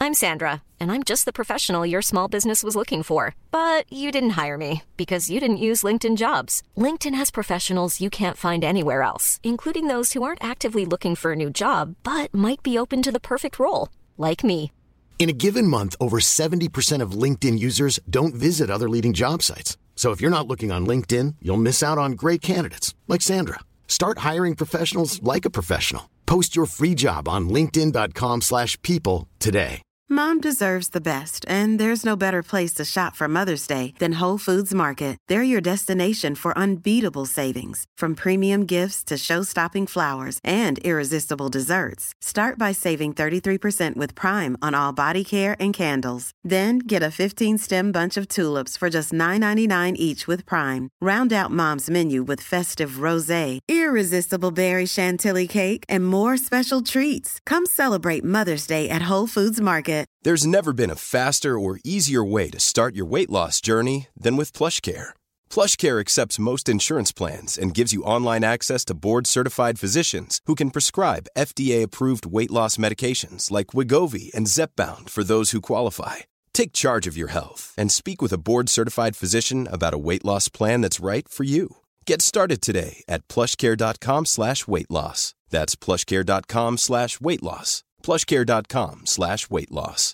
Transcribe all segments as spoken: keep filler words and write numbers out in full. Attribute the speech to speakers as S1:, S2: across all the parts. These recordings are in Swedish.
S1: I'm Sandra, and I'm just the professional your small business was looking for. But you didn't hire me because you didn't use LinkedIn Jobs. LinkedIn has professionals you can't find anywhere else, including those who aren't actively looking for a new job, but might be open to the perfect role, like me.
S2: In a given month, over seventy percent of LinkedIn users don't visit other leading job sites. So if you're not looking on LinkedIn, you'll miss out on great candidates like Sandra. Start hiring professionals like a professional. Post your free job on linkedin dot com slash people today.
S3: Mom deserves the best, and there's no better place to shop for Mother's Day than Whole Foods Market. They're your destination for unbeatable savings, from premium gifts to show-stopping flowers and irresistible desserts. Start by saving thirty-three percent with Prime on all body care and candles. Then get a fifteen-stem bunch of tulips for just nine ninety-nine each with Prime. Round out Mom's menu with festive rosé, irresistible berry chantilly cake, and more special treats. Come celebrate Mother's Day at Whole Foods Market.
S4: There's never been a faster or easier way to start your weight loss journey than with PlushCare. PlushCare accepts most insurance plans and gives you online access to board-certified physicians who can prescribe F D A-approved weight loss medications like Wegovy and Zepbound for those who qualify. Take charge of your health and speak with a board-certified physician about a weight loss plan that's right for you. Get started today at plushcare.com slash weight loss. That's plushcare.com slash weight loss. plushcare.com slash weight loss.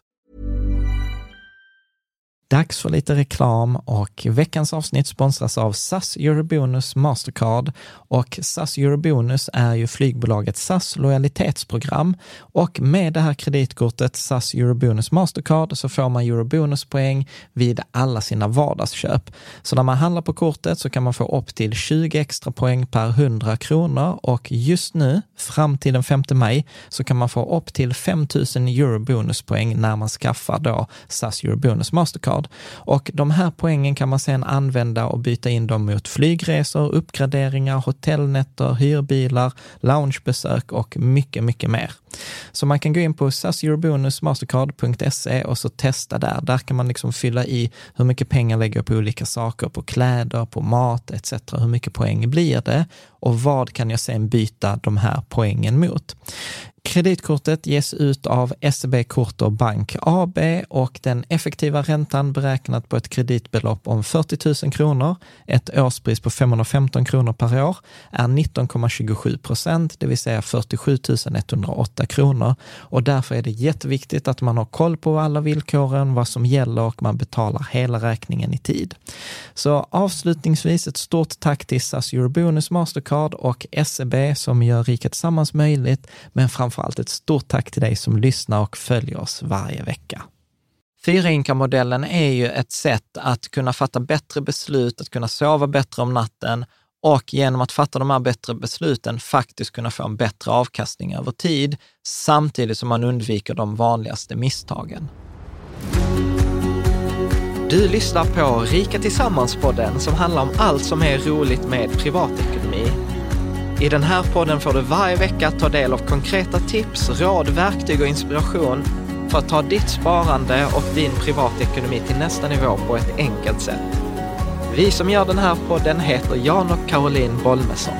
S5: Dags för lite reklam, och veckans avsnitt sponsras av S A S Eurobonus Mastercard, och S A S Eurobonus är ju flygbolaget S A S lojalitetsprogram, och med det här kreditkortet S A S Eurobonus Mastercard så får man Eurobonuspoäng vid alla sina vardagsköp. Så när man handlar på kortet så kan man få upp till tjugo extra poäng per hundra kronor, och just nu fram till den femte maj så kan man få upp till fem tusen Eurobonuspoäng när man skaffar då S A S Eurobonus Mastercard. Och de här poängen kan man sedan använda och byta in dem mot flygresor, uppgraderingar, hotellnätter, hyrbilar, loungebesök och mycket, mycket mer. Så man kan gå in på saseurobonumastercard punkt se och så testa där. Där kan man liksom fylla i hur mycket pengar lägger på olika saker, på kläder, på mat et cetera. Hur mycket poäng blir det och vad kan jag sedan byta de här poängen mot? Kreditkortet ges ut av S E B Kort och Bank A B, och den effektiva räntan beräknat på ett kreditbelopp om fyrtio tusen kronor, ett årspris på femhundrafemton kronor per år, är nitton komma tjugosju procent, det vill säga fyrtiosju tusen etthundraåtta kronor. Och därför är det jätteviktigt att man har koll på alla villkoren, vad som gäller, och man betalar hela räkningen i tid. Så avslutningsvis ett stort tack till S A S Eurobonus Mastercard och S E B som gör Rika Tillsammans möjligt, men framförallt ett stort tack till dig som lyssnar och följer oss varje vecka. Fyrainkomstmodellen är ju ett sätt att kunna fatta bättre beslut, att kunna sova bättre om natten, och genom att fatta de här bättre besluten faktiskt kunna få en bättre avkastning över tid, samtidigt som man undviker de vanligaste misstagen. Du lyssnar på Rika Tillsammans-podden som handlar om allt som är roligt med privatekonomi. I den här podden får du varje vecka ta del av konkreta tips, råd, verktyg och inspiration för att ta ditt sparande och din privatekonomi till nästa nivå på ett enkelt sätt. Vi som gör den här podden heter Jan och Caroline Bolmesson.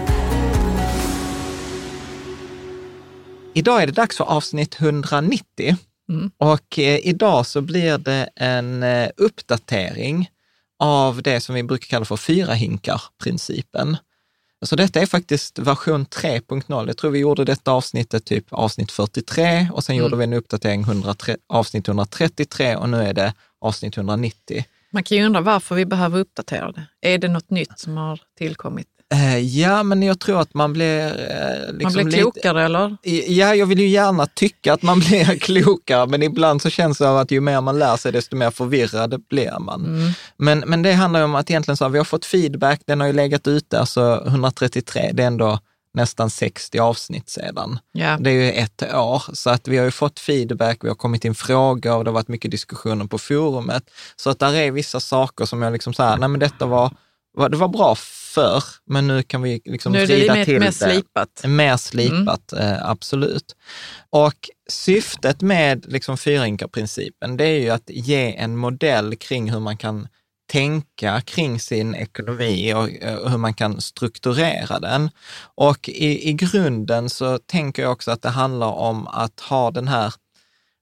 S5: Idag är det dags för avsnitt hundranittio. Mm. Och eh, idag så blir det en eh, uppdatering av det som vi brukar kalla för fyra hinkar-principen. Så detta är faktiskt version tre punkt noll. Jag tror vi gjorde detta avsnittet typ avsnitt fyrtiotre och sen mm. gjorde vi en uppdatering hundra, avsnitt hundratrettiotre och nu är det avsnitt hundranittio.
S6: Man kan ju undra varför vi behöver uppdatera det. Är det något nytt som har tillkommit?
S5: Eh, ja, men jag tror att man blir... Eh, liksom
S6: man blir klokare, lite, eller?
S5: Ja, jag vill ju gärna tycka att man blir klokare, men ibland så känns det att ju mer man lär sig, desto mer förvirrad blir man. Mm. Men, men det handlar om att egentligen så har vi har fått feedback, den har ju legat ute, alltså hundratrettiotre, det är ändå nästan sextio avsnitt sedan. Yeah. Det är ju ett år, så att vi har ju fått feedback, vi har kommit in frågor och det har varit mycket diskussioner på forumet. Så att där är vissa saker som jag liksom så här, nej men detta var, det var bra för, men nu kan vi liksom
S6: vrida till det. Nu är det mer slipat.
S5: Mer slipat, mm. eh, absolut. Och syftet med liksom fyrahinkarprincipen, det är ju att ge en modell kring hur man kan tänka kring sin ekonomi och, och hur man kan strukturera den. Och i, i grunden så tänker jag också att det handlar om att ha den här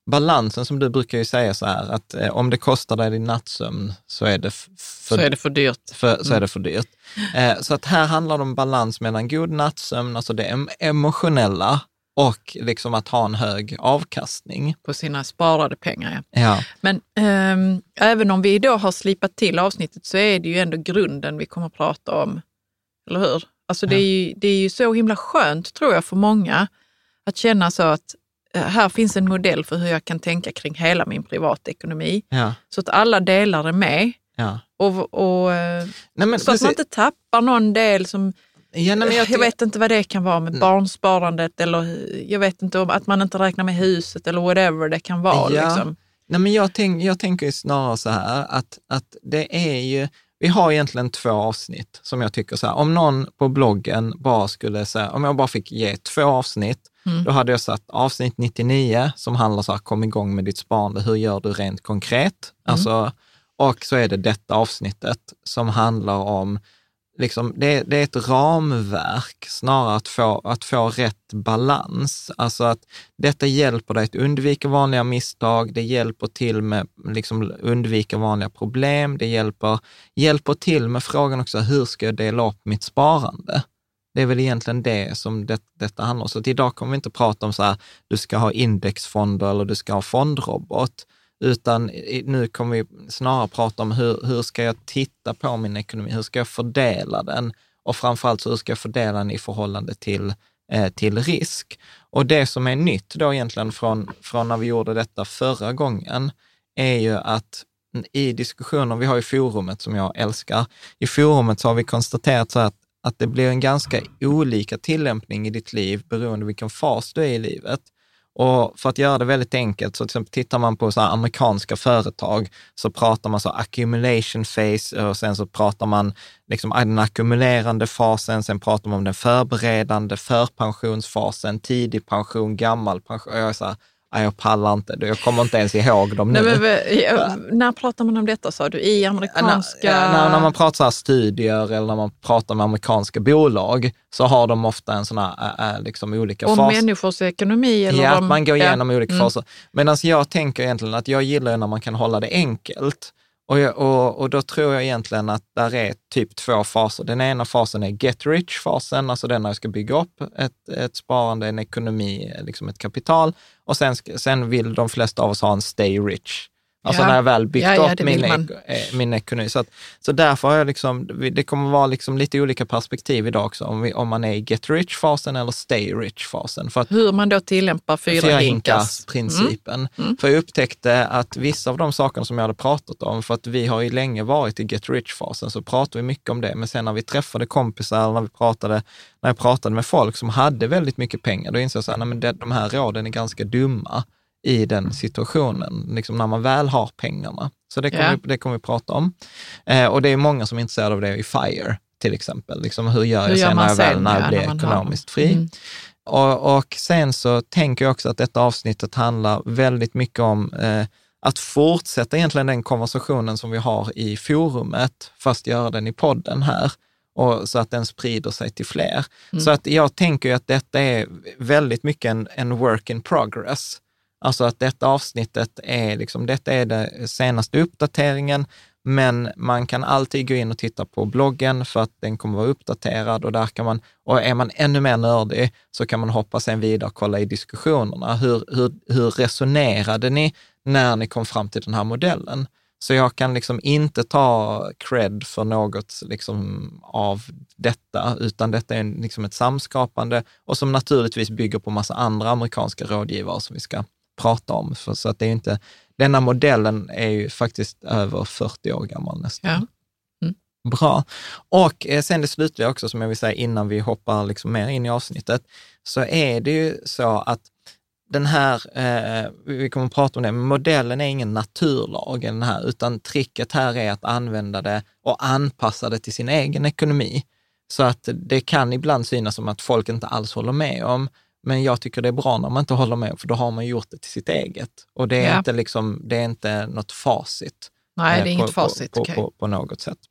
S5: balansen som du brukar ju säga så här, att eh, om det kostar dig din nattsömn så är det för,
S6: så är det för dyrt.
S5: För, så mm. är det för dyrt. Eh, så att här handlar det om balans mellan god nattsömn, alltså det emotionella, och liksom att ha en hög avkastning.
S6: På sina sparade pengar, ja.
S5: ja.
S6: Men ähm, även om vi då har slipat till avsnittet så är det ju ändå grunden vi kommer att prata om. Eller hur? Alltså det är ju, det är ju så himla skönt, tror jag, för många att känna så att äh, här finns en modell för hur jag kan tänka kring hela min privatekonomi.
S5: Ja.
S6: Så att alla delar är med.
S5: Ja.
S6: Och, och,
S5: Nej, men,
S6: så
S5: precis.
S6: att man inte tappar någon del som...
S5: Ja, nej, men jag,
S6: jag vet inte vad det kan vara med mm. barnsparandet, eller jag vet inte om att man inte räknar med huset eller whatever det kan vara.
S5: Ja.
S6: Liksom.
S5: Nej, men jag, tänk, jag tänker ju snarare så här att, att det är ju, vi har egentligen två avsnitt som jag tycker så här, om någon på bloggen bara skulle säga, om jag bara fick ge två avsnitt, mm. då hade jag satt avsnitt nittionio som handlar så här, kom igång med ditt sparande, hur gör du rent konkret? Mm. Alltså, och så är det detta avsnittet som handlar om Liksom, det, det är ett ramverk snarare att få, att få rätt balans. Alltså att detta hjälper dig att undvika vanliga misstag, det hjälper till med liksom undvika vanliga problem, det hjälper, hjälper till med frågan också, hur ska jag dela upp mitt sparande? Det är väl egentligen det som det, detta handlar om. Så att idag kommer vi inte prata om så här, du ska ha indexfonder eller du ska ha fondrobot. Utan nu kommer vi snarare prata om hur, hur ska jag titta på min ekonomi, hur ska jag fördela den och framförallt så hur ska jag fördela den i förhållande till, eh, till risk. Och det som är nytt då egentligen från, från när vi gjorde detta förra gången är ju att i diskussioner, vi har ju forumet som jag älskar, i forumet så har vi konstaterat så att, att det blir en ganska olika tillämpning i ditt liv beroende på vilken fas du är i livet. Och för att göra det väldigt enkelt, så till exempel tittar man på så här amerikanska företag så pratar man så accumulation phase och sen så pratar man liksom den ackumulerande fasen, sen pratar man om den förberedande förpensionsfasen, tidig pension, gammal pension. Och jag är så här, jag pallar inte, jag kommer inte ens ihåg dem nu.
S6: Nej, men, ja, när pratar man om detta, sa du? I amerikanska...
S5: När, när, när man pratar så här studier eller när man pratar med amerikanska bolag så har de ofta en sån här äh, liksom olika
S6: om
S5: fas.
S6: Om människors ekonomi? Eller
S5: ja,
S6: om,
S5: man går igenom
S6: ja.
S5: olika
S6: mm.
S5: faser. Medan jag tänker egentligen att jag gillar när man kan hålla det enkelt. Och, jag, och, och då tror jag egentligen att där är typ två faser. Den ena fasen är get rich-fasen, alltså den när jag ska bygga upp ett, ett sparande, en ekonomi, liksom ett kapital. Och sen, sen vill de flesta av oss ha en stay rich. Alltså
S6: ja.
S5: när jag väl byggt
S6: ja, ja,
S5: upp min, ek, min ekonomi. Så, att, så därför har jag liksom, det kommer vara liksom lite olika perspektiv idag också. Om, vi, om man är i get rich-fasen eller stay rich-fasen. För att,
S6: hur man då tillämpar fyra, fyra hinkas.
S5: principen. Mm. Mm. För jag upptäckte att vissa av de sakerna som jag hade pratat om, för att vi har ju länge varit i get rich-fasen, så pratar vi mycket om det. Men sen när vi träffade kompisar, när vi pratade, när jag pratade med folk som hade väldigt mycket pengar, då insåg jag så här, nej, men det, de här råden är ganska dumma i den situationen, liksom när man väl har pengarna. Så det kommer, yeah. vi, det kommer vi prata om. Eh, och det är många som är intresserade av det i FIRE till exempel. Liksom, hur gör jag hur sen när jag, väl, när jag blir när ekonomiskt har... fri? Mm. Och, och sen så tänker jag också att detta avsnittet handlar väldigt mycket om eh, att fortsätta egentligen den konversationen som vi har i forumet, fast göra den i podden här. Och så att den sprider sig till fler. Mm. Så att jag tänker att detta är väldigt mycket en, en work in progress. Alltså att detta avsnittet är liksom, detta är den senaste uppdateringen, men man kan alltid gå in och titta på bloggen för att den kommer vara uppdaterad och där kan man, och är man ännu mer nördig så kan man hoppa sen vidare och kolla i diskussionerna. Hur, hur, hur resonerade ni när ni kom fram till den här modellen? Så jag kan liksom inte ta cred för något liksom av detta, utan detta är liksom ett samskapande och som naturligtvis bygger på massa andra amerikanska rådgivare som vi ska prata om. För, så att det är inte, denna modellen är ju faktiskt över fyrtio år gammal nästan.
S6: Ja. Mm.
S5: Bra. Och eh, sen det slutliga också som jag vill säga innan vi hoppar liksom mer in i avsnittet, så är det ju så att den här, eh, vi kommer att prata om det, men modellen är ingen naturlag den här, utan tricket här är att använda det och anpassa det till sin egen ekonomi. Så att det kan ibland synas som att folk inte alls håller med om, men jag tycker det är bra när man inte håller med, för då har man gjort det till sitt eget. Och det är, ja. inte, liksom, det är inte något facit.
S6: Nej, det är
S5: på,
S6: inget facit.
S5: På,
S6: okay.
S5: på, på, på något sätt.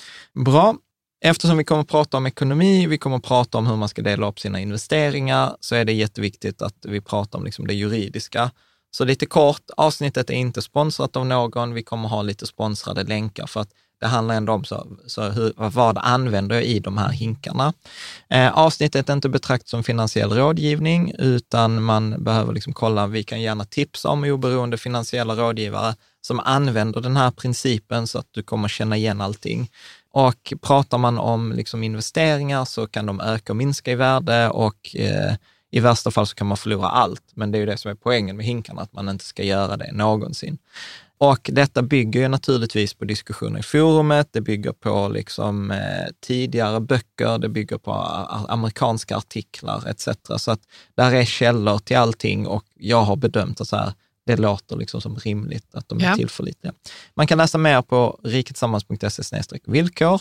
S5: Bra. Eftersom vi kommer att prata om ekonomi, vi kommer att prata om hur man ska dela upp sina investeringar, så är det jätteviktigt att vi pratar om liksom det juridiska. Så lite kort, avsnittet är inte sponsrat av någon. Vi kommer ha lite sponsrade länkar för att det handlar ändå om så, så hur, vad använder jag i de här hinkarna. Eh, avsnittet är inte betraktat som finansiell rådgivning, utan man behöver liksom kolla, vi kan gärna tipsa om oberoende finansiella rådgivare som använder den här principen så att du kommer känna igen allting. Och pratar man om liksom investeringar så kan de öka och minska i värde och eh, i värsta fall så kan man förlora allt. Men det är ju det som är poängen med hinkarna, att man inte ska göra det någonsin. Och detta bygger ju naturligtvis på diskussioner i forumet, det bygger på liksom, eh, tidigare böcker, det bygger på a- amerikanska artiklar et cetera. Så att där är källor till allting och jag har bedömt att så här, det låter liksom som rimligt att de är ja. tillförlitliga. Man kan läsa mer på riketsammans punkt se snedstreck villkor.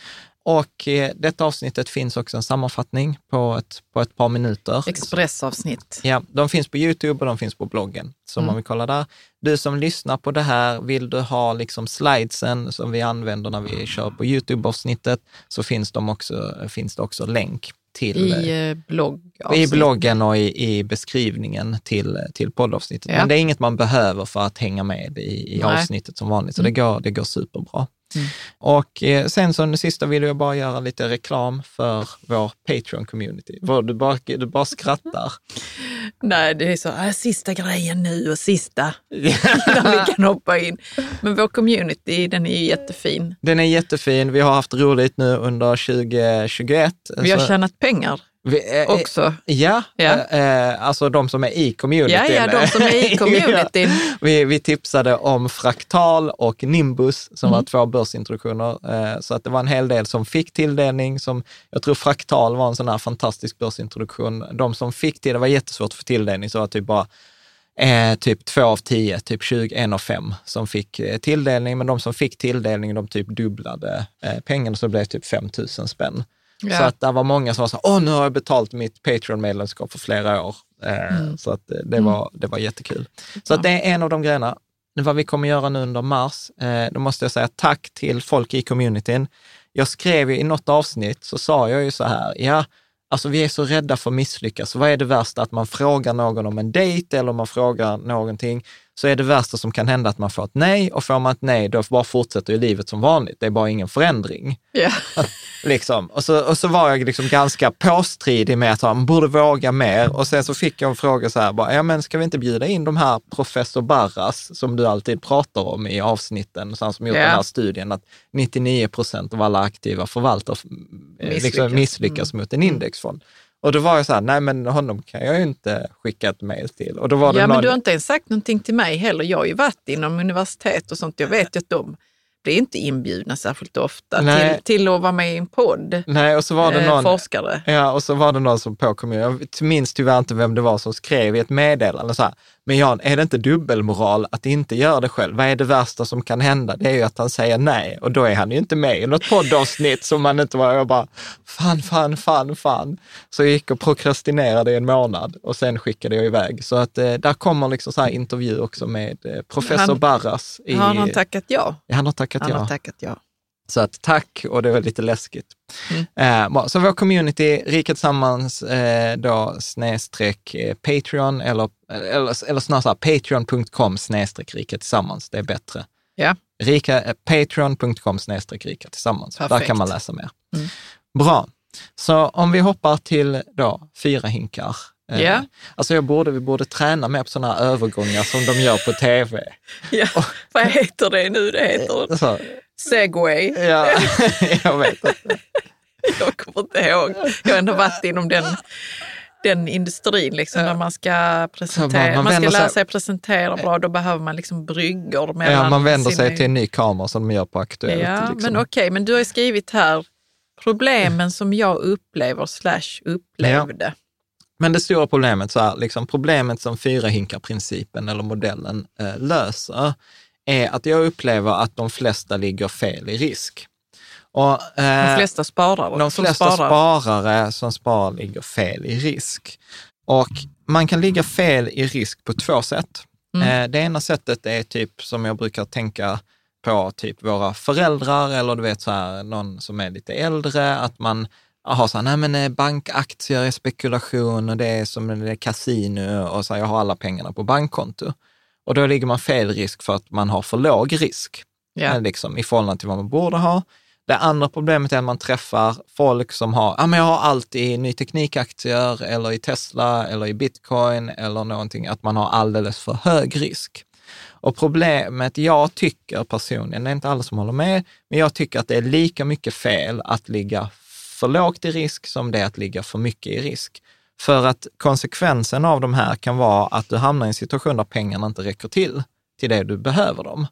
S5: Och eh, detta avsnittet finns också en sammanfattning på ett, på ett par minuter.
S6: Expressavsnitt.
S5: Ja, de finns på YouTube och de finns på bloggen. Så mm. man vill kolla där. Du som lyssnar på det här, vill du ha liksom slidesen som vi använder när vi kör på YouTube-avsnittet, så finns, de också, finns det också länk till
S6: I, eh, blogg
S5: i bloggen och i, i beskrivningen till, till poddavsnittet. Ja. Men det är inget man behöver för att hänga med i, i avsnittet som vanligt. Så mm. det, går, det går superbra. Mm. Och eh, sen som det sista vill jag bara göra lite reklam för vår Patreon-community. Du bara, du bara skrattar.
S6: Nej, det är så, äh, sista grejen nu och sista när vi kan hoppa in. Men vår community, den är jättefin.
S5: Den är jättefin. Vi har haft roligt nu under tjugo tjugoett.
S6: Vi har tjänat pengar.
S5: Vi, eh,
S6: också.
S5: Ja, ja. Eh, alltså de som är i communityn.
S6: Ja, ja, de som är i communityn.
S5: vi, vi tipsade om Fraktal och Nimbus som mm. var två börsintroduktioner. Eh, så att det var en hel del som fick tilldelning. Som, jag tror Fraktal var en sån här fantastisk börsintroduktion. De som fick till, det var jättesvårt för tilldelning, så var typ bara eh, typ två av tio, typ tjugo, en av fem som fick eh, tilldelning. Men de som fick tilldelning, de typ dubblade eh, pengarna, så det blev typ fem tusen spänn. Ja. Så att det var många som var så, åh, nu har jag betalt mitt Patreon-medlemskap för flera år. Eh, mm. Så att det var, det var jättekul. Så ja. att det är en av de grejerna. Vad vi kommer göra nu under mars, eh, då måste jag säga tack till folk i communityn. Jag skrev ju i något avsnitt, så sa jag ju så här, ja, alltså vi är så rädda för att misslyckas. Vad är det värsta? Att man frågar någon om en dejt eller man frågar någonting, så är det värsta som kan hända att man får ett nej, och får man ett nej, då bara fortsätter ju livet som vanligt. Det är bara ingen förändring. Yeah. liksom. och, så, och så var jag liksom ganska påstridig med att man borde våga mer, och sen så fick jag en fråga så här, bara, ja men ska vi inte bjuda in de här professor Barras som du alltid pratar om i avsnitten, så han som gjort yeah. den här studien, att nittionio procent av alla aktiva förvaltare misslyckas, liksom, misslyckas mm. mot en indexfond. Och då var jag så här, nej men honom kan jag ju inte skicka ett mejl till. Och då var det
S6: ja,
S5: någon...
S6: men du har inte ens sagt någonting till mig heller. Jag har ju varit inom universitet och sånt. Jag vet ju att de blir inte inbjudna särskilt ofta till, till att vara med i en podd.
S5: Nej, och så var det
S6: eh,
S5: någon...
S6: forskare.
S5: Ja, och så var det någon som påkom. Jag minns tyvärr inte vem det var som skrev i ett meddelande så här, men Jan, är det inte dubbelmoral att inte göra det själv? Vad är det värsta som kan hända? Det är ju att han säger nej, och då är han ju inte med i något poddavsnitt som man inte var. Jag bara, fan, fan, fan, fan. Så jag gick och prokrastinerade i en månad och sen skickade jag iväg. Så att eh, där kommer liksom så här intervju också med eh, professor han, Barras. I,
S6: har han tackat ja?
S5: Ja, han har tackat
S6: han
S5: ja.
S6: Har tackat ja.
S5: Så att tack, och det var lite läskigt. Mm. Eh, så vår community, Riket Sammans, eh, då snedstreck eh, Patreon, eller, eller, eller snarare patreon punkt com snedstreck Riket Tillsammans, det är bättre.
S6: Ja.
S5: Rika, eh, patreon punkt com snedstreck Riket Tillsammans, där kan man läsa mer. Mm. Bra, så om vi hoppar till då fyra hinkar.
S6: Ja. Yeah.
S5: Alltså jag borde, vi borde träna mer på sådana här övergångar som de gör på tv.
S6: Ja, och, vad heter det nu? Det heter så. Segway.
S5: Ja, jag vet inte.
S6: Jag kommer inte ihåg. Jag har ändå varit inom den, den industrin liksom, ja. Där man ska presentera. Man, man ska lära sig att presentera bra, då behöver man liksom bryggor mellan.
S5: Ja, man vänder sig sina... till en ny kamera som de gör på Aktuellt.
S6: Ja,
S5: liksom.
S6: men okej, okay, men du har skrivit här problemen som jag upplever slash upplevde.
S5: Ja. Men det stora problemet, så här, liksom problemet som fyra hinkar-principen eller modellen eh, löser, är att jag upplever att de flesta ligger fel i risk. Och,
S6: eh, de flesta sparare,
S5: de flesta
S6: som sparar.
S5: sparare som sparar ligger fel i risk. Och man kan ligga fel i risk på två sätt. Mm. Eh, det ena sättet är typ som jag brukar tänka på typ våra föräldrar, eller du vet så här, någon som är lite äldre, att man har så här, nej men bankaktier är spekulation och det är som det är kasino och så här, jag har alla pengarna på bankkonto. Och då ligger man fel risk för att man har för låg risk yeah. liksom, i förhållande till vad man borde ha. Det andra problemet är att man träffar folk som har, ja men jag har allt i ny teknikaktier eller i Tesla eller i Bitcoin eller någonting, att man har alldeles för hög risk. Och problemet, jag tycker personligen, det är inte alla som håller med, men jag tycker att det är lika mycket fel att ligga för lågt i risk som det är att ligga för mycket i risk. För att konsekvensen av de här kan vara att du hamnar i en situation där pengarna inte räcker till, till det du behöver dem.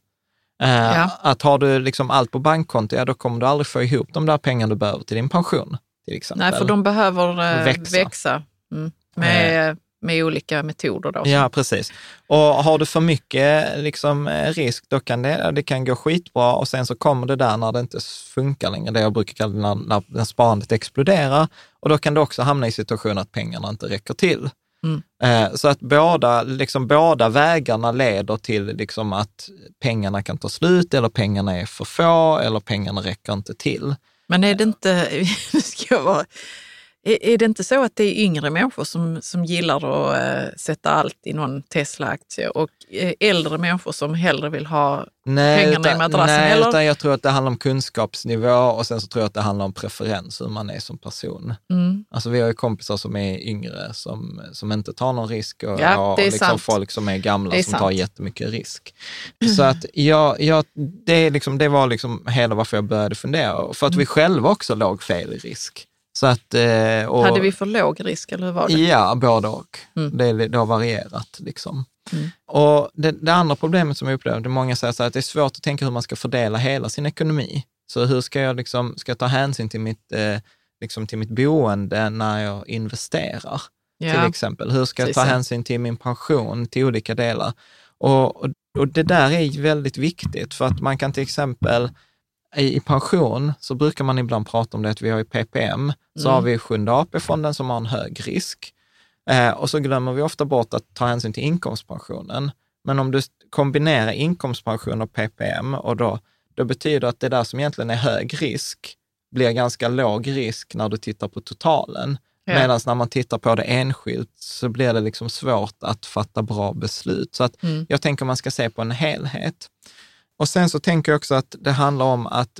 S5: Ja. Att har du liksom allt på bankkonto, ja, då kommer du aldrig få ihop de där pengarna du behöver till din pension, till exempel.
S6: Nej, för de behöver eh,
S5: växa,
S6: växa. Mm. Med, eh. med olika metoder. Då.
S5: Ja, precis. Och har du för mycket liksom, risk, då kan det, det kan gå skitbra och sen så kommer det där när det inte funkar längre, det jag brukar kalla när, när, när sparandet exploderar, och då kan du också hamna i situationen att pengarna inte räcker till. Mm. Eh, så att båda, liksom, båda vägarna leder till liksom, att pengarna kan ta slut eller pengarna är för få eller pengarna räcker inte till.
S6: Men är det inte, ska jag vara, är, är det inte så att det är yngre människor som, som gillar att äh, sätta allt i någon Tesla-aktie och äh, äldre människor som hellre vill ha nej, pengarna utan, i madrassen?
S5: Nej,
S6: eller?
S5: Utan jag tror att det handlar om kunskapsnivå och sen så tror jag att det handlar om preferens, hur man är som person. Mm. Alltså vi har ju kompisar som är yngre som, som inte tar någon risk och,
S6: ja,
S5: och liksom folk som är gamla är som sant. tar jättemycket risk. Mm. Så att jag, jag, det, är liksom, det var liksom hela varför jag började fundera. För att mm. vi själva också låg fel i risk. Så att, och,
S6: hade vi för låg risk eller hur var det?
S5: Ja, både och. Mm. Det, det har varierat liksom. Mm. Och det, det andra problemet som jag upplevde, många säger så här, att det är svårt att tänka hur man ska fördela hela sin ekonomi. Så hur ska jag liksom, ska jag ta hänsyn till mitt, eh, liksom till mitt boende när jag investerar? Ja. Till exempel. Hur ska jag ta hänsyn till min pension, till olika delar? Och, och, och det där är väldigt viktigt för att man kan till exempel I, i pension så brukar man ibland prata om det att vi har i P P M, så mm. har vi sjunde A P-fonden som har en hög risk. Eh, och så glömmer vi ofta bort att ta hänsyn till inkomstpensionen. Men om du kombinerar inkomstpension och P P M, och då, då betyder att det där som egentligen är hög risk blir ganska låg risk när du tittar på totalen. Ja. Medan när man tittar på det enskilt så blir det liksom svårt att fatta bra beslut. Så att mm. jag tänker man ska se på en helhet. Och sen så tänker jag också att det handlar om att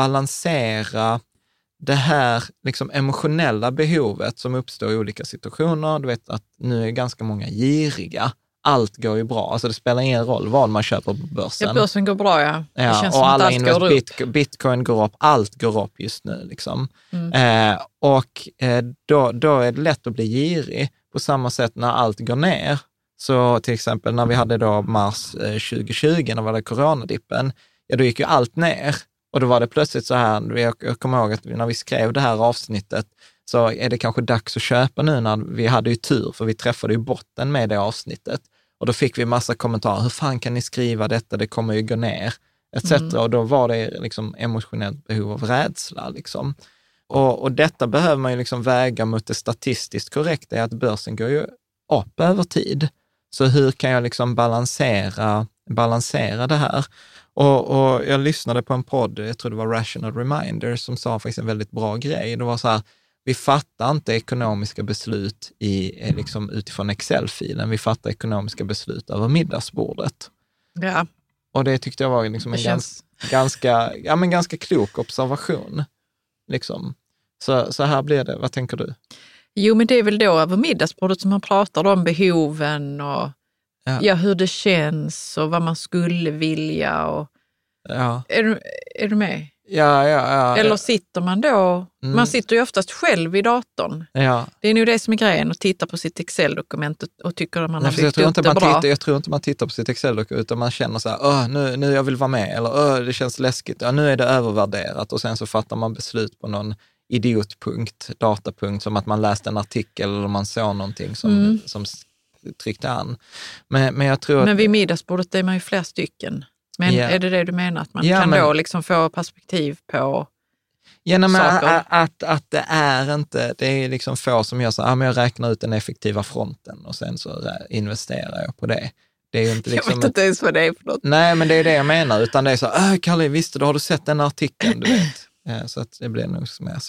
S5: balansera det här liksom emotionella behovet som uppstår i olika situationer. Du vet att nu är ganska många giriga. Allt går ju bra. Alltså det spelar ingen roll vad man köper på börsen.
S6: Ja, börsen går bra, ja. Det
S5: ja
S6: känns
S5: och
S6: som
S5: alla
S6: att allt går
S5: bit,
S6: upp.
S5: Bitcoin går upp. Allt går upp just nu. Liksom. Mm. Eh, och eh, då, då är det lätt att bli girig. På samma sätt när allt går ner. Så till exempel när vi hade då mars eh, tjugo tjugo, när vi hade coronadippen, ja då gick ju allt ner. Och då var det plötsligt så här, jag, jag kommer ihåg att när vi skrev det här avsnittet så är det kanske dags att köpa nu när vi hade ju tur, för vi träffade ju botten med det avsnittet. Och då fick vi massa kommentarer, hur fan kan ni skriva detta, det kommer ju gå ner, et cetera. Mm. Och då var det liksom emotionellt behov av rädsla. Liksom. Och, och detta behöver man ju liksom väga mot det statistiskt korrekta, att börsen går ju upp över tid. Så hur kan jag liksom balansera, balansera det här? Och, och jag lyssnade på en podd, jag tror det var Rational Reminder, som sa faktiskt en väldigt bra grej. Det var så här, vi fattar inte ekonomiska beslut i, liksom utifrån Excel-filen, vi fattar ekonomiska beslut över middagsbordet.
S6: Ja.
S5: Och det tyckte jag var liksom en
S6: känns...
S5: gans, ganska, ja, men ganska klok observation. Liksom. Så, så här blir det, vad tänker du?
S6: Jo, men det är väl då över middagsbordet som man pratar om behoven och ja. Ja, hur det känns och vad man skulle vilja. Och...
S5: Ja.
S6: Är, du, är du med?
S5: Ja, ja, ja.
S6: Eller sitter man då... Mm. Man sitter ju oftast själv i datorn. Ja. Det är nog det som är grejen, att titta på sitt Excel-dokument och, och tycker att man Nej, har byggt upp det bra.
S5: Tittar, jag tror inte man tittar på sitt Excel-dokument, utan man känner så här, Åh, nu, nu jag vill vara med, eller Åh, det känns läskigt, ja, nu är det övervärderat, och sen så fattar man beslut på någon idiotpunkt, datapunkt, som att man läste en artikel eller man såg någonting som, mm. som tryckte an. Men, men jag tror att...
S6: Men vid middagsbordet är man ju flera stycken. Men yeah. är det det du menar? Att man ja, kan men... då liksom få perspektiv på
S5: ja, nej, men
S6: saker?
S5: Att, att, att det är inte, det är liksom få som gör så, ah, men jag räknar ut den effektiva fronten och sen så investerar jag på det. Det är ju inte liksom
S6: jag vet inte ens vad det är för något.
S5: Nej, men det är det jag menar, utan det är så, äh, Kalle, visst, då har du sett den artikeln, du vet. Så att det blir nog mer så.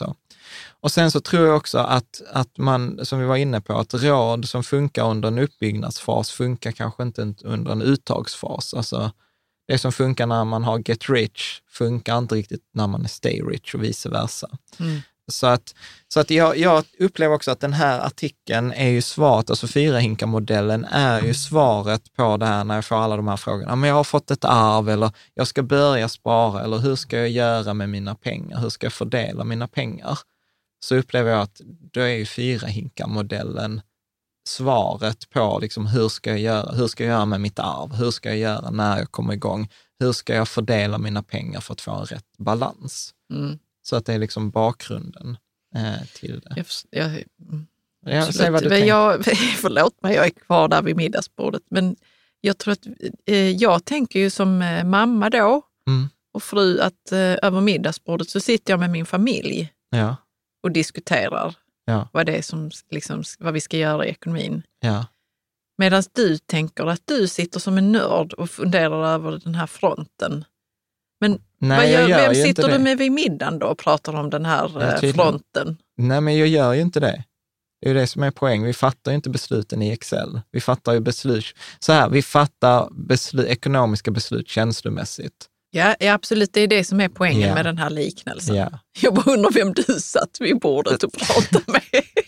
S5: Och sen så tror jag också att, att man, som vi var inne på, att råd som funkar under en uppbyggnadsfas funkar kanske inte under en uttagsfas. Alltså det som funkar när man har get rich funkar inte riktigt när man är stay rich och vice versa. Mm. Så att, så att jag, jag upplever också att den här artikeln är ju svaret, alltså fyrahinkarmodellen är ju svaret på det här när jag får alla de här frågorna. Men jag har fått ett arv, eller jag ska börja spara, eller hur ska jag göra med mina pengar? Hur ska jag fördela mina pengar? Så upplever jag att då är ju fyrahinkarmodellen svaret på liksom, hur ska jag göra? Hur ska jag göra med mitt arv? Hur ska jag göra när jag kommer igång? Hur ska jag fördela mina pengar för att få en rätt balans? Mm. Så att det är liksom bakgrunden eh, till det. Jag, jag,
S6: jag, säg vad du jag, förlåt mig, jag är kvar där vid middagsbordet. Men jag tror att eh, jag tänker ju som eh, mamma då mm. och fru att eh, över middagsbordet så sitter jag med min familj
S5: ja.
S6: och diskuterar ja. vad det är som, liksom, vad vi ska göra i ekonomin.
S5: Ja.
S6: Medan du tänker att du sitter som en nörd och funderar över den här fronten. Men
S5: Nej,
S6: vad gör,
S5: jag gör
S6: vem sitter du
S5: det.
S6: med vid middagen då och pratar om den här
S5: ja,
S6: fronten?
S5: Nej, men jag gör ju inte det. Det är ju det som är poäng. Vi fattar ju inte besluten i Excel. Vi fattar ju beslut. Så här, vi fattar beslut, ekonomiska beslut känslomässigt.
S6: Ja, ja, absolut. Det är det som är poängen ja. med den här liknelsen. Ja. Jag bara undrar vem du satt vid bordet och pratade med.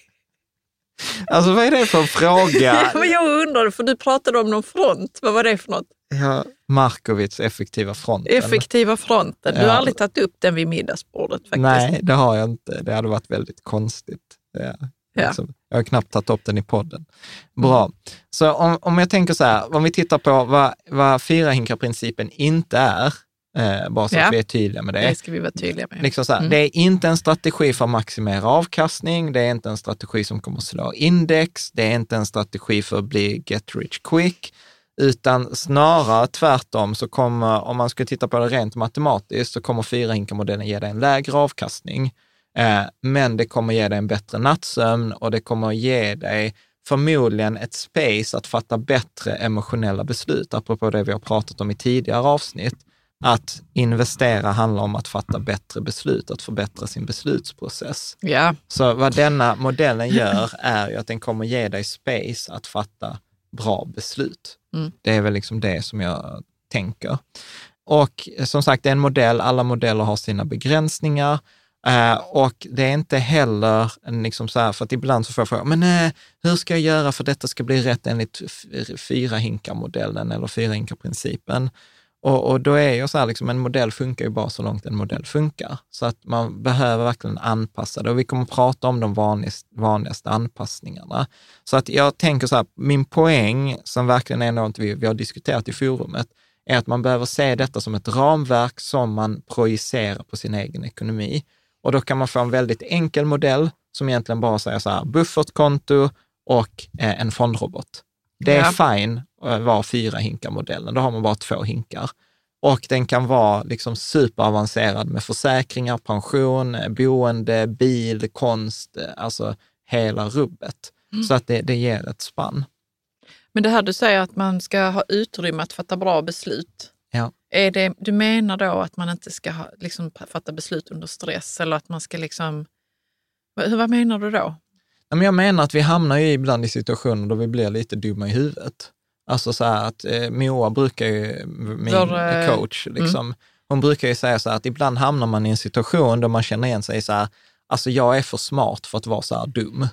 S5: Alltså vad är det för en fråga?
S6: Ja, men jag undrar, för du pratade om någon front. Vad var det för något?
S5: Ja, Markovits effektiva fronten.
S6: Effektiva fronten. Du ja. har aldrig tagit upp den vid middagsbordet faktiskt.
S5: Nej, det har jag inte. Det hade varit väldigt konstigt. Ja.
S6: Ja.
S5: Liksom, jag har knappt tagit upp den i podden. Bra. Mm. Så om, om jag tänker så här, om vi tittar på vad, vad fyrahinkarprincipen inte är, eh, bara så ja. att vi är tydliga med det.
S6: Det ska vi vara tydliga med.
S5: Liksom så här, mm. Det är inte en strategi för att maximera avkastning, det är inte en strategi som kommer att slå index, det är inte en strategi för att bli get rich quick, utan snarare tvärtom så kommer, om man skulle titta på det rent matematiskt, så kommer fyrahinkarmodellen ge dig en lägre avkastning. Eh, men det kommer ge dig en bättre nattsömn och det kommer ge dig förmodligen ett space att fatta bättre emotionella beslut. Apropå det vi har pratat om i tidigare avsnitt. Att investera handlar om att fatta bättre beslut, att förbättra sin beslutsprocess.
S6: Ja.
S5: Så vad denna modellen gör är ju att den kommer ge dig space att fatta bra beslut. Mm. Det är väl liksom det som jag tänker. Och som sagt, det är en modell, alla modeller har sina begränsningar. Uh, och det är inte heller en liksom så här, för att ibland så får jag fråga, men nej, hur ska jag göra för att detta ska bli rätt enligt f- fyrahinkarmodellen eller fyrahinkarprincipen? Och, och då är ju så här, liksom, en modell funkar ju bara så långt en modell funkar. Så att man behöver verkligen anpassa det. Och vi kommer att prata om de vanligast, vanligaste anpassningarna. Så att jag tänker så här, min poäng som verkligen är något vi, vi har diskuterat i forumet, är att man behöver se detta som ett ramverk som man projicerar på sin egen ekonomi. Och då kan man få en väldigt enkel modell som egentligen bara säger så här, buffertkonto och eh, en fondrobot. Det är ja. fine att vara fyra hinkar-modellen. Då har man bara två hinkar. Och den kan vara liksom superavancerad med försäkringar, pension, boende, bil, konst, alltså hela rubbet. Mm. Så att det, det ger ett spann.
S6: Men det här du säger att man ska ha utrymme att fatta bra beslut.
S5: Ja.
S6: Är det, du menar då att man inte ska ha, liksom, fatta beslut under stress eller att man ska liksom... Vad, vad menar du då?
S5: Jag menar att vi hamnar ju ibland i situationer då vi blir lite dumma i huvudet. Alltså så här att eh, Moa brukar ju, min Vår, coach, liksom, mm. hon brukar ju säga så här att ibland hamnar man i en situation där man känner igen sig så här, alltså jag är för smart för att vara så här dum.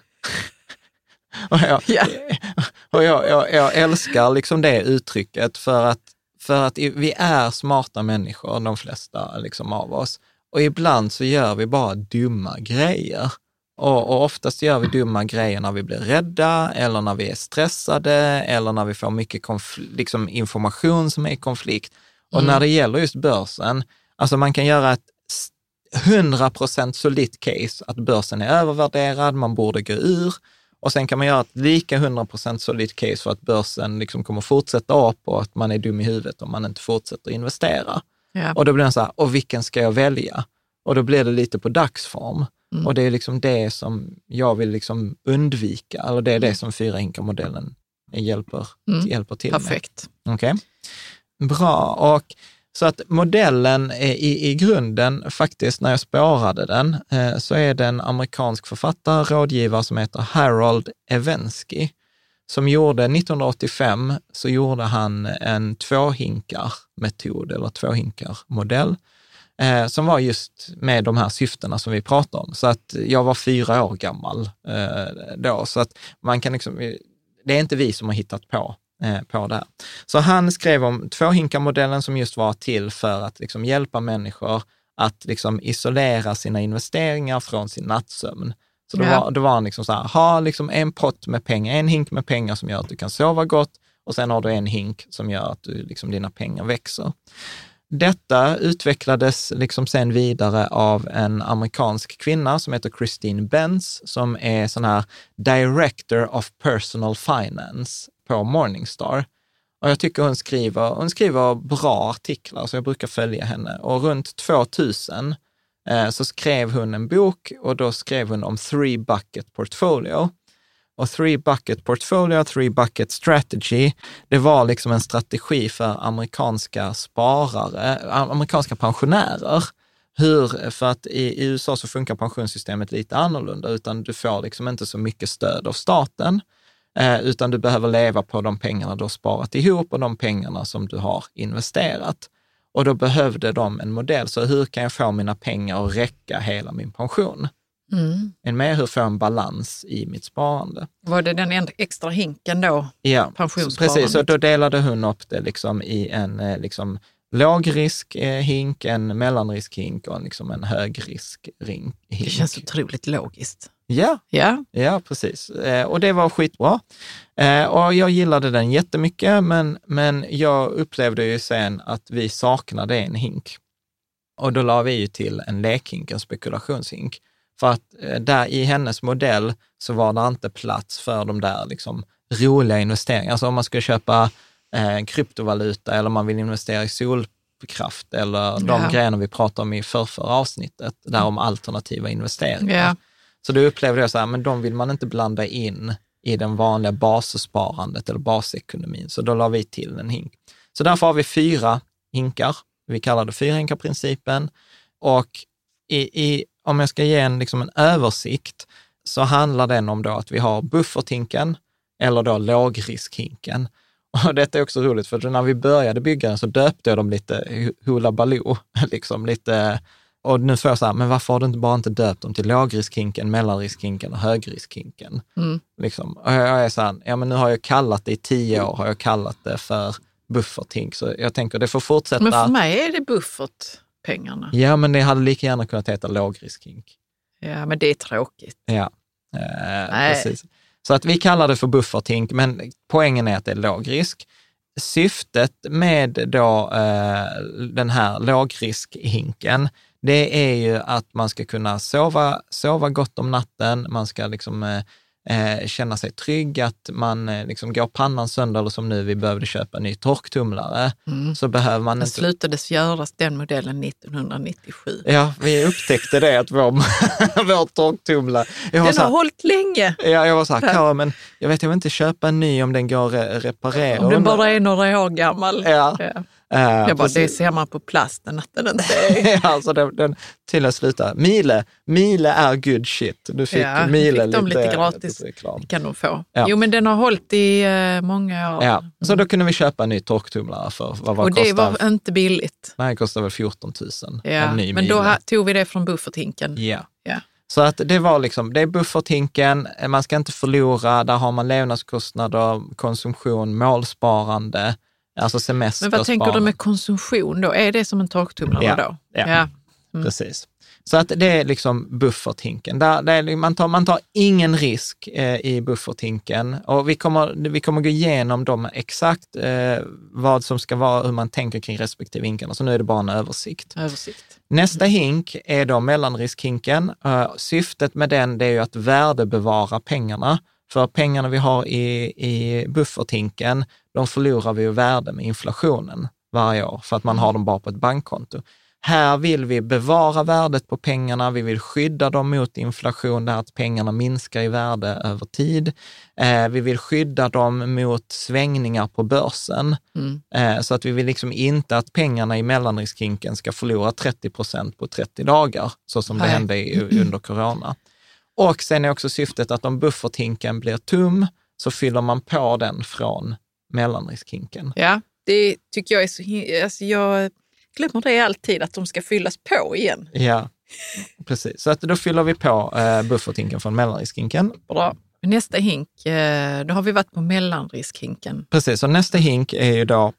S5: och jag, yeah. och jag, jag, jag älskar liksom det uttrycket för att, för att vi är smarta människor, de flesta liksom av oss. Och ibland så gör vi bara dumma grejer. Och, och oftast gör vi dumma grejer när vi blir rädda eller när vi är stressade eller när vi får mycket konfl- liksom information som är i konflikt. Och mm. när det gäller just börsen, alltså man kan göra ett hundra procent solid case att börsen är övervärderad, man borde gå ur. Och sen kan man göra ett lika hundra procent solid case för att börsen liksom kommer fortsätta upp och att man är dum i huvudet om man inte fortsätter investera.
S6: Ja.
S5: Och då blir det så här, och vilken ska jag välja? Och då blir det lite på dagsform. Mm. Och det är liksom det som jag vill liksom undvika, eller det är det som fyrahinkarmodellen hjälper, mm. hjälper till
S6: Perfekt.
S5: med. Okej. Okay. Bra. Och Så att modellen är i, i grunden, faktiskt när jag spårade den, eh, så är det en amerikansk författare, rådgivare som heter Harold Evensky, som gjorde nittonhundraåttiofem så gjorde han en tvåhinkar-metod eller tvåhinkar-modell eh, som var just med de här syftena som vi pratar om. Så att jag var fyra år gammal eh, då, så att man kan liksom, det är inte vi som har hittat på på det här. Så han skrev om tvåhinkarmodellen som just var till för att liksom hjälpa människor att liksom isolera sina investeringar från sin nattsömn. Så då, ja. var, då var han liksom så här, ha liksom en pott med pengar, en hink med pengar som gör att du kan sova gott, och sen har du en hink som gör att du, liksom, dina pengar växer. Detta utvecklades liksom sen vidare av en amerikansk kvinna som heter Christine Benz, som är sån här Director of Personal Finance på Morningstar. Och jag tycker hon skriver, hon skriver bra artiklar, så jag brukar följa henne. Och runt tvåtusen eh, så skrev hon en bok, och då skrev hon om Three Bucket Portfolio. Och Three Bucket Portfolio, Three Bucket Strategy, det var liksom en strategi för amerikanska sparare, amerikanska pensionärer. Hur, för att i U S A så funkar pensionssystemet lite annorlunda, utan du får liksom inte så mycket stöd av staten. Eh, utan du behöver leva på de pengarna du har sparat ihop och de pengarna som du har investerat. Och då behövde de en modell. Så hur kan jag få mina pengar att räcka hela min pension? Mm. En mer hur får jag en balans i mitt sparande.
S6: Var det den extra hinken då?
S5: Ja, precis. Så då delade hon upp det liksom i en liksom, lågriskhink, en mellanriskhink och en, liksom en högriskhink.
S6: Det känns otroligt logiskt.
S5: Ja,
S6: ja.
S5: ja, precis. Eh, och det var skitbra. Eh, och jag gillade den jättemycket, men, men jag upplevde ju sen att vi saknade en hink. Och då la vi ju till en lekhink, en spekulationshink. För att eh, där i hennes modell så var det inte plats för de där liksom roliga investeringarna. Alltså om man skulle köpa eh, kryptovaluta eller man vill investera i solkraft eller de ja. grejerna vi pratade om i förrförra avsnittet, där om alternativa investeringar.
S6: Ja.
S5: Så då upplevde jag så här, men de vill man inte blanda in i den vanliga bassparandet eller basekonomin. Så då la vi till en hink. Så därför har vi fyra hinkar. Vi kallar det fyrhinkarprincipen. Och i, i, om jag ska ge en, liksom en översikt så handlar den om då att vi har bufferthinken eller då lågriskhinken. Och detta är också roligt, för när vi började bygga den så döpte jag dem lite hula baloo, liksom lite. Och nu får jag så här, men varför har du inte bara inte döpt dem till lågriskhinken, mellanriskhinken och högriskhinken? Mm. Liksom. Och jag är så här, ja men nu har jag kallat det i tio år, har jag kallat det för bufferthink. Så jag tänker det får fortsätta.
S6: Men för mig är det buffertpengarna.
S5: Ja, men det hade lika gärna kunnat heta lågriskhink.
S6: Ja, men det är tråkigt.
S5: Ja, eh, precis. Så att vi kallar det för bufferthink, men poängen är att det är lågrisk. Syftet med då eh, den här lågriskhinken, det är ju att man ska kunna sova, sova gott om natten, man ska liksom eh, känna sig trygg, att man eh, liksom går pannan sönder, eller som nu vi behövde köpa en ny torktumlare, mm. så behöver man
S6: det
S5: inte...
S6: slutades göras den modellen nittonhundranittiosju.
S5: Ja, vi upptäckte det att vår, vår torktumlare...
S6: Den har här, hållit länge.
S5: Ja, jag var så här, Kara, men jag vet jag vill inte köpa en ny om den går att reparera.
S6: Om den bara är några år gammal.
S5: Ja.
S6: ja. Uh, jag bara, det ser man på plasten att den inte är.
S5: Ja, alltså den, den till att sluta. Miele, Miele är good shit. Du fick
S6: ja,
S5: Miele
S6: fick de
S5: lite,
S6: lite gratis.
S5: Lite reklam.
S6: Det kan de få.
S5: Ja.
S6: Jo, men den har hållit i uh, många år.
S5: Ja, så då kunde vi köpa en ny torktumlare för vad var
S6: Och det
S5: kostar?
S6: var inte billigt.
S5: Nej, det kostade väl fjorton tusen.
S6: Ja,
S5: en ny
S6: men
S5: Miele.
S6: då tog vi det från bufferthinken.
S5: Ja.
S6: ja.
S5: Så att det var liksom, det är bufferthinken, man ska inte förlora, där har man levnadskostnader, konsumtion, målsparande, alltså semester.
S6: Men vad tänker du med konsumtion då? Är det som en torktumlare
S5: ja,
S6: då?
S5: Ja,
S6: ja.
S5: Mm. Precis. Så att det är liksom bufferthinken. Där, där man, tar, man tar ingen risk eh, i bufferthinken. Och vi kommer, vi kommer gå igenom dem exakt eh, vad som ska vara, hur man tänker kring respektive hinken. Så nu är det bara en översikt.
S6: översikt.
S5: Nästa hink är då mellanriskhinken. Uh, syftet med den det är ju att värdebevara pengarna. För pengarna vi har i, i bufferthinken, de förlorar vi ju värde med inflationen varje år för att man har dem bara på ett bankkonto. här vill vi bevara värdet på pengarna, vi vill skydda dem mot inflation, där att pengarna minskar i värde över tid. Eh, vi vill skydda dem mot svängningar på börsen. Mm. Eh, så att vi vill liksom inte att pengarna i mellanriskhinken ska förlora trettio procent på trettio dagar, så som Nej. det hände i, under corona. Och sen är också syftet att om bufferthinken blir tom så fyller man på den från mellanriskhinken.
S6: Ja, det tycker jag är så... Alltså jag glömmer det alltid att de ska fyllas på igen.
S5: Ja, precis. Så att då fyller vi på eh, bufferthinken från mellanriskhinken.
S6: Bra. Nästa hink, eh, då har vi varit på mellanriskhinken.
S5: Precis, så nästa hink är ju då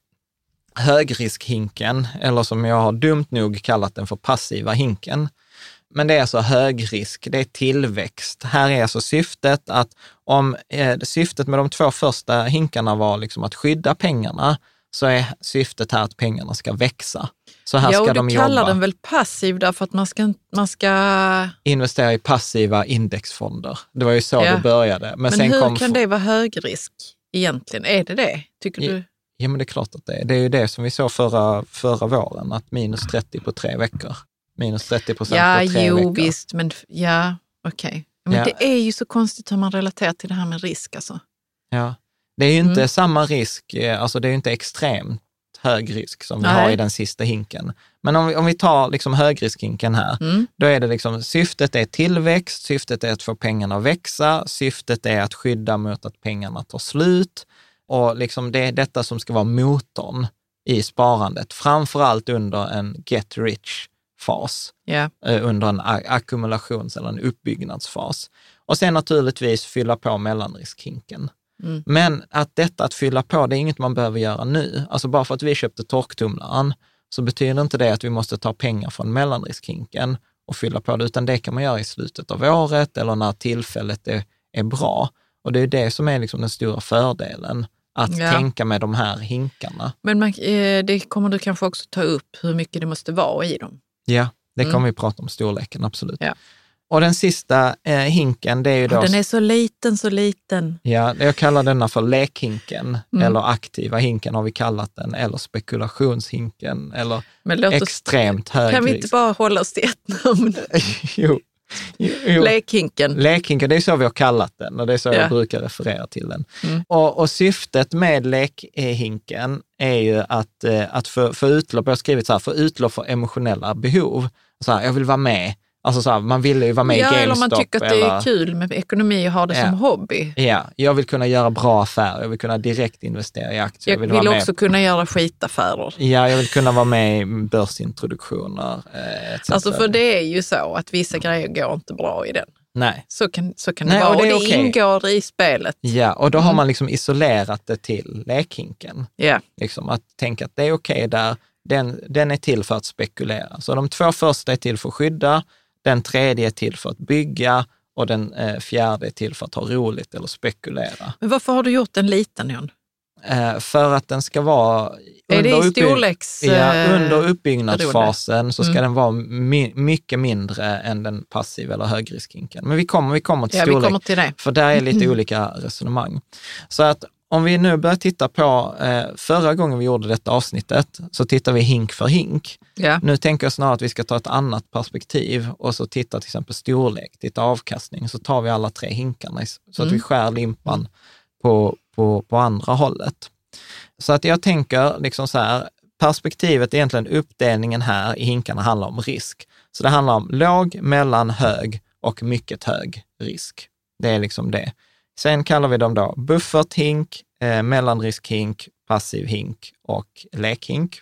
S5: högriskhinken, eller som jag har dumt nog kallat den för passiva hinken. Men det är alltså högrisk, det är tillväxt. Här är alltså syftet att om eh, syftet med de två första hinkarna var liksom att skydda pengarna, så är syftet här att pengarna ska växa. Så här
S6: ja,
S5: ska
S6: och
S5: de
S6: du
S5: jobba.
S6: kallar den väl passiv därför att man ska... Man ska...
S5: investera i passiva indexfonder. Det var ju så
S6: ja.
S5: det började. Men,
S6: men
S5: sen
S6: hur
S5: kom
S6: kan det vara högrisk egentligen? Är det det? Tycker
S5: ja,
S6: du?
S5: Ja, men det är klart att det är. Det är ju det som vi såg förra, förra våren, att minus trettio på tre veckor. Minus trettio procent
S6: ja,
S5: på tre
S6: jo,
S5: veckor.
S6: Ja, visst. Men ja, okej. Okay. Men
S5: ja.
S6: det är ju så konstigt hur man relaterar till det här med risk alltså.
S5: Ja, det är ju inte
S6: mm.
S5: samma risk, alltså det är ju inte extremt hög risk som vi
S6: Nej.
S5: har i den sista hinken. Men om vi, om vi tar liksom högriskhinken här, mm. då är det liksom, syftet är tillväxt, syftet är att få pengarna att växa, syftet är att skydda mot att pengarna tar slut, och liksom det är detta som ska vara motorn i sparandet, framförallt under en get rich fas,
S6: yeah.
S5: under en ackumulations- eller en uppbyggnadsfas. Och sen naturligtvis fylla på mellanriskhinken. Mm. Men att detta att fylla på, det är inget man behöver göra nu. Alltså bara för att vi köpte torktumlaren så betyder inte det att vi måste ta pengar från mellanriskhinken och fylla på det, utan det kan man göra i slutet av året eller när tillfället är, är bra. Och det är det som är liksom den stora fördelen, att ja. tänka med de här hinkarna.
S6: Men man, det kommer du kanske också ta upp hur mycket det måste vara i dem.
S5: Ja, det kommer mm. vi prata om storleken, absolut. Ja. Och den sista eh, hinken, det är ju då...
S6: Den är så liten, så liten.
S5: Ja, jag kallar denna för lekhinken, mm. eller aktiva hinken har vi kallat den, eller spekulationshinken, eller extremt hög
S6: Kan vi
S5: risk.
S6: inte bara hålla oss till ett namn?
S5: jo. Jo, jo.
S6: Lekhinken.
S5: Lekhinken, det är så vi har kallat den, och det är så ja. jag brukar referera till den. Mm. Och, och syftet med lekhinken är ju att, att få, få utlopp, jag har skrivit så här, få utlopp för emotionella behov. Så här, jag vill vara med. Alltså så här, man vill ju vara med
S6: ja,
S5: i GameStop.
S6: Eller man tycker att det är kul med ekonomi och ha det
S5: ja.
S6: som hobby.
S5: Ja, jag vill kunna göra bra affärer. Jag vill kunna direkt investera i aktier.
S6: Jag, jag vill, vill också med. kunna göra skitaffärer.
S5: Ja, jag vill kunna vara med i börsintroduktioner. Eh,
S6: alltså för det är ju så att vissa grejer går inte bra i den.
S5: Nej.
S6: Så kan, så kan
S5: Nej,
S6: det vara.
S5: Och det,
S6: och det
S5: okay.
S6: ingår i spelet.
S5: Ja, och då
S6: mm.
S5: har man liksom isolerat det till lekhinken.
S6: Ja.
S5: Liksom att tänka att det är okej okay där. Den, den är till för att spekulera. Så de två första är till för att skydda. Den tredje är till för att bygga och den eh, fjärde är till för att ha roligt eller spekulera.
S6: Men varför har du gjort en liten, Jan?
S5: Eh, för att den ska vara...
S6: Är det i storleks...
S5: Ja, under uppbyggnadsfasen så ska
S6: mm.
S5: den vara my, mycket mindre än den passiv eller högriskhinken. Men vi kommer, vi kommer till
S6: ja,
S5: storlek.
S6: Vi kommer till det.
S5: För där är lite olika resonemang. Så att om vi nu börjar titta på, eh, förra gången vi gjorde detta avsnittet så tittar vi hink för hink.
S6: Ja.
S5: Nu tänker jag snarare att vi ska ta ett annat perspektiv och så titta till exempel storlek, titta avkastning, så tar vi alla tre hinkarna så mm. att vi skär limpan på, på, på andra hållet. Så att jag tänker liksom så här, perspektivet egentligen, uppdelningen här i hinkarna handlar om risk. Så det handlar om låg, mellan, hög och mycket hög risk. Det är liksom det. Sen kallar vi dem då bufferthink, eh, mellanriskhink, passiv hink och lekhink.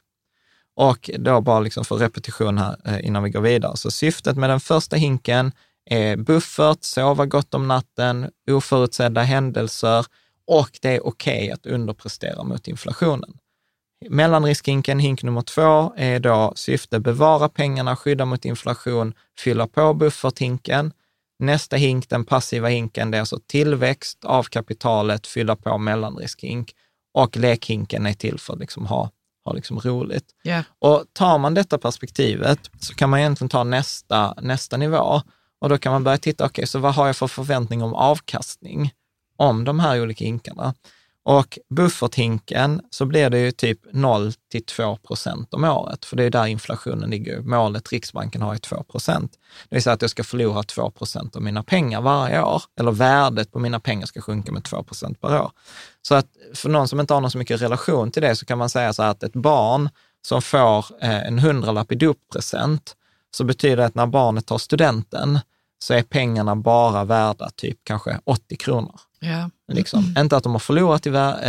S5: Och då bara liksom för repetition här eh, innan vi går vidare. Så syftet med den första hinken är buffert, sova gott om natten, oförutsedda händelser och det är okej okay att underprestera mot inflationen. Mellanriskhinken, hink nummer två, är då syfte bevara pengarna, skydda mot inflation, fylla på bufferthinken. Nästa hink, den passiva hinken, det är alltså tillväxt av kapitalet, fylla på mellanriskhink. Och lekhinken är till för att liksom ha, ha liksom roligt.
S6: Yeah.
S5: Och tar man detta perspektivet så kan man egentligen ta nästa, nästa nivå. Och då kan man börja titta, okej, okay, så vad har jag för förväntning om avkastning om de här olika hinkarna? Och bufferthinken så blir det ju typ noll till två procent om året. För det är där inflationen ligger. Målet Riksbanken har ju två procent. Det vill säga att jag ska förlora två procent av mina pengar varje år. Eller värdet på mina pengar ska sjunka med två procent per år. Så att för någon som inte har någon så mycket relation till det så kan man säga så här att ett barn som får en hundralapp i doppresent så betyder det att när barnet tar studenten så är pengarna bara värda typ kanske åttio kronor.
S6: Ja.
S5: Liksom. Mm. Inte att de har förlorat i,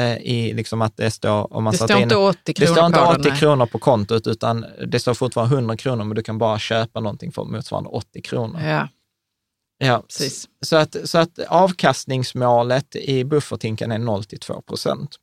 S5: i liksom att det står... Om man
S6: det står inte åttio kronor,
S5: det står inte
S6: på
S5: åttio
S6: den,
S5: kronor på kontot utan det står fortfarande hundra kronor men du kan bara köpa någonting för motsvarande åttio kronor.
S6: Ja,
S5: ja.
S6: precis.
S5: Så att, så att avkastningsmålet i bufferthinken är noll till två procent.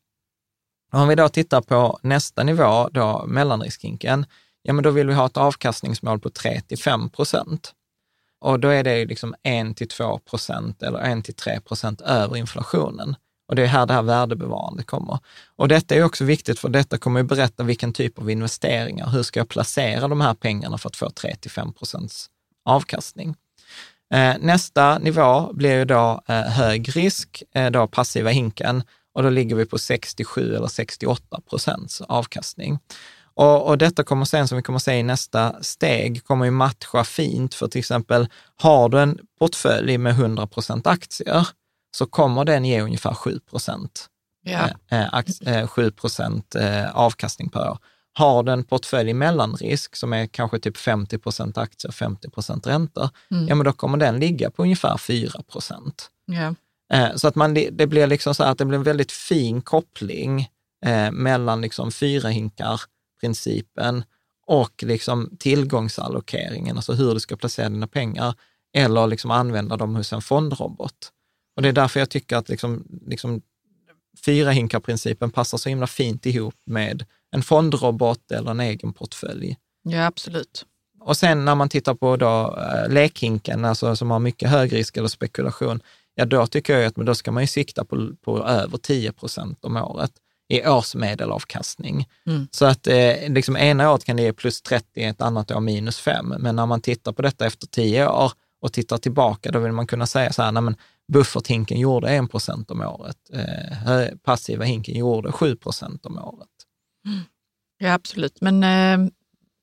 S5: Om vi då tittar på nästa nivå, då mellanriskhinken, ja men då vill vi ha ett avkastningsmål på tre till fem procent. Och då är det liksom ett till två procent eller ett till tre procent över inflationen. Och det är här det här värdebevarandet kommer. Och detta är också viktigt för detta kommer ju berätta vilken typ av investeringar. Hur ska jag placera de här pengarna för att få tre till fem procents avkastning? Eh, nästa nivå blir ju då eh, hög risk, eh, då passiva hinken. Och då ligger vi på sextiosju eller sextioåtta procents avkastning. Och, och detta kommer sen, som vi kommer att se i nästa steg, kommer ju matcha fint. För till exempel, har du en portfölj med hundra procent aktier så kommer den ge ungefär sju procent.
S6: Ja.
S5: Eh, eh, sju procent eh, avkastning per år. Har du en portfölj i mellanrisk som är kanske typ femtio procent aktier, femtio procent räntor, mm. ja men då kommer den ligga på ungefär fyra procent.
S6: Ja.
S5: Eh, så att man, det blir liksom så här att det blir en väldigt fin koppling eh, mellan liksom fyra hinkar principen och liksom tillgångsallokeringen, alltså hur du ska placera dina pengar eller liksom använda dem hos en fondrobot. Och det är därför jag tycker att liksom, liksom fyra hinkar-principen passar så himla fint ihop med en fondrobot eller en egen portfölj.
S6: Ja, absolut.
S5: Och sen när man tittar på då, äh, lekhinken, alltså som har mycket hög risk eller spekulation, ja då tycker jag att men då ska man ju sikta på, på över tio procent om året i årsmedelavkastning. Mm. Så att eh, liksom ena året kan det ge plus trettio, ett annat år minus fem. Men när man tittar på detta efter tio år och tittar tillbaka, då vill man kunna säga så här, nej men bufferthinken gjorde en procent om året. Eh, passiva hinken gjorde sju procent om året.
S6: Mm. Ja, absolut. Men eh,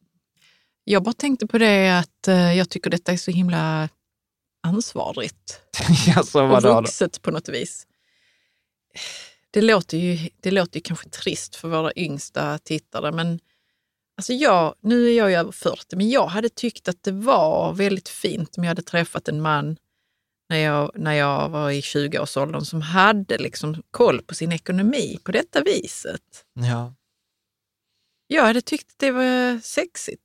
S6: jag bara tänkte på det att eh, jag tycker detta är så himla ansvarigt.
S5: Ja, så var
S6: och vuxet då? På något vis. Det låter ju, det låter ju kanske trist för våra yngsta tittare, men alltså jag, nu är jag ju över fyrtio, men jag hade tyckt att det var väldigt fint om jag hade träffat en man när jag, när jag var i tjugoårsåldern som hade liksom koll på sin ekonomi på detta viset.
S5: Ja.
S6: Jag hade tyckt att det var sexigt.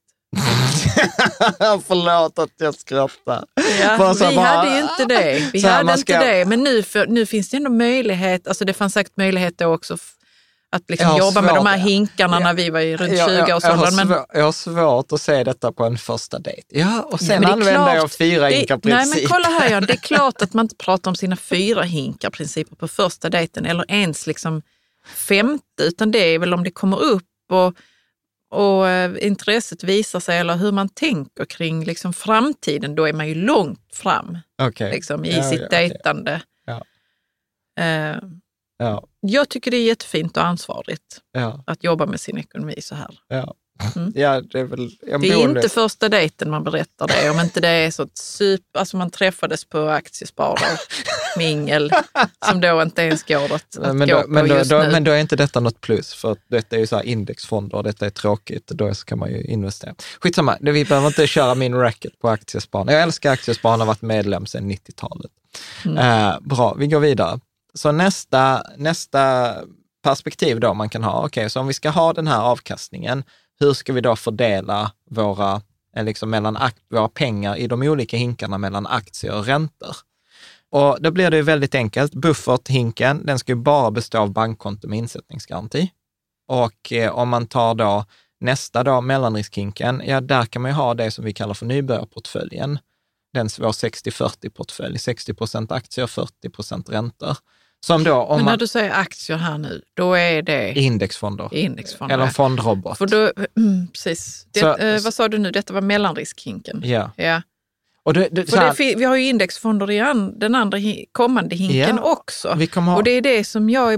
S5: Förlåt att jag skrattar.
S6: Ja, vi bara, hade ju inte det. Vi hade ska... inte det. Men nu, för, nu finns det ändå möjlighet, alltså det fanns säkert möjlighet då också att liksom jobba svårt. Med de här hinkarna ja. När vi var i runt tjugo-årsåldern. Jag,
S5: men... jag har svårt att se detta på en första dejt. Ja, och sen ja, använder klart, jag fyra hinkar-princip.
S6: Nej, men kolla här, ja, det är klart att man inte pratar om sina fyra hinkar-principer på första dejten eller ens liksom femte, utan det är väl om det kommer upp och och intresset visar sig eller hur man tänker kring liksom framtiden, då är man ju långt fram
S5: okay.
S6: liksom, i
S5: ja,
S6: sitt
S5: ja,
S6: dejtande.
S5: Ja.
S6: Uh,
S5: ja.
S6: Jag tycker det är jättefint och ansvarigt
S5: ja.
S6: Att jobba med sin ekonomi så här.
S5: Ja. Mm. Ja, det är väl
S6: det är inte första dejten man berättar det, om inte det är så ett super, alltså man träffades på aktiesparare mingel som då inte ens går att, att
S5: men
S6: gå
S5: då,
S6: på
S5: men då,
S6: just
S5: då,
S6: nu.
S5: Men då är inte detta något plus, för att detta är ju så här indexfonder och detta är tråkigt, då kan man ju investera. Skitsamma, vi behöver inte köra min racket på aktiespararna. Jag älskar aktiespararna, har varit medlem sedan nittiotalet. Mm. Eh, bra, vi går vidare. Så nästa, nästa perspektiv då man kan ha, okej, okay, så om vi ska ha den här avkastningen, hur ska vi då fördela våra, liksom mellan akt, våra pengar i de olika hinkarna mellan aktier och räntor? Och då blir det ju väldigt enkelt. Bufferthinken, den ska ju bara bestå av bankkonto med insättningsgaranti. Och eh, om man tar då nästa då, mellanriskhinken, ja där kan man ju ha det som vi kallar för nybörjarportföljen. Den vår sextio fyrtio-portfölj, sextio procent aktier, fyrtio procent räntor. Som då, om
S6: Men när
S5: man,
S6: du säger aktier här nu, då är det
S5: indexfonder.
S6: indexfonder.
S5: Eller en fondrobot.
S6: För då, mm, precis. Det,
S5: så,
S6: eh, vad sa du nu? Detta var mellanriskhinken.
S5: Ja.
S6: ja.
S5: Och det, det,
S6: För
S5: här,
S6: det, vi har ju indexfonder i an, den andra hi, kommande hinken
S5: ja,
S6: också.
S5: Vi kommer ha...
S6: Och det är det som jag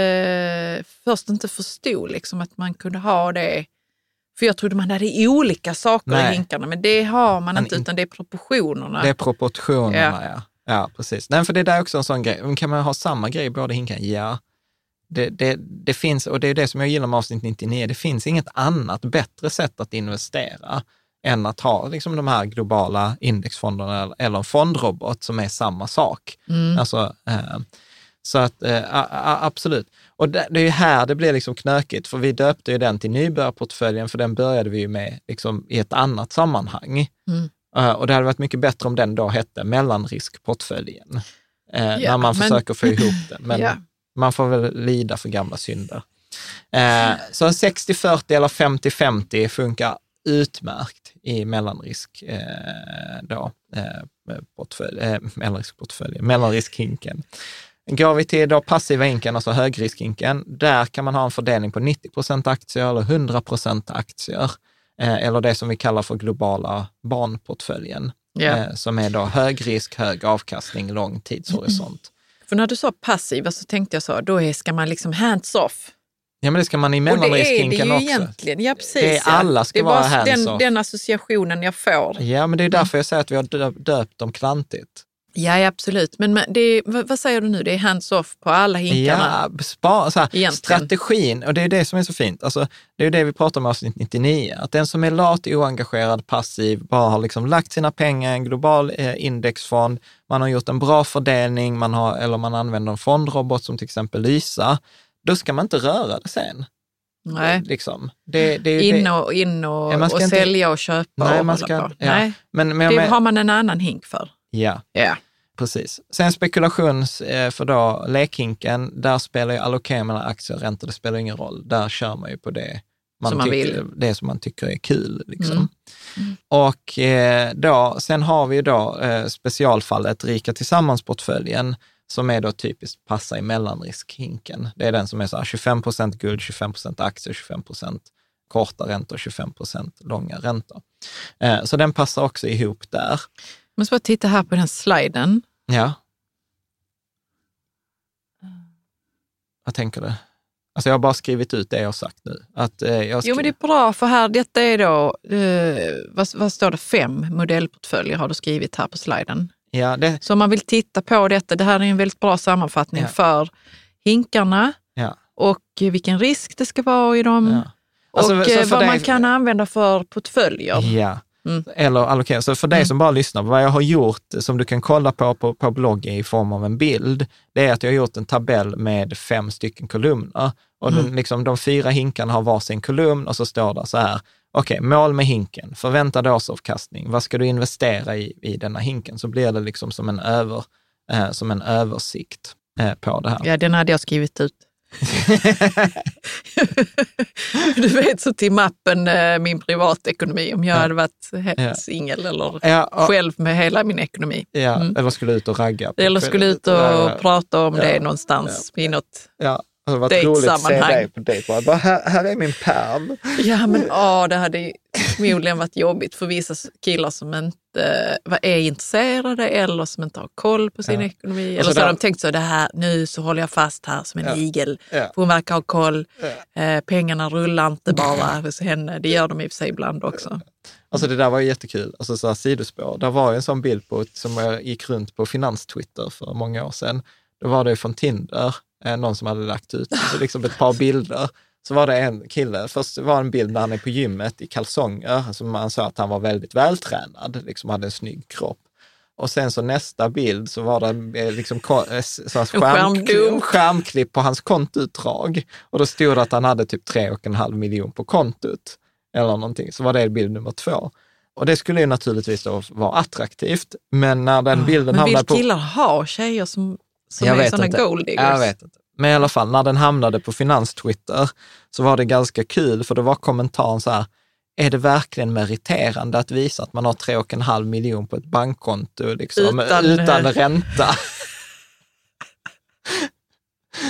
S6: eh, först inte förstod, liksom, att man kunde ha det. För jag trodde man hade olika saker Nej. i hinkarna, men det har man inte, utan det är proportionerna.
S5: Det är proportionerna, ja.
S6: ja.
S5: Ja, precis. Nej, för det där är också en sån grej. Kan man ha samma grej i båda hinkarna? Ja. Det, det, det finns, och det är det som jag gillar med avsnitt nittionio, det finns inget annat bättre sätt att investera än att ha liksom de här globala indexfonderna eller en fondrobot som är samma sak. Mm. Alltså, eh, så att eh, a, a, absolut. Och det, det är ju här det blir liksom knökigt, för vi döpte ju den till nybörjarportföljen, för den började vi ju med liksom i ett annat sammanhang. Mm. Uh, och det hade varit mycket bättre om den då hette mellanriskportföljen. Uh, yeah, när man men... försöker få ihop det. Men yeah. man får väl lida för gamla synder. Uh, så en sextio fyrtio eller femtio femtio funkar utmärkt i mellanrisk uh, då, uh, portfölj, uh, mellanriskportföljen, mellanriskhinken. Går vi till då passiva hinken, alltså högriskhinken, där kan man ha en fördelning på nittio procent aktier eller hundra procent aktier. Eller det som vi kallar för globala barnportföljen, yeah. som är då hög risk, hög avkastning, lång tidshorisont. Mm.
S6: För när du sa passiva så tänkte jag så, då är, ska man liksom hands off.
S5: Ja, men det ska man i mellanriskhinken också. Och det är det ju egentligen,
S6: ja precis.
S5: Det är, alla ska
S6: det
S5: vara hands
S6: den,
S5: off.
S6: Den associationen jag får.
S5: Ja, men det är därför jag säger att vi har döpt dem klantigt.
S6: Ja, ja, absolut. Men det är, vad, vad säger du nu? Det är hands-off på alla hinkarna?
S5: Ja, spa, så här, strategin, och det är det som är så fint. Alltså, det är ju det vi pratar om i avsnitt nittionio. Att den som är lat, oengagerad, passiv, bara har liksom lagt sina pengar i en global eh, indexfond, man har gjort en bra fördelning, man har, eller man använder en fondrobot som till exempel Lysa, då ska man inte röra det sen.
S6: Nej.
S5: Liksom. Det, det är
S6: in
S5: det.
S6: och, in och,
S5: ja,
S6: och
S5: inte,
S6: sälja och köpa
S5: nej,
S6: och
S5: man
S6: hålla
S5: ska,
S6: på.
S5: Ja.
S6: Nej,
S5: men, men,
S6: det
S5: men,
S6: har man en annan hink för.
S5: Ja,
S6: ja.
S5: Precis. Sen spekulations för då lekhinken, där spelar ju allokering mellan aktier och räntor, det spelar ingen roll. Där kör man ju på det man,
S6: som man
S5: tycker,
S6: vill.
S5: Det som man tycker är kul. Liksom.
S6: Mm. Mm.
S5: Och eh, då, sen har vi ju då eh, specialfallet Rika Tillsammans-portföljen, som är då typiskt passa i mellanriskhinken. Det är den som är så här tjugofem procent guld, tjugofem procent aktier, tjugofem procent korta räntor, tjugofem procent långa räntor. Eh, så den passar också ihop där.
S6: Jag måste bara titta här på den sliden.
S5: Ja. Vad tänker du? Alltså jag har bara skrivit ut det jag har sagt nu. Att, eh, jag skri-
S6: jo, men det är bra, för här, detta är då, eh, vad, vad står det, fem modellportföljer har du skrivit här på sliden.
S5: Ja, det...
S6: Så om man vill titta på detta, det här är en väldigt bra sammanfattning ja. för hinkarna
S5: ja.
S6: och vilken risk det ska vara i dem
S5: ja. alltså,
S6: och vad
S5: dig...
S6: man kan använda för portföljer.
S5: Ja. Mm. Eller allokera. Så för dig som bara lyssnar, vad jag har gjort som du kan kolla på, på på bloggen i form av en bild, det är att jag har gjort en tabell med fem stycken kolumner och mm. den, liksom, de fyra hinkarna har varsin kolumn och så står det så här, okej, okay, mål med hinken, förväntad årsavkastning, vad ska du investera i i denna hinken? Så blir det liksom som en, över, eh, som en översikt eh, på det här.
S6: Ja, den hade jag skrivit ut. Du vet, så till mappen eh, min privatekonomi, om jag ja. hade varit ja. singel eller ja, och, själv med hela min ekonomi.
S5: Ja,
S6: mm.
S5: eller skulle ut och ragga. På
S6: eller skulle ut och
S5: ja,
S6: prata om
S5: ja,
S6: det någonstans
S5: ja,
S6: i något
S5: ja. Det var roligt att se dig på dig. Bara, här, här är min pärm.
S6: Ja, men åh, det hade förmodligen varit jobbigt för vissa killar som inte är intresserade eller som inte har koll på sin ja. ekonomi. Eller så, så har de tänkt så, det här, nu så håller jag fast här som en ja. igel. Ja. För hon verkar ha koll. Ja. Eh, pengarna rullar inte bara hos henne. Det gör de i och för sig ibland också.
S5: Alltså det där var ju jättekul. Alltså så här sidospår. Det var ju en sån bild på, som jag gick runt på Finans-Twitter för många år sedan. Då var det från Tinder. Någon som hade lagt ut liksom ett par bilder. Så var det en kille, först var en bild där han är på gymmet i kalsonger. Alltså man sa att han var väldigt vältränad, liksom hade en snygg kropp. Och sen så nästa bild så var det liksom så skärm, skärmklipp på hans kontoutdrag. Och då stod det att han hade typ tre och en halv miljon på kontot. Eller någonting. Så var det bild nummer två. Och det skulle ju naturligtvis då vara attraktivt. Men när den bilden
S6: oh,
S5: hamnade på...
S6: Men vill killar ha tjejer som... Som
S5: jag
S6: är
S5: vet
S6: såna
S5: inte.
S6: gold diggers.
S5: Jag vet inte. Men i alla fall, när den hamnade på Finans-Twitter så var det ganska kul, för det var kommentaren så här, är det verkligen meriterande att visa att man har tre och en halv miljon på ett bankkonto liksom, utan, utan ränta?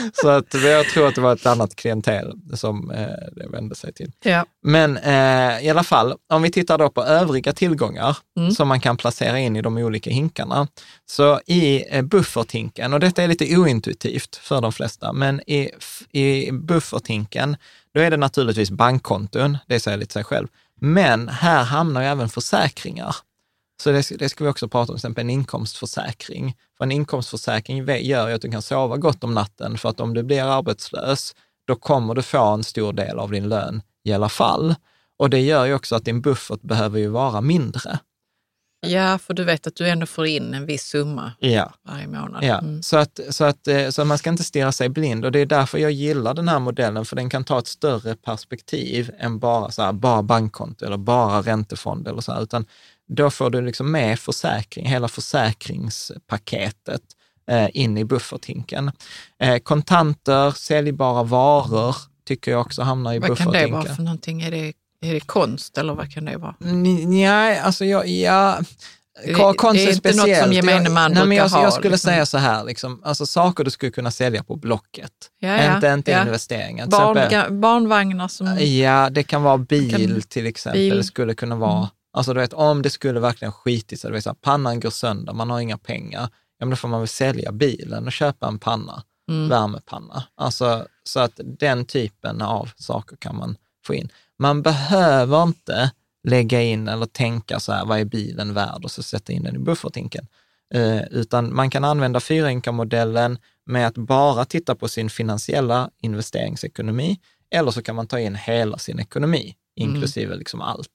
S5: Så att jag tror att det var ett annat klientel som eh, det vände sig till.
S6: Ja.
S5: Men eh, i alla fall, om vi tittar då på övriga tillgångar
S6: mm.
S5: som man kan placera in i de olika hinkarna. Så i eh, bufferthinken, och detta är lite ointuitivt för de flesta, men i, i bufferthinken, då är det naturligtvis bankkonton, det säger lite sig själv. Men här hamnar ju även försäkringar. Så det, det ska vi också prata om, till exempel en inkomstförsäkring. För en inkomstförsäkring gör ju att du kan sova gott om natten, för att om du blir arbetslös, då kommer du få en stor del av din lön i alla fall. Och det gör ju också att din buffert behöver ju vara mindre.
S6: Ja, för du vet att du ändå får in en viss summa
S5: ja.
S6: varje månad.
S5: Ja,
S6: Mm.
S5: så, att, så, att, så att man ska inte stirra sig blind, och det är därför jag gillar den här modellen, för den kan ta ett större perspektiv än bara, så här, bara bankkonto eller bara räntefond eller så här, utan då får du liksom med försäkring, hela försäkringspaketet eh, in i bufferthinken. Eh, kontanter, säljbara varor tycker jag också hamnar i
S6: vad
S5: bufferthinken.
S6: Vad kan det vara för någonting? Är det, är det konst eller vad kan det vara?
S5: Nej, alltså jag... ja,
S6: det,
S5: konst
S6: det är inte speciellt. Något som gemene man
S5: jag, nej, men jag,
S6: ha.
S5: Jag skulle
S6: liksom.
S5: säga så här, liksom, alltså saker du skulle kunna sälja på Blocket.
S6: Ja, ja,
S5: inte inte
S6: ja.
S5: investeringar.
S6: Barn,
S5: exempel,
S6: barnvagnar som...
S5: Ja, det kan vara bil
S6: kan,
S5: till exempel.
S6: Bil.
S5: Det skulle kunna vara... Mm. Alltså du vet, om det skulle verkligen skitigt, så det vill säga pannan går sönder, man har inga pengar, ja men då får man väl sälja bilen och köpa en panna, mm. värmepanna. Alltså så att den typen av saker kan man få in. Man behöver inte lägga in eller tänka så här, vad är bilen värd, och så sätta in den i bufferthinken. Eh, utan man kan använda fyrainkomstmodellen med att bara titta på sin finansiella investeringsekonomi, eller så kan man ta in hela sin ekonomi, inklusive mm. liksom allt.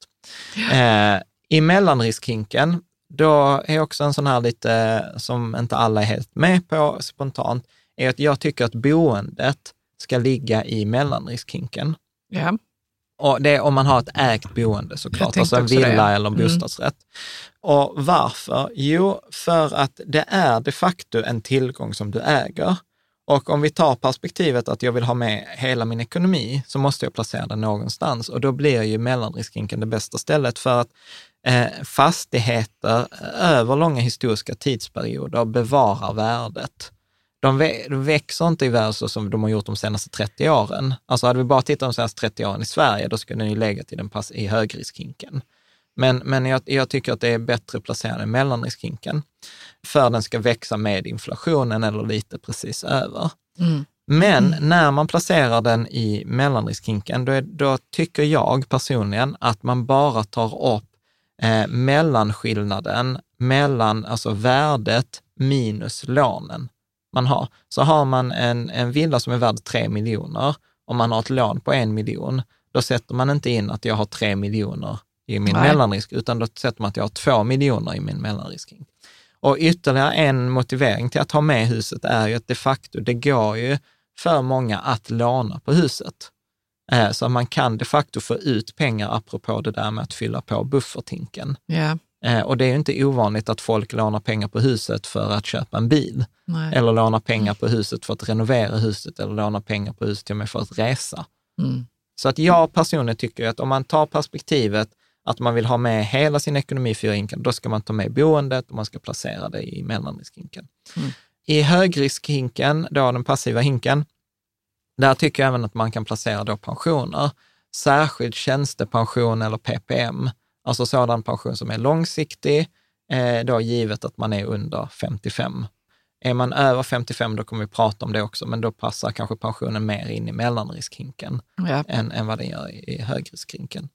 S5: Eh, I mellanriskhinken, då är också en sån här lite som inte alla är helt med på spontant, är att jag tycker att boendet ska ligga i mellanriskhinken.
S6: Ja.
S5: Och det är om man har ett ägt boende såklart, alltså en villa det. eller en bostadsrätt. Mm. Och varför? Jo, för att det är de facto en tillgång som du äger. Och om vi tar perspektivet att jag vill ha med hela min ekonomi, så måste jag placera den någonstans. Och då blir ju mellanriskhinken det bästa stället, för att eh, fastigheter över långa historiska tidsperioder bevarar värdet. De, vä- de växer inte i värde så som de har gjort de senaste trettio åren. Alltså hade vi bara tittat de senaste trettio åren i Sverige, då skulle den ju lägga till den pass- i högriskhinken. Men, men jag, jag tycker att det är bättre placerad i mellanriskhinken, för den ska växa med inflationen eller lite precis över. Mm. Men mm. när man placerar den i mellanriskhinken, då, är, då tycker jag personligen att man bara tar upp eh, mellanskillnaden mellan alltså värdet minus lånen man har. Så har man en, en villa som är värd tre miljoner och man har ett lån på en miljon, då sätter man inte in att jag har tre miljoner i min Nej. mellanrisk, utan då sätter man att jag har två miljoner i min mellanrisking. Och ytterligare en motivering till att ha med huset är ju att de facto, det går ju för många att låna på huset. Eh, så man kan de facto få ut pengar apropå det där med att fylla på bufferthinken.
S6: Yeah.
S5: Eh, och det är ju inte ovanligt att folk lånar pengar på huset för att köpa en bil.
S6: Nej.
S5: Eller lånar pengar på huset för att renovera huset, eller lånar pengar på huset till och med för att resa.
S6: Mm.
S5: Så att jag personligen tycker att om man tar perspektivet att man vill ha med hela sin ekonomi i fyrahinken, då ska man ta med boendet och man ska placera det i mellanriskhinken. Mm. I högriskhinken, då den passiva hinken, där tycker jag även att man kan placera då pensioner, särskilt tjänstepension eller P P M, alltså sådan pension som är långsiktig, eh, då givet att man är under femtiofem. Är man över femtiofem, då kommer vi prata om det också, men då passar kanske pensionen mer in i mellanriskhinken
S6: ja.
S5: än, än vad den gör i, i högriskhinken.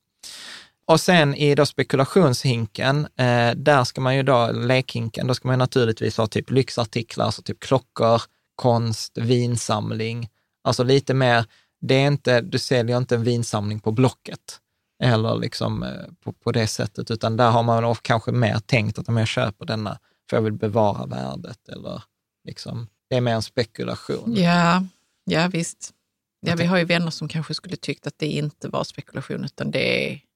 S5: Och sen i då spekulationshinken, eh, där ska man ju då, lekhinken, då ska man naturligtvis ha typ lyxartiklar, alltså typ klockor, konst, vinsamling. Alltså lite mer, det är inte, du säljer inte en vinsamling på Blocket eller liksom eh, på, på det sättet, utan där har man kanske mer tänkt att om jag köper denna för jag vill bevara värdet, eller liksom, det är mer en spekulation.
S6: Ja, ja visst. Ja, vi har ju vänner som kanske skulle tyckt att det inte var spekulation, utan det är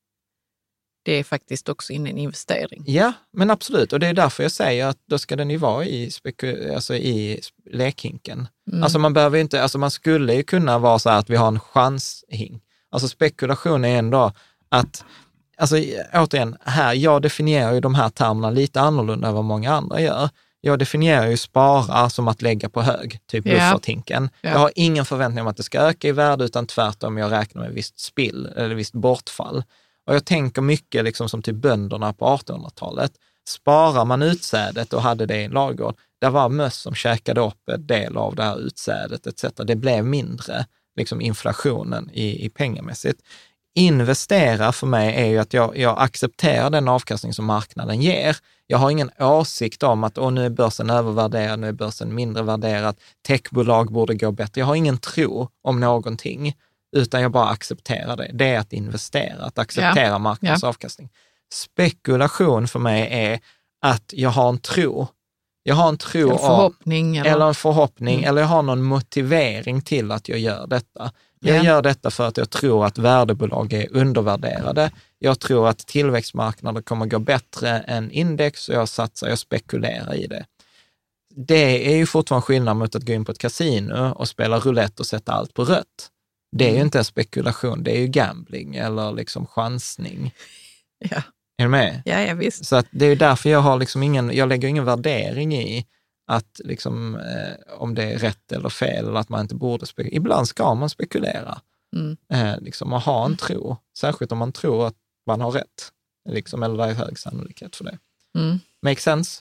S6: Det är faktiskt också in en investering.
S5: Ja, men absolut. Och det är därför jag säger att då ska den ju vara i, speku- alltså i lekhinken. Mm. Alltså man behöver inte, alltså man skulle ju kunna vara så här att vi har en chanshink. Alltså spekulation är ändå att, alltså återigen, här, jag definierar ju de här termerna lite annorlunda än vad många andra gör. jag definierar ju spara som att lägga på hög, typ
S6: Ja.
S5: bufferthinken.
S6: Ja.
S5: Jag har ingen förväntning om att det ska öka i värde, utan tvärtom jag räknar med visst spill eller visst bortfall. Och jag tänker mycket liksom som typ bönderna på artonhundratalet. Sparar man utsädet och hade det i en ladugård, där var möss som käkade upp en del av det här utsädet et cetera. Det blev mindre liksom inflationen i, i pengamässigt. Investera för mig är ju att jag, jag accepterar den avkastning som marknaden ger. Jag har ingen åsikt om att åh, nu är börsen övervärderad, nu är börsen mindre värderad, techbolag borde gå bättre. Jag har ingen tro om någonting, utan jag bara accepterar det. Det är att investera, att acceptera
S6: Ja.
S5: marknadens
S6: Ja.
S5: avkastning. Spekulation för mig är att jag har en tro. Jag har en tro
S6: En förhoppning.
S5: om,
S6: Eller,
S5: eller en förhoppning,
S6: Mm.
S5: eller jag har någon motivering till att jag gör detta. Jag
S6: Ja.
S5: gör detta för att jag tror att värdebolag är undervärderade. Jag tror att tillväxtmarknader kommer gå bättre än index och jag satsar, jag spekulerar i det. Det är ju fortfarande skillnad mot att gå in på ett kasino och spela roulette och sätta allt på rött. Det är ju inte en spekulation, det är ju gambling eller liksom chansning.
S6: ja.
S5: Är du med?
S6: Ja, ja, visst.
S5: Så att det är ju därför jag har liksom ingen, jag lägger ingen värdering i att liksom, eh, om det är rätt eller fel eller att man inte borde spekulera. Ibland ska man spekulera
S6: Mm.
S5: eh, liksom, och ha en tro, särskilt om man tror att man har rätt, liksom, eller det är hög sannolikhet för det.
S6: Mm.
S5: Make sense?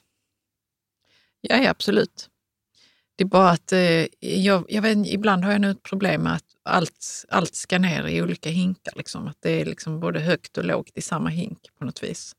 S6: Ja, ja, absolut. Det är bara att eh, jag, jag vet, ibland har jag nu ett problem med att allt, allt ska ner i olika hinkar. Liksom. Att det är liksom både högt och lågt i samma hink på något vis.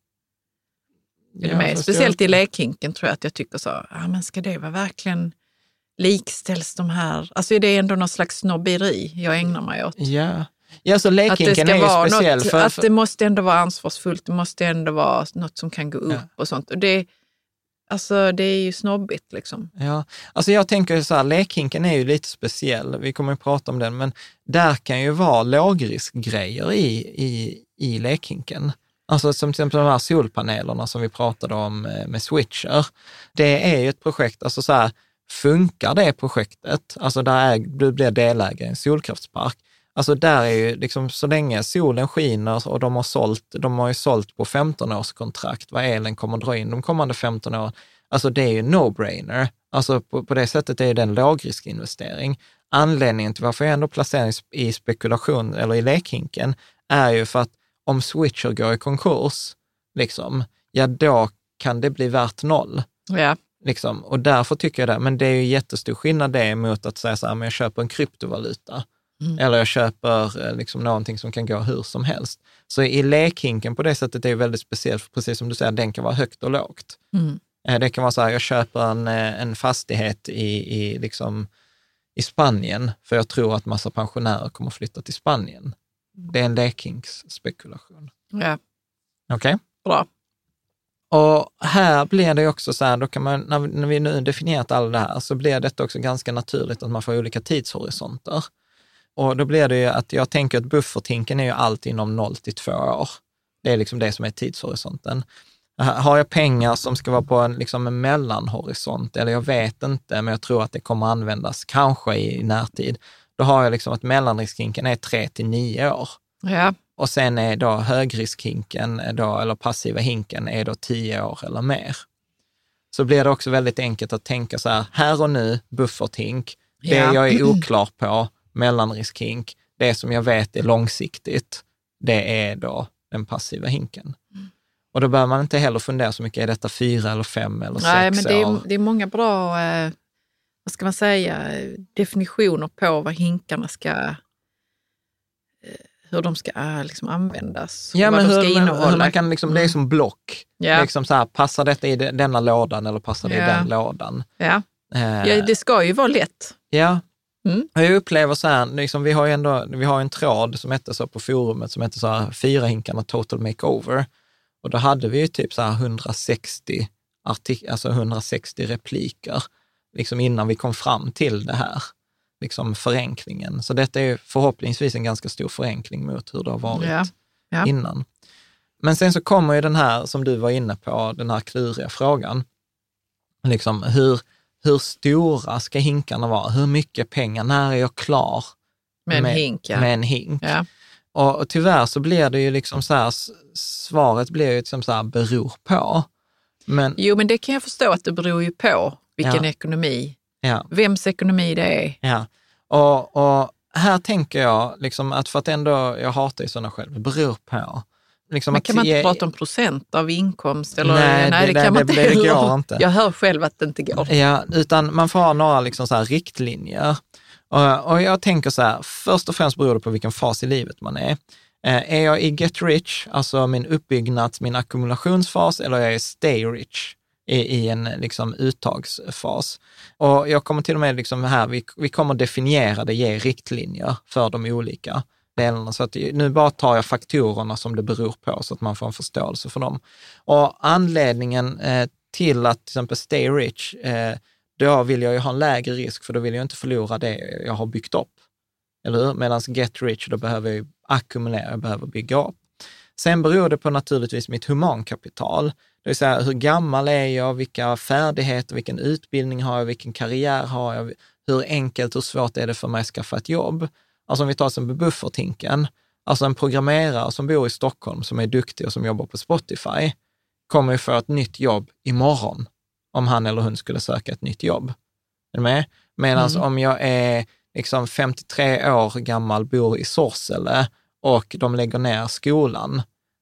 S6: Är du med?
S5: fast
S6: Speciellt
S5: jag,
S6: i lekhinken tror jag att jag tycker så, ja, men ska det vara verkligen likställs de här? Alltså det är ändå någon slags snobberi jag ägnar mig åt.
S5: Ja, ja så
S6: Att det
S5: lekhinken
S6: ska
S5: är ju
S6: vara
S5: speciell.
S6: något,
S5: För,
S6: att
S5: för,
S6: det måste ändå vara ansvarsfullt, det måste ändå vara något som kan gå upp
S5: Ja.
S6: och sånt. Och det, alltså, det är ju snobbigt liksom.
S5: ja, alltså jag tänker så här, lekhinken är ju lite speciell, vi kommer att prata om den, men där kan ju vara lågriskgrejer i, i, i lekhinken. Alltså som till exempel de här solpanelerna som vi pratade om med Switcher. Det är ju ett projekt, alltså så här, funkar det projektet, alltså där är, du blir delägare i en solkraftspark, alltså där är ju liksom så länge solen skiner och de har sålt, de har ju sålt på femton års kontrakt vad elen kommer dra in de kommande femton åren, alltså det är ju no-brainer, alltså på, på det sättet är det en lågriskinvestering. Anledningen till varför jag ändå placerar i spekulation eller i lekhinken är ju för att om Switcher går i konkurs, liksom, ja då kan det bli värt noll.
S6: Ja.
S5: Liksom. Och därför tycker jag det. Men det är ju jättestor skillnad det mot att säga så här, men jag köper en kryptovaluta. Mm. Eller jag köper liksom någonting som kan gå hur som helst. Så i lekhinken på det sättet är det väldigt speciellt, precis som du säger, den kan vara högt och lågt. Mm. Det kan vara så här, jag köper en, en fastighet i, i, liksom, i Spanien för jag tror att massa pensionärer kommer flytta till Spanien. Det är en lekhingsspekulation.
S6: Ja.
S5: Okej? Okay?
S6: Bra.
S5: Och här blir det också så här, då kan man, när vi, när vi nu definierat allt det här, så blir det också ganska naturligt att man får olika tidshorisonter. Och då blir det ju att jag tänker att bufferthinken är ju alltid inom noll till två år. Det är liksom det som är tidshorisonten. Har jag pengar som ska vara på en, liksom en mellanhorisont, eller jag vet inte, men jag tror att det kommer användas kanske i närtid, då har jag liksom att mellanriskhinken är tre till nio år.
S6: Ja.
S5: Och sen är då högriskhinken, då, eller passiva hinken, är då tio år eller mer. Så blir det också väldigt enkelt att tänka så här, här och nu, bufferthink, det
S6: Ja.
S5: jag är oklar på, mellanriskhink, det som jag vet är långsiktigt, det är då den passiva hinken. Mm. Och då bör man inte heller fundera så mycket, är detta fyra eller fem eller
S6: Nej,
S5: sex
S6: men det är,
S5: år?
S6: det är många bra, eh, vad ska man säga, definitioner på vad hinkarna ska, eh, hur de ska eh, liksom användas.
S5: Ja,
S6: vad
S5: men
S6: de
S5: hur,
S6: ska innehålla.
S5: hur man kan liksom, mm. det är som block.
S6: Ja.
S5: Liksom så här, passar detta i denna lådan eller passar det
S6: Ja.
S5: i den lådan?
S6: Ja.
S5: Eh,
S6: ja, det ska ju vara lätt.
S5: Ja,
S6: Mm.
S5: jag upplever så här, liksom, vi har ju ändå, vi har en tråd som heter så på forumet som heter så här, fyra hinkarna total makeover. Och då hade vi ju typ så här hundrasextio, artik- alltså hundrasextio repliker liksom innan vi kom fram till det här, liksom förenklingen. Så detta är ju förhoppningsvis en ganska stor förenkling mot hur det har varit
S6: Ja. Ja.
S5: innan. Men sen så kommer ju den här, som du var inne på, den här kluriga frågan. Liksom hur, hur stora ska hinkarna vara? Hur mycket pengar? När är jag klar
S6: Med en
S5: med,
S6: hink, ja.
S5: med en hink?
S6: Ja.
S5: Och, och tyvärr så blir det ju liksom så här, svaret blir ju liksom så här, beror på. Men,
S6: jo, men det kan jag förstå att det beror ju på vilken
S5: ja.
S6: ekonomi,
S5: ja.
S6: vems ekonomi det är.
S5: Ja, och, och här tänker jag liksom att för att ändå, jag hatar ju sådana själv, det beror på. Liksom
S6: men
S5: att
S6: kan man inte
S5: ge,
S6: prata om procent av inkomst? Eller,
S5: nej,
S6: nej, det,
S5: det,
S6: kan
S5: det,
S6: man inte
S5: det, det
S6: heller.
S5: går inte.
S6: Jag hör själv att det inte går.
S5: Ja, utan man får ha några liksom så här riktlinjer. Och, och jag tänker så här, först och främst beror det på vilken fas i livet man är. Eh, är jag i get rich, alltså min uppbyggnads, min ackumulationsfas, eller är jag i stay rich i, i en liksom uttagsfas? Och jag kommer till och med liksom här, vi, vi kommer definiera det, ge riktlinjer för de olika delarna. Så att nu bara tar jag faktorerna som det beror på så att man får en förståelse för dem. Och anledningen eh, till att till exempel stay rich, eh, då vill jag ju ha en lägre risk för då vill jag inte förlora det jag har byggt upp. Eller hur? Medan get rich, då behöver jag ackumulera, jag behöver bygga upp. Sen beror det på naturligtvis mitt humankapital. Det vill säga hur gammal är jag, vilka färdigheter, vilken utbildning har jag, vilken karriär har jag, hur enkelt, hur svårt är det för mig att skaffa ett jobb. Alltså om vi tar som bufferthinken, alltså en programmerare som bor i Stockholm som är duktig och som jobbar på Spotify kommer ju få ett nytt jobb imorgon om han eller hon skulle söka ett nytt jobb. Är du med? Medan mm. om jag är liksom femtiotre år gammal, bor i Sorsele och de lägger ner skolan,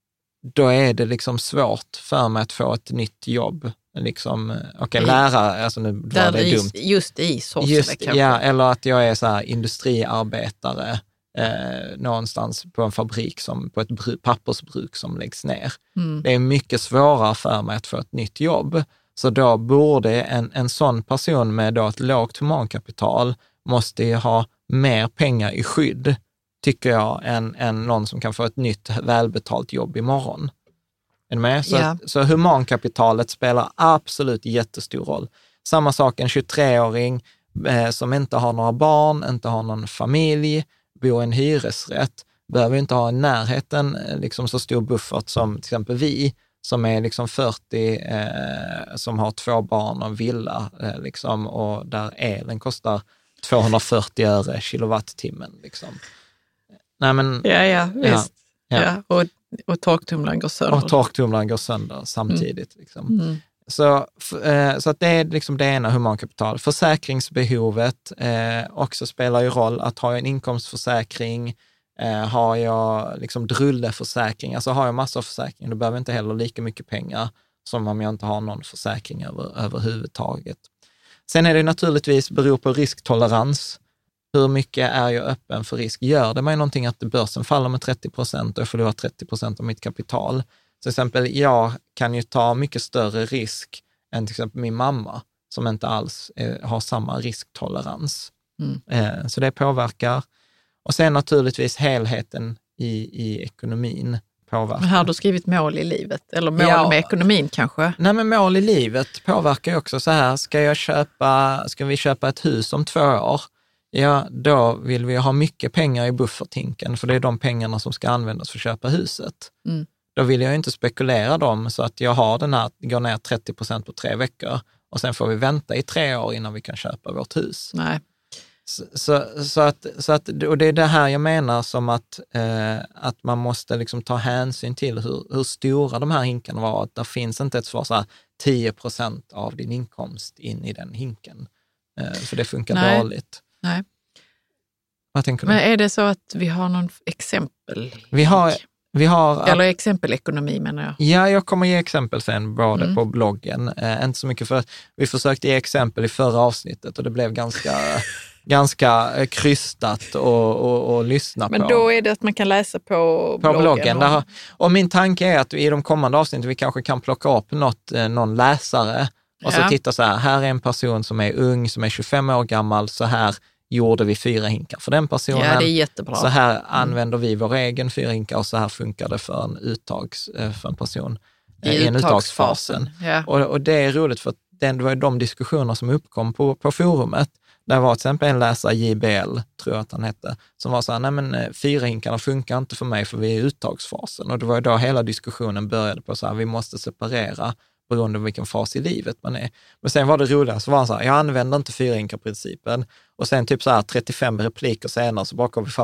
S5: då är det liksom svårt för mig att få ett nytt jobb. Liksom, okej, okay, lärare, alltså nu var det
S6: i,
S5: dumt.
S6: Just i Sorsele
S5: just,
S6: kanske.
S5: Ja, eller att jag är så här industriarbetare eh, någonstans på en fabrik, som, på ett bru, pappersbruk som läggs ner. Mm. Det är mycket svårare för mig att få ett nytt jobb. Så då borde en, en sån person med då ett lågt humankapital måste ju ha mer pengar i skydd, tycker jag, än, än någon som kan få ett nytt välbetalt jobb imorgon. Är du med? Så,
S6: ja.
S5: så humankapitalet spelar absolut jättestor roll. Samma sak en tjugotre-åring eh, som inte har några barn, inte har någon familj, bor i en hyresrätt, behöver inte ha i närheten liksom så stor buffert som till exempel vi, som är liksom fyrtio, eh, som har två barn och villa, eh, liksom, och där elen kostar tvåhundrafyrtio öre kilowattimmen. Liksom. Nej, men,
S6: ja, ja, visst.
S5: Ja, ja.
S6: Ja, och, och torktumlaren går sönder.
S5: Och torktumlaren går sönder samtidigt. Mm. Liksom.
S6: Mm.
S5: Så, eh, så att det är liksom det ena, humankapital. Försäkringsbehovet eh, också spelar ju roll. Att ha en inkomstförsäkring, eh, har jag liksom drulleförsäkring, alltså har jag massa av försäkring, då behöver jag inte heller lika mycket pengar som om jag inte har någon försäkring över, överhuvudtaget. Sen är det naturligtvis beror på risktolerans. Hur mycket är jag öppen för risk? Gör det mig någonting att börsen faller med trettio procent och jag förlorar trettio procent av mitt kapital? Till exempel, jag kan ju ta mycket större risk än till exempel min mamma som inte alls eh, har samma risktolerans. Mm. Eh, så det påverkar. Och sen naturligtvis helheten i, i ekonomin påverkar.
S6: Men här har du skrivit mål i livet, eller mål ja, med ekonomin kanske?
S5: Nej, men mål i livet påverkar ju också så här, ska jag köpa, ska vi köpa ett hus om två år? Ja, då vill vi ha mycket pengar i bufferthinken, för det är de pengarna som ska användas för att köpa huset. Mm. Då vill jag inte spekulera dem så att jag har den här, går ner trettio procent på tre veckor och sen får vi vänta i tre år innan vi kan köpa vårt hus.
S6: Nej.
S5: Så, så, så, att, så att, och det är det här jag menar som att, eh, att man måste liksom ta hänsyn till hur, hur stora de här hinkarna var. Att det finns inte ett svar så här tio procent av din inkomst in i den hinken. Eh, för det funkar
S6: Nej.
S5: dåligt.
S6: Nej.
S5: Vad tänker du?
S6: Men är det så att vi har någon exempel?
S5: Vi har... Vi har,
S6: Eller exempelekonomi menar jag.
S5: Ja, jag kommer ge exempel sen både
S6: mm.
S5: på bloggen. Eh, inte så mycket för vi försökte ge exempel i förra avsnittet och det blev ganska, ganska krystat och, och, och lyssna
S6: Men
S5: på.
S6: Men då är det att man kan läsa på,
S5: på
S6: bloggen.
S5: bloggen.
S6: Och...
S5: Där, och min tanke är att i de kommande avsnitten vi kanske kan plocka upp något, eh, någon läsare och
S6: ja.
S5: så titta så här, här är en person som är ung, som är tjugofem år gammal, så här gjorde vi fyra hinkar för den personen.
S6: Ja, det är jättebra.
S5: Så här mm. använder vi vår egen fyra hinkar och så här funkar det för en, uttags, för en person i, i en uttagsfasen.
S6: Ja.
S5: Och, och det är roligt för att det var de diskussioner som uppkom på, på forumet. Där var till exempel en läsare, J B L, tror jag att han hette, som var så här, nej men fyra hinkarna funkar inte för mig för vi är i uttagsfasen. Och det var då hela diskussionen började på så här, vi måste separera beroende på vilken fas i livet man är. Men sen var det roliga, så var han så här, jag använder inte fyra hinkar-principen. Och sen typ så här trettiofem repliker senare så bara kom vi fram till,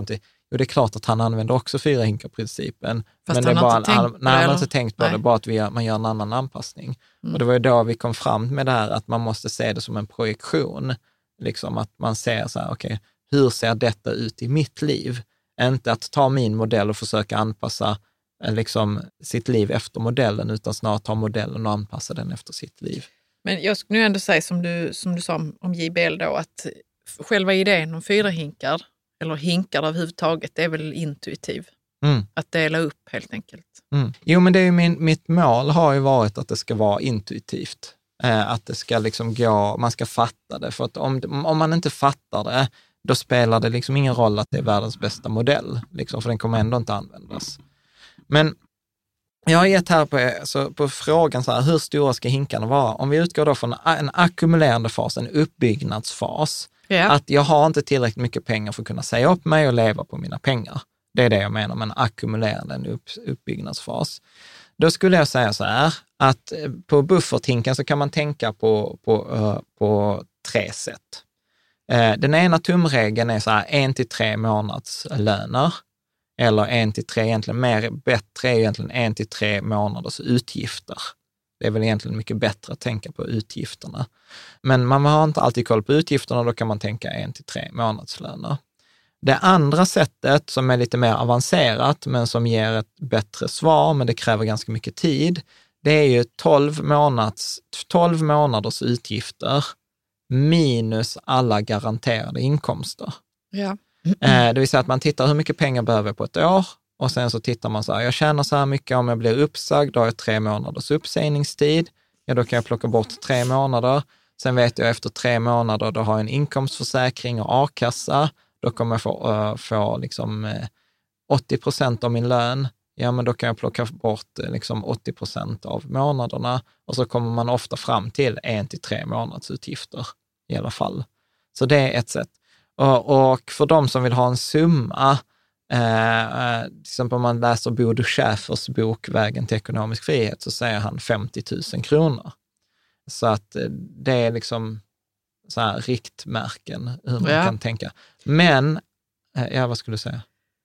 S5: Och det är klart att han använder också fyra hinkar-principen.
S6: Fast
S5: men
S6: han
S5: det är bara,
S6: har inte tänkt
S5: han,
S6: på
S5: nej,
S6: det,
S5: han har
S6: eller?
S5: inte tänkt på
S6: Nej.
S5: det, bara att vi gör, man gör en annan anpassning.
S6: Mm.
S5: Och det var ju då vi kom fram med det här att man måste se det som en projektion. Liksom att man ser så här, okej, okay, hur ser detta ut i mitt liv? Inte att ta min modell och försöka anpassa liksom, sitt liv efter modellen, utan snarare ta modellen och anpassa den efter sitt liv.
S6: Men jag skulle nu ändå säga som du, som du sa om, om J B L då, att själva idén om fyra hinkar, eller hinkar överhuvudtaget, det är väl intuitiv.
S5: Mm.
S6: Att dela upp helt enkelt.
S5: Mm. Jo, men det är ju min, mitt mål har ju varit att det ska vara intuitivt. Eh, att det ska liksom gå, man ska fatta det. För att om, om man inte fattar det, då spelar det liksom ingen roll att det är världens bästa modell. Liksom, för den kommer ändå inte användas. Men jag har gett här på, så på frågan så här, hur stora ska hinkarna vara? Om vi utgår då från en ackumulerande fas, en uppbyggnadsfas.
S6: Ja.
S5: Att jag har inte tillräckligt mycket pengar för att kunna säga upp mig och leva på mina pengar. Det är det jag menar med en ackumulerande en upp, uppbyggnadsfas. Då skulle jag säga så här, att på bufferthinken så kan man tänka på, på, uh, på tre sätt. Uh, den ena tumregeln är så här, en till tre månads löner. Eller en till tre, egentligen mer bättre är egentligen en till tre månaders utgifter. Det är väl egentligen mycket bättre att tänka på utgifterna. Men man har inte alltid koll på utgifterna, då kan man tänka en till tre månadslöner. Det andra sättet som är lite mer avancerat men som ger ett bättre svar, men det kräver ganska mycket tid, det är ju tolv, månads, tolv månaders utgifter minus alla garanterade inkomster.
S6: Ja.
S5: Eh, det vill säga att man tittar hur mycket pengar behöver jag på ett år och sen så tittar man så här, jag tjänar så här mycket, om jag blir uppsagd, då har jag tre månaders uppsägningstid, ja då kan jag plocka bort tre månader. Sen vet jag efter tre månader, då har jag en inkomstförsäkring och a-kassa, då kommer jag få, uh, få liksom, uh, åttio procent av min lön, ja men då kan jag plocka bort uh, liksom åttio procent av månaderna och så kommer man ofta fram till en till tre månads utgifter i alla fall. Så det är ett sätt. Och, och för de som vill ha en summa, eh, till exempel om man läser Bodo Schäfers bok Vägen till ekonomisk frihet, så säger han femtio tusen kronor. Så att det är liksom så här riktmärken hur man
S6: ja.
S5: kan tänka. Men, ja vad skulle du säga?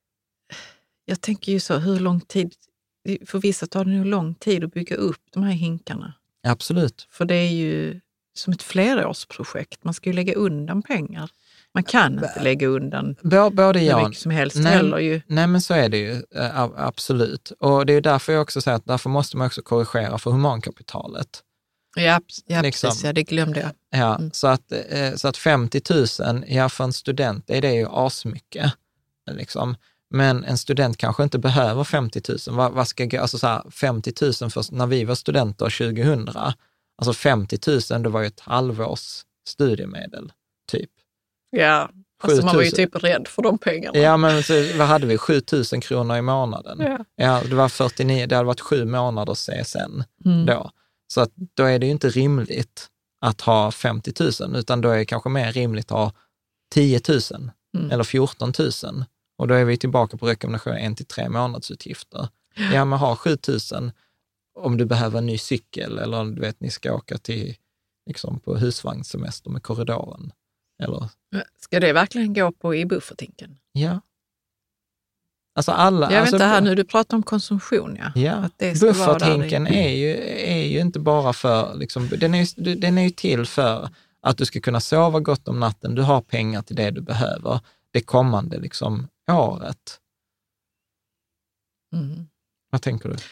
S6: Jag tänker ju så, hur lång tid, för vissa tar det nog lång tid att bygga upp de här hinkarna.
S5: Absolut.
S6: För det är ju som ett flerårsprojekt, man ska ju lägga undan pengar. Man kan inte lägga undan
S5: både
S6: hur
S5: jag,
S6: mycket som helst
S5: nej,
S6: heller ju.
S5: Nej, men så är det ju, absolut. Och det är därför jag också säger att därför måste man också korrigera för humankapitalet.
S6: Ja, ja
S5: liksom.
S6: precis, ja, det glömde jag.
S5: Ja,
S6: Mm.
S5: så, att, så att femtio tusen, ja för en student är det ju asmycket. Liksom. Men en student kanske inte behöver femtio tusen. Vad, vad ska, alltså så här, femtio tusen för, när vi var studenter tjugohundra, alltså femtio tusen, det var ju ett halvårs studiemedel, typ.
S6: Ja, alltså man var ju typ rädd för de pengarna.
S5: Ja, men så, vad hade vi? sju tusen kronor i månaden.
S6: Ja.
S5: Ja, det var fyrtionio, det hade varit sju månaders C S N
S6: Mm.
S5: då. Så att då är det ju inte rimligt att ha femtio tusen, utan då är det kanske mer rimligt att ha tio tusen
S6: Mm.
S5: eller fjorton tusen. Och då är vi tillbaka på rekommendation en till tre månadsutgifter. Ja, men ha sju tusen om du behöver en ny cykel eller du vet, ni ska åka till liksom på husvagnssemester med korridoren. Eller...
S6: Ska det verkligen gå på i buffertinken?
S5: Ja. Alltså alla...
S6: Jag
S5: alltså,
S6: vet inte här nu, du pratar om konsumtion, ja.
S5: Ja,
S6: Att det ska vara där
S5: bufferthinken
S6: i-
S5: är ju, är ju inte bara för, liksom, den, är, ju- den är ju till för att du ska kunna sova gott om natten, du har pengar till det du behöver det kommande liksom, året.
S6: Mm.
S5: Vad tänker du?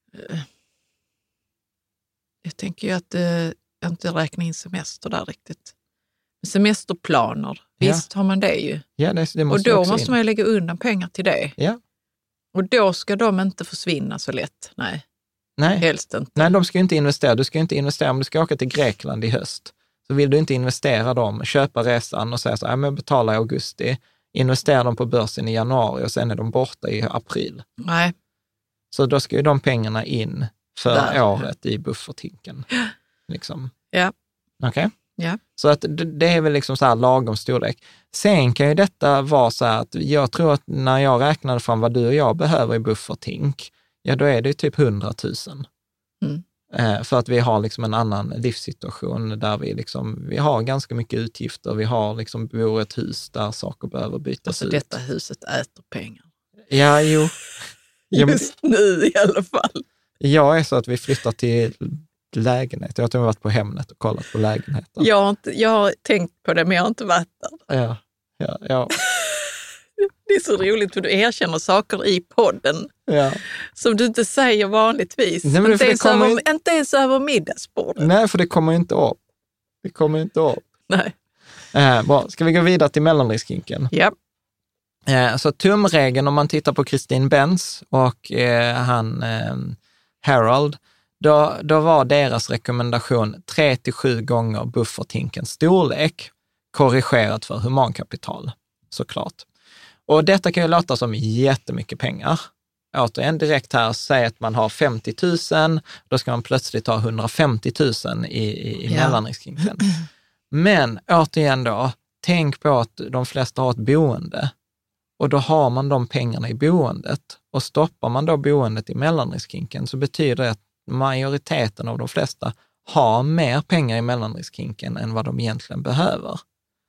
S6: Jag tänker ju att eh, jag inte räknar in semester där riktigt. Semesterplaner,
S5: Ja.
S6: visst har man det ju.
S5: Ja, det, det
S6: Och
S5: måste
S6: då
S5: också
S6: måste
S5: in.
S6: man ju lägga undan pengar till det.
S5: Ja.
S6: Och då ska de inte försvinna så lätt. Nej,
S5: Nej.
S6: helst inte.
S5: Nej, de ska ju inte investera. Du ska ju inte investera om du ska åka till Grekland i höst. Så vill du inte investera dem, köpa resan och säga så här, men betala i augusti, investera dem på börsen i januari och sen är de borta i april.
S6: Nej.
S5: Så då ska ju de pengarna in för
S6: Där.
S5: året i bufferthinken. Liksom.
S6: Ja.
S5: Okej? Okay?
S6: Ja.
S5: Så att det, det är väl liksom så här lagom storlek. Sen kan ju detta vara så här att jag tror att när jag räknade fram vad du och jag behöver i bufferthink, ja då är det typ hundratusen.
S6: Mm.
S5: Eh, för att vi har liksom en annan livssituation där vi, liksom, vi har ganska mycket utgifter. Vi har liksom, bor i ett hus där saker behöver bytas
S6: alltså,
S5: ut.
S6: Detta huset äter pengar.
S5: Ja, jo.
S6: Just ja, men, nu i alla fall.
S5: Jag är så att vi flyttar till lägenhet. Jag har till och med varit på Hemnet och kollat på lägenheten.
S6: Jag har, inte, jag har tänkt på det, men jag har inte varit där.
S5: Ja, ja, ja.
S6: Det är så roligt för du erkänner saker i podden
S5: ja. som
S6: du inte säger vanligtvis.
S5: Nej, men
S6: inte, ens över,
S5: ju...
S6: inte ens över middagsbordet.
S5: Nej, för det kommer ju inte upp. Det kommer ju inte upp.
S6: Nej.
S5: Eh, bra. Ska vi gå vidare till mellanriskhinken?
S6: Ja.
S5: Eh, så tumregeln om man tittar på Christine Benz och eh, han eh, Harold, då, då var deras rekommendation tre till sju gånger bufferthinkens storlek korrigerat för humankapital, såklart. Och detta kan ju låta som jättemycket pengar. Återigen direkt här, säg att man har femtio tusen, då ska man plötsligt ha hundrafemtio tusen i, i, i ja. mellanriskhinken. Men återigen då, tänk på att de flesta har ett boende och då har man de pengarna i boendet och stoppar man då boendet i mellanriskhinken så betyder det att majoriteten av de flesta har mer pengar i mellanriskhinken än vad de egentligen behöver.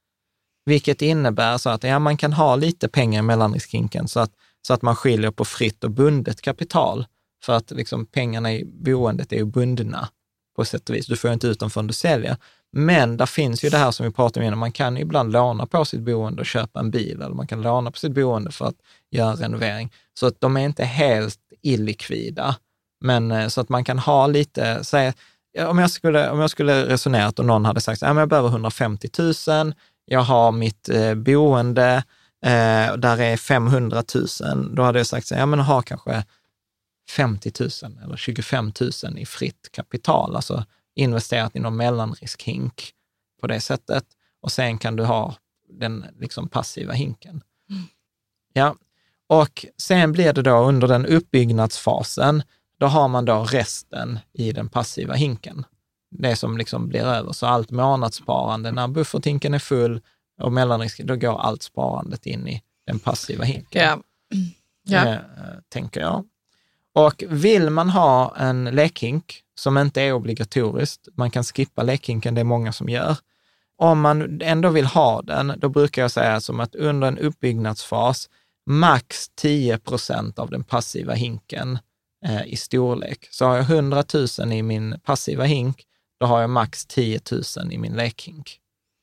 S5: Vilket innebär så att ja, man kan ha lite pengar i mellanriskhinken så att, så att man skiljer på fritt och bundet kapital. För att liksom, pengarna i boendet är ju bundna på sätt och vis. Du får inte ut dem förrän du säljer. Men där finns ju det här som vi pratar om innan. Man kan ibland låna på sitt boende och köpa en bil. Eller man kan låna på sitt boende för att göra renovering. Så att de är inte helt illikvida. Men så att man kan ha lite... Säg, om, jag skulle, om jag skulle resonera och någon hade sagt att jag behöver hundrafemtio tusen. Jag har mitt eh, boende, eh, där är femhundra tusen. Då hade jag sagt så ja men ha kanske femtio tusen eller tjugofem tusen i fritt kapital. Alltså investerat i någon mellanriskhink på det sättet. Och sen kan du ha den liksom passiva hinken. Mm. Ja, och sen blir det då under den uppbyggnadsfasen, då har man då resten i den passiva hinken. Det som liksom blir över. Så allt månadssparande, när bufferthinken är full och mellanrisk, då går allt sparandet in i den passiva hinken.
S6: Ja. Ja.
S5: Eh, tänker jag. Och vill man ha en lekhink som inte är obligatoriskt, man kan skippa lekhinken, det är många som gör. Om man ändå vill ha den, då brukar jag säga som att under en uppbyggnadsfas, max tio procent av den passiva hinken eh, i storlek. Så har jag hundra tusen i min passiva hink, då har jag max tio tusen i min lekhink.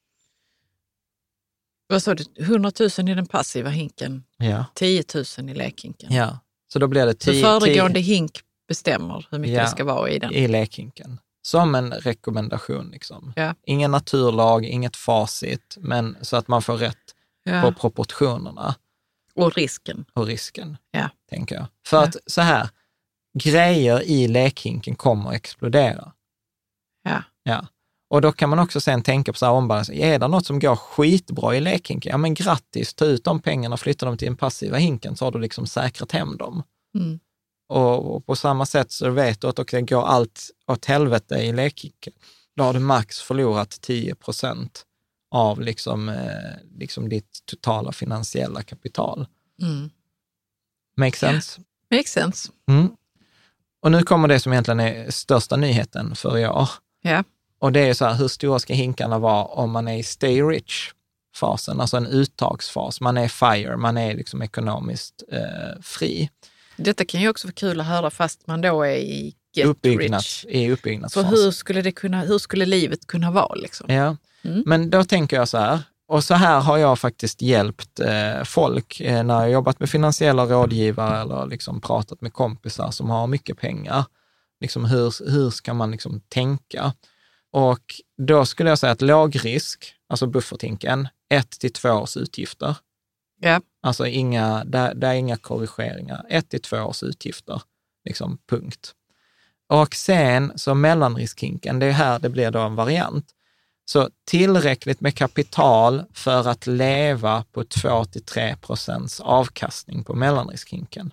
S6: Vad sa du? hundra tusen i den passiva hinken?
S5: Ja.
S6: tio tusen i lekhinken?
S5: Ja. Så då blir det tio...
S6: Så föregående hink bestämmer hur mycket
S5: ja,
S6: det ska vara i den?
S5: I lekhinken. Som en rekommendation liksom.
S6: Ja. Ingen
S5: naturlag, inget facit, men så att man får rätt ja. på proportionerna.
S6: Och risken.
S5: Och risken,
S6: ja.
S5: tänker jag. För ja. att så här, grejer i lekhinken kommer att explodera.
S6: Ja.
S5: Ja. Och då kan man också sen tänka på så här ombalans. Är det något som går skitbra i lekhinken? Ja men grattis, ta ut de pengarna och flytta dem till en passiva hinken så har du liksom säkrat hem dem.
S6: Mm.
S5: Och, och på samma sätt så vet du att okay, går allt åt helvete i lekhinken. Då har du max förlorat tio procent av liksom, eh, liksom ditt totala finansiella kapital.
S6: Mm.
S5: Make sense?
S6: Yeah. Make sense.
S5: Mm. Och nu kommer det som egentligen är största nyheten för i år.
S6: Ja. Yeah.
S5: Och det är så här, hur stora ska hinkarna vara om man är i stay rich-fasen, alltså en uttagsfas. Man är fire, man är liksom ekonomiskt eh, fri.
S6: Detta kan ju också vara kul att höra fast man då är i get
S5: Uppbyggnads,
S6: rich.
S5: I uppbyggnadsfasen.
S6: För hur skulle, det kunna, hur skulle livet kunna vara liksom?
S5: Ja, mm. men då tänker jag så här, och så här har jag faktiskt hjälpt eh, folk eh, när jag jobbat med finansiella rådgivare eller liksom pratat med kompisar som har mycket pengar. Liksom hur, hur ska man liksom tänka? Och då skulle jag säga att låg risk, alltså bufferthinken, ett till två års utgifter.
S6: Ja.
S5: Alltså inga, där, där är inga korrigeringar. Ett till två års utgifter, liksom punkt. Och sen så mellanriskhinken, det är här det blir då en variant. Så tillräckligt med kapital för att leva på två till tre procents avkastning på mellanriskhinken.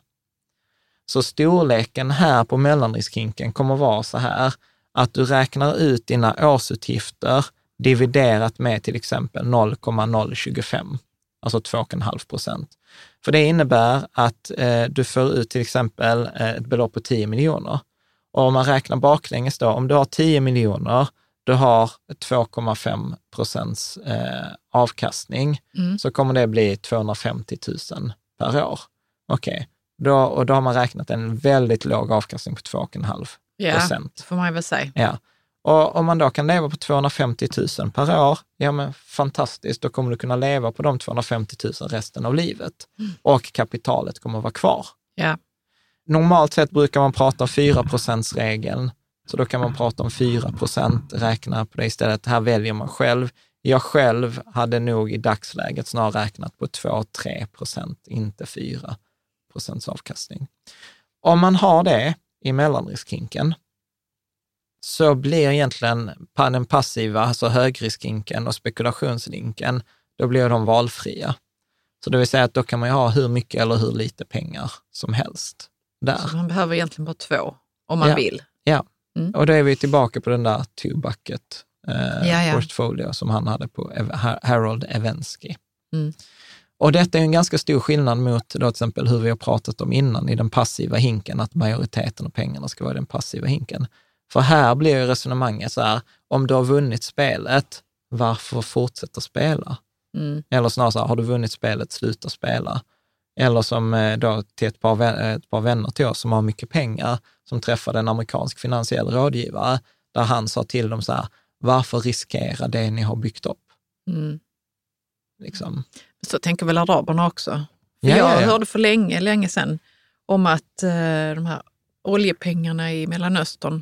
S5: Så storleken här på mellanriskhinken kommer vara så här att du räknar ut dina årsutgifter dividerat med till exempel noll komma noll tjugofem, alltså två komma fem procent. För det innebär att eh, du får ut till exempel eh, ett belopp på tio miljoner. Och om man räknar baklänges då, om du har tio miljoner, du har två komma fem procents eh, avkastning, mm. så kommer det bli tvåhundrafemtio tusen per år. Okej, okay. då, och då har man räknat en väldigt låg avkastning på två komma fem procent.
S6: Ja, får man väl säga.
S5: Ja. Och om man då kan leva på tvåhundrafemtio tusen per år, ja men fantastiskt, då kommer du kunna leva på de tvåhundrafemtio tusen resten av livet. Mm. Och kapitalet kommer att vara kvar.
S6: Ja.
S5: Normalt sett brukar man prata om fyra procent-regeln, så då kan man prata om fyra procent, räkna på det istället. Här väljer man själv. Jag själv hade nog i dagsläget snarare räknat på två till tre procent, inte fyra procents avkastning. Om man har det i mellanriskhinken, så blir egentligen den passiva, alltså högriskhinken och spekulationslinken, då blir de valfria. Så det vill säga att då kan man ju ha hur mycket eller hur lite pengar som helst där.
S6: Så man behöver egentligen bara två, om man
S5: ja.
S6: vill.
S5: Ja,
S6: mm. och
S5: då är vi tillbaka på den där two-bucket eh,
S6: ja, ja.
S5: portfolio som han hade på Harold Evensky.
S6: Mm.
S5: Och detta är en ganska stor skillnad mot då till exempel hur vi har pratat om innan i den passiva hinken, att majoriteten av pengarna ska vara i den passiva hinken. För här blir ju resonemanget så här, om du har vunnit spelet, varför fortsätta spela?
S6: Mm.
S5: Eller snarare så här, har du vunnit spelet, sluta spela. Eller som då till ett par, vänner, ett par vänner till oss som har mycket pengar, som träffade en amerikansk finansiell rådgivare, där han sa till dem så här, varför riskera det ni har byggt upp?
S6: Mm.
S5: Liksom.
S6: Så tänker väl araberna också. För
S5: ja,
S6: jag
S5: ja, ja.
S6: hörde för länge, länge sedan om att eh, de här oljepengarna i Mellanöstern,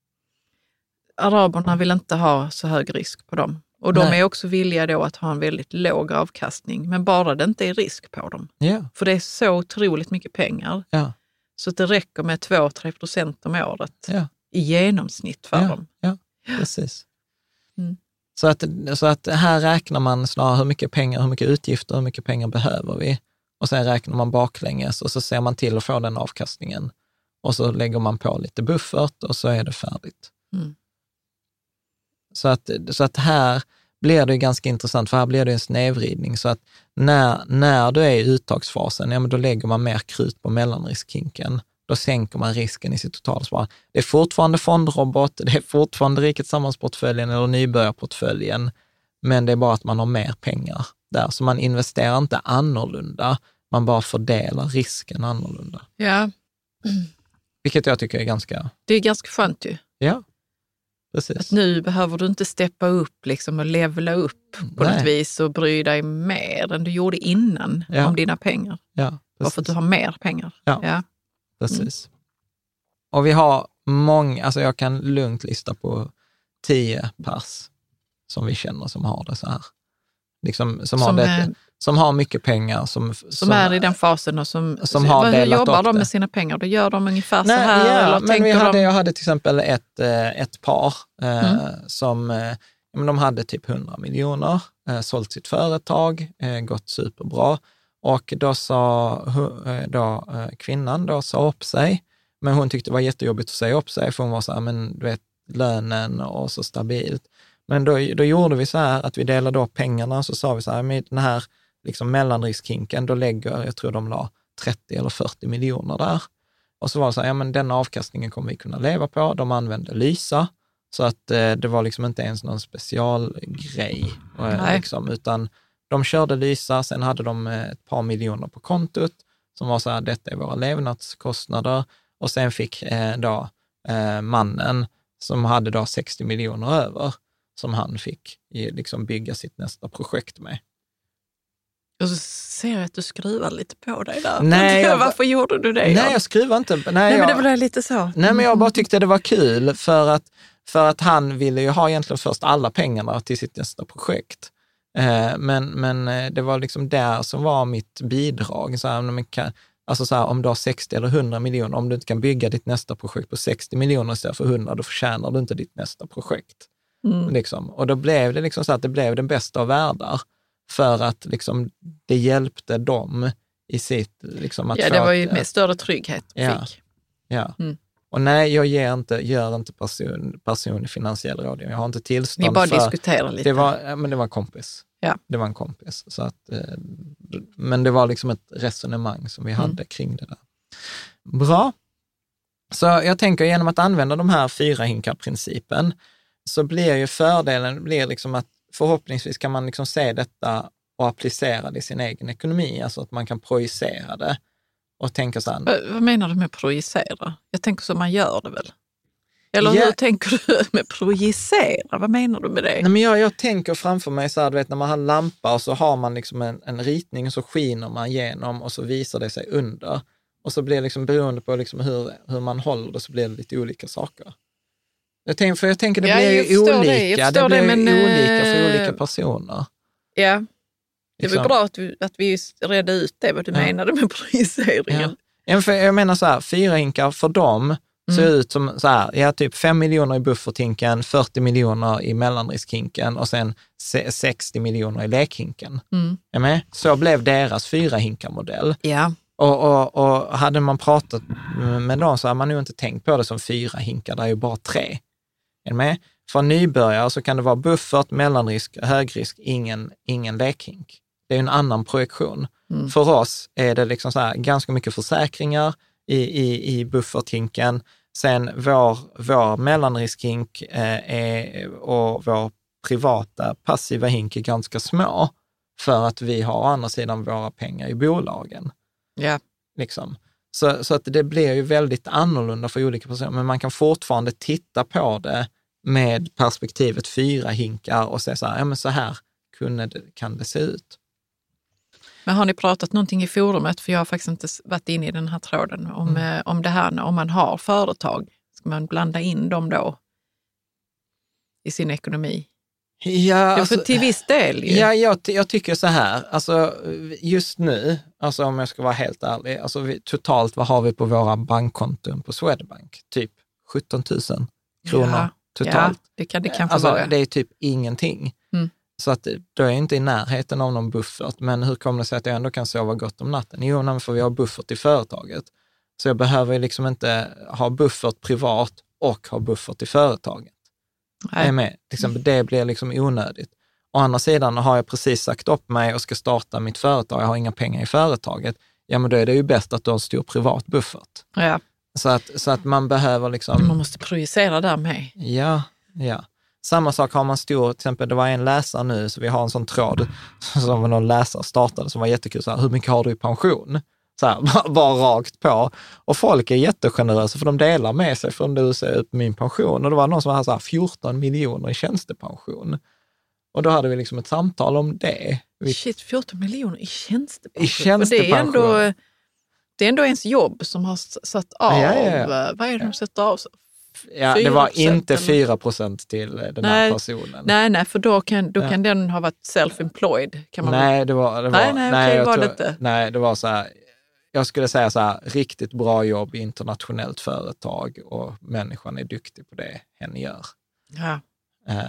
S6: araberna vill inte ha så hög risk på dem. Och de Nej. är också villiga då att ha en väldigt låg avkastning, men bara det inte är risk på dem.
S5: Ja.
S6: För det är så otroligt mycket pengar.
S5: Ja.
S6: Så att det räcker med två till tre procent om året
S5: ja.
S6: i genomsnitt för
S5: ja.
S6: dem.
S5: Ja, precis.
S6: Mm.
S5: Så, att, så att här räknar man snarare hur mycket pengar, hur mycket utgifter, hur mycket pengar behöver vi. Och sen räknar man baklänges och så ser man till att få den avkastningen. Och så lägger man på lite buffert och så är det färdigt.
S6: Mm.
S5: Så att, så att här blir det ganska intressant, för här blir det en snedvridning. Så att när, när du är i uttagsfasen, ja, men då lägger man mer krut på mellanriskhinken. Då sänker man risken i sitt totalsparande. Det är fortfarande fondrobot, det är fortfarande Rikets sammansportföljen eller nybörjarportföljen, men det är bara att man har mer pengar där. Så man investerar inte annorlunda, man bara fördelar risken annorlunda.
S6: Ja. Mm.
S5: Vilket jag tycker är ganska...
S6: Det är ganska skönt ju.
S5: Ja. Precis.
S6: Att nu behöver du inte steppa upp liksom och levla upp på
S5: Nej.
S6: något vis och bry dig mer än du gjorde innan
S5: ja.
S6: om dina pengar.
S5: Ja,
S6: bara för att du har mer pengar.
S5: Ja,
S6: ja.
S5: precis. Mm. Och vi har många, alltså jag kan lugnt lista på tio pers som vi känner som har det så här. Liksom, som,
S6: som,
S5: har
S6: är,
S5: det, som har mycket pengar. Som, som,
S6: som är i den fasen och som,
S5: som har
S6: hur
S5: delat
S6: jobbar
S5: upp
S6: de med
S5: det.
S6: sina pengar? Då gör de ungefär
S5: Nej,
S6: så här?
S5: Ja,
S6: eller
S5: men vi hade,
S6: de...
S5: jag hade till exempel ett, ett par eh,
S6: mm.
S5: som eh, de hade typ hundra miljoner, eh, sålt sitt företag, eh, gått superbra. Och då sa då, eh, kvinnan då sa upp sig, men hon tyckte det var jättejobbigt att säga upp sig, för hon var så här, men du vet, lönen och så stabilt. Men då, då gjorde vi så här att vi delade upp pengarna, så sa vi så här, med den här liksom mellanriskhinken, då lägger, jag tror de la trettio eller fyrtio miljoner där. Och så var det så här, ja men den avkastningen kommer vi kunna leva på. De använde Lysa, så att eh, det var liksom inte ens någon specialgrej. Eh, liksom, utan de körde Lysa, sen hade de eh, ett par miljoner på kontot som var så här, detta är våra levnadskostnader. Och sen fick eh, då eh, mannen som hade då sextio miljoner över, som han fick liksom bygga sitt nästa projekt med.
S6: Och så ser jag att du skruvar lite på dig där.
S5: Nej, jag,
S6: varför gjorde du det?
S5: Nej, jag skruvar inte. Nej,
S6: nej
S5: jag,
S6: men det blev lite så.
S5: Nej, men jag bara tyckte det var kul för att, för att han ville ju ha egentligen först alla pengarna till sitt nästa projekt. Eh, men, men det var liksom där som var mitt bidrag. Så här, man kan, alltså så här, om du har sextio eller hundra miljoner, om du inte kan bygga ditt nästa projekt på sextio miljoner istället för hundra, då förtjänar du inte ditt nästa projekt. Mm. Liksom. Och då blev det liksom så att det blev den bästa av världar, för att liksom det hjälpte dem i sitt... Liksom, att
S6: ja, det var ju med större trygghet
S5: ja,
S6: fick.
S5: Ja.
S6: Mm.
S5: Och nej, jag ger inte, gör inte person, personlig finansiell rådgivning. Jag har inte tillstånd.
S6: Ni bara
S5: för,
S6: diskuterar lite.
S5: Det var, men det var en kompis.
S6: Ja.
S5: Det var en kompis. Så att, men det var liksom ett resonemang som vi hade mm. kring det där. Bra. Så jag tänker genom att använda de här fyra hinkar-principen så blir ju fördelen blir liksom att förhoppningsvis kan man liksom se detta och applicera det i sin egen ekonomi. Alltså att man kan projicera det och tänka så här.
S6: V- vad menar du med projicera? Jag tänker så man gör det väl? Eller
S5: Ja.
S6: hur tänker du med projicera? Vad menar du med det?
S5: Nej, men jag, jag tänker framför mig så här, du vet, när man har lampa och så har man liksom en, en ritning och så skiner man igenom och så visar det sig under. Och så blir det liksom beroende på liksom hur, hur man håller det så blir det lite olika saker. Jag tänker, för jag tänker det
S6: Ja,
S5: blir
S6: jag
S5: ju
S6: förstår
S5: olika.
S6: det, jag
S5: Det,
S6: förstår
S5: blir
S6: det,
S5: ju
S6: men,
S5: olika för
S6: eh,
S5: olika personer.
S6: Ja, det var
S5: Liksom.
S6: bra att vi, att vi redde ut det, vad du
S5: Ja.
S6: menade med projiceringen.
S5: Ja. Ja, för jag menar så här, fyra hinkar för dem ser
S6: Mm.
S5: ut som så här, ja, typ fem miljoner i bufferthinken, fyrtio miljoner i mellanriskhinken och sen se- sextio miljoner i lekhinken.
S6: Mm.
S5: Är med? Så blev deras fyra hinkarmodell.
S6: Ja.
S5: Och, och, och hade man pratat med dem så hade man nog inte tänkt på det som fyra hinkar, det är ju bara tre. Är med? För nybörjare så kan det vara buffert, mellanrisk, högrisk, ingen, ingen lekhink. Det är en annan projektion.
S6: Mm.
S5: För oss är det liksom så här, ganska mycket försäkringar i, i, i bufferthinken. Sen vår, vår mellanriskhink eh, är, och vår privata passiva hink är ganska små för att vi har å andra sidan våra pengar i bolagen.
S6: Ja.
S5: Liksom. Så, så att det blir ju väldigt annorlunda för olika personer, men man kan fortfarande titta på det med perspektivet fyra hinkar och säga så här, ja men så här kunde det, kan det se ut.
S6: Men har ni pratat någonting i forumet, för jag har faktiskt inte varit inne i den här tråden, om,
S5: Mm.
S6: eh, om det här, om man har företag, ska man blanda in dem då i sin ekonomi?
S5: Ja,
S6: Ja,
S5: alltså,
S6: för till viss del ju.
S5: ja jag, jag tycker så här, alltså just nu, alltså om jag ska vara helt ärlig, alltså vi, totalt vad har vi på våra bankkonton på Swedbank? Typ sjutton tusen kronor
S6: Ja,
S5: totalt.
S6: Ja, det kan det kanske
S5: Alltså,
S6: vara.
S5: det är typ ingenting.
S6: Mm.
S5: Så att då är jag inte i närheten av någon buffert. Men hur kommer det sig att jag ändå kan sova gott om natten? Jo, nej, för vi har buffert i företaget. Så jag behöver liksom inte ha buffert privat och ha buffert i företaget.
S6: Nej.
S5: Är med? Liksom, det blir liksom onödigt. Å andra sidan har jag precis sagt upp mig och ska starta mitt företag. Jag har inga pengar i företaget. Ja, men då är det ju bäst att du har en stor privat buffert.
S6: Ja.
S5: Så att, så att man behöver liksom...
S6: Man måste projicera där med.
S5: Ja, ja. Samma sak har man stor, till exempel det var en läsare nu, så vi har en sån tråd som någon läsare startade som var jättekul, så här, hur mycket har du i pension? Så här, bara, bara rakt på. Och folk är jättegenerösa för de delar med sig från du ser upp min pension. Och det var någon som hade så här fjorton miljoner i tjänstepension. Och då hade vi liksom ett samtal om det. Vi,
S6: Shit, fjorton miljoner i tjänstepension.
S5: I tjänstepension.
S6: Och det är ändå, det är ändå ens jobb som har satt av.
S5: Ja, ja, ja.
S6: Vad är det de sätter av?
S5: ja, det
S6: fyra
S5: var
S6: procent
S5: inte
S6: eller?
S5: fyra procent till den
S6: Nej.
S5: här personen.
S6: Nej, nej, för då kan, då
S5: Ja.
S6: kan den ha varit self-employed. Kan man
S5: Nej, det var... Det var
S6: Nej, nej, okej,
S5: jag
S6: var det
S5: tror-
S6: inte.
S5: Nej, det var så här... Jag skulle säga så här, riktigt bra jobb i internationellt företag och människan är duktig på det hen gör.
S6: Ja.
S5: Eh,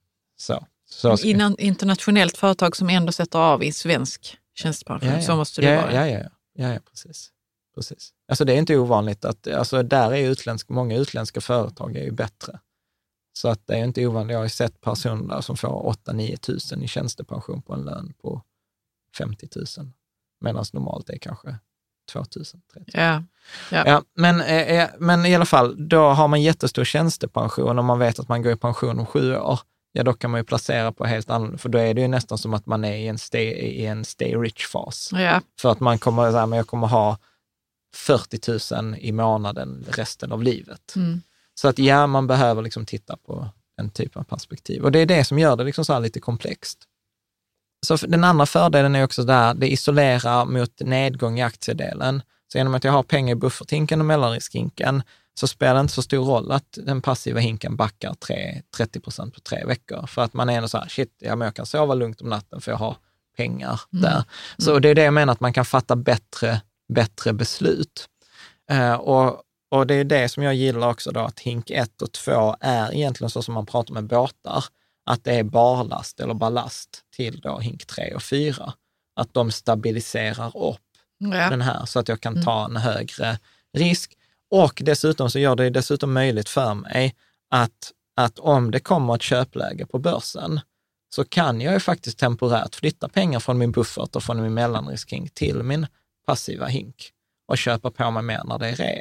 S5: så. så ska-
S6: Innan internationellt företag som ändå sätter av i svensk tjänstepension,
S5: Ja, ja.
S6: så måste det
S5: ja,
S6: vara.
S5: Ja, ja, ja, ja, ja precis. precis. Alltså det är inte ovanligt att, alltså där är utländska, många utländska företag är ju bättre. Så att det är inte ovanligt. Jag har ju sett personer som får åtta till nio tusen i tjänstepension på en lön på femtio tusen. Medan normalt är kanske två tusen, tre tusen.
S6: Ja. Ja.
S5: Ja, men, eh, men i alla fall, då har man jättestor tjänstepension och man vet att man går i pension om sju år. Ja, då kan man ju placera på helt annorlunda, för då är det ju nästan som att man är i en stay, i en stay rich-fas.
S6: Ja.
S5: För att man kommer, så här, men jag kommer ha fyrtio tusen i månaden resten av livet.
S6: Mm.
S5: Så att ja, man behöver liksom titta på en typ av perspektiv. Och det är det som gör det liksom så här lite komplext. Så den andra fördelen är också där, det isolerar mot nedgång i aktiedelen. Så genom att jag har pengar i bufferthinken och mellanriskhinken så spelar det inte så stor roll att den passiva hinken backar trettio procent på tre veckor. För att man är ändå så här, shit, ja, men jag kan sova lugnt om natten för jag har pengar
S6: Mm.
S5: där. Så det är det jag menar, att man kan fatta bättre, bättre beslut. Uh, och, och det är det som jag gillar också då, att hink ett och två är egentligen så som man pratar med båtar, att det är barlast eller ballast till då hink tre och fyra. Att de stabiliserar upp
S6: Ja.
S5: den här så att jag kan ta en högre risk. Och dessutom så gör det dessutom möjligt för mig att, att om det kommer ett köpläge på börsen så kan jag ju faktiskt temporärt flytta pengar från min buffert och från min mellanriskhink till min passiva hink och köpa på mig mer när det är rea.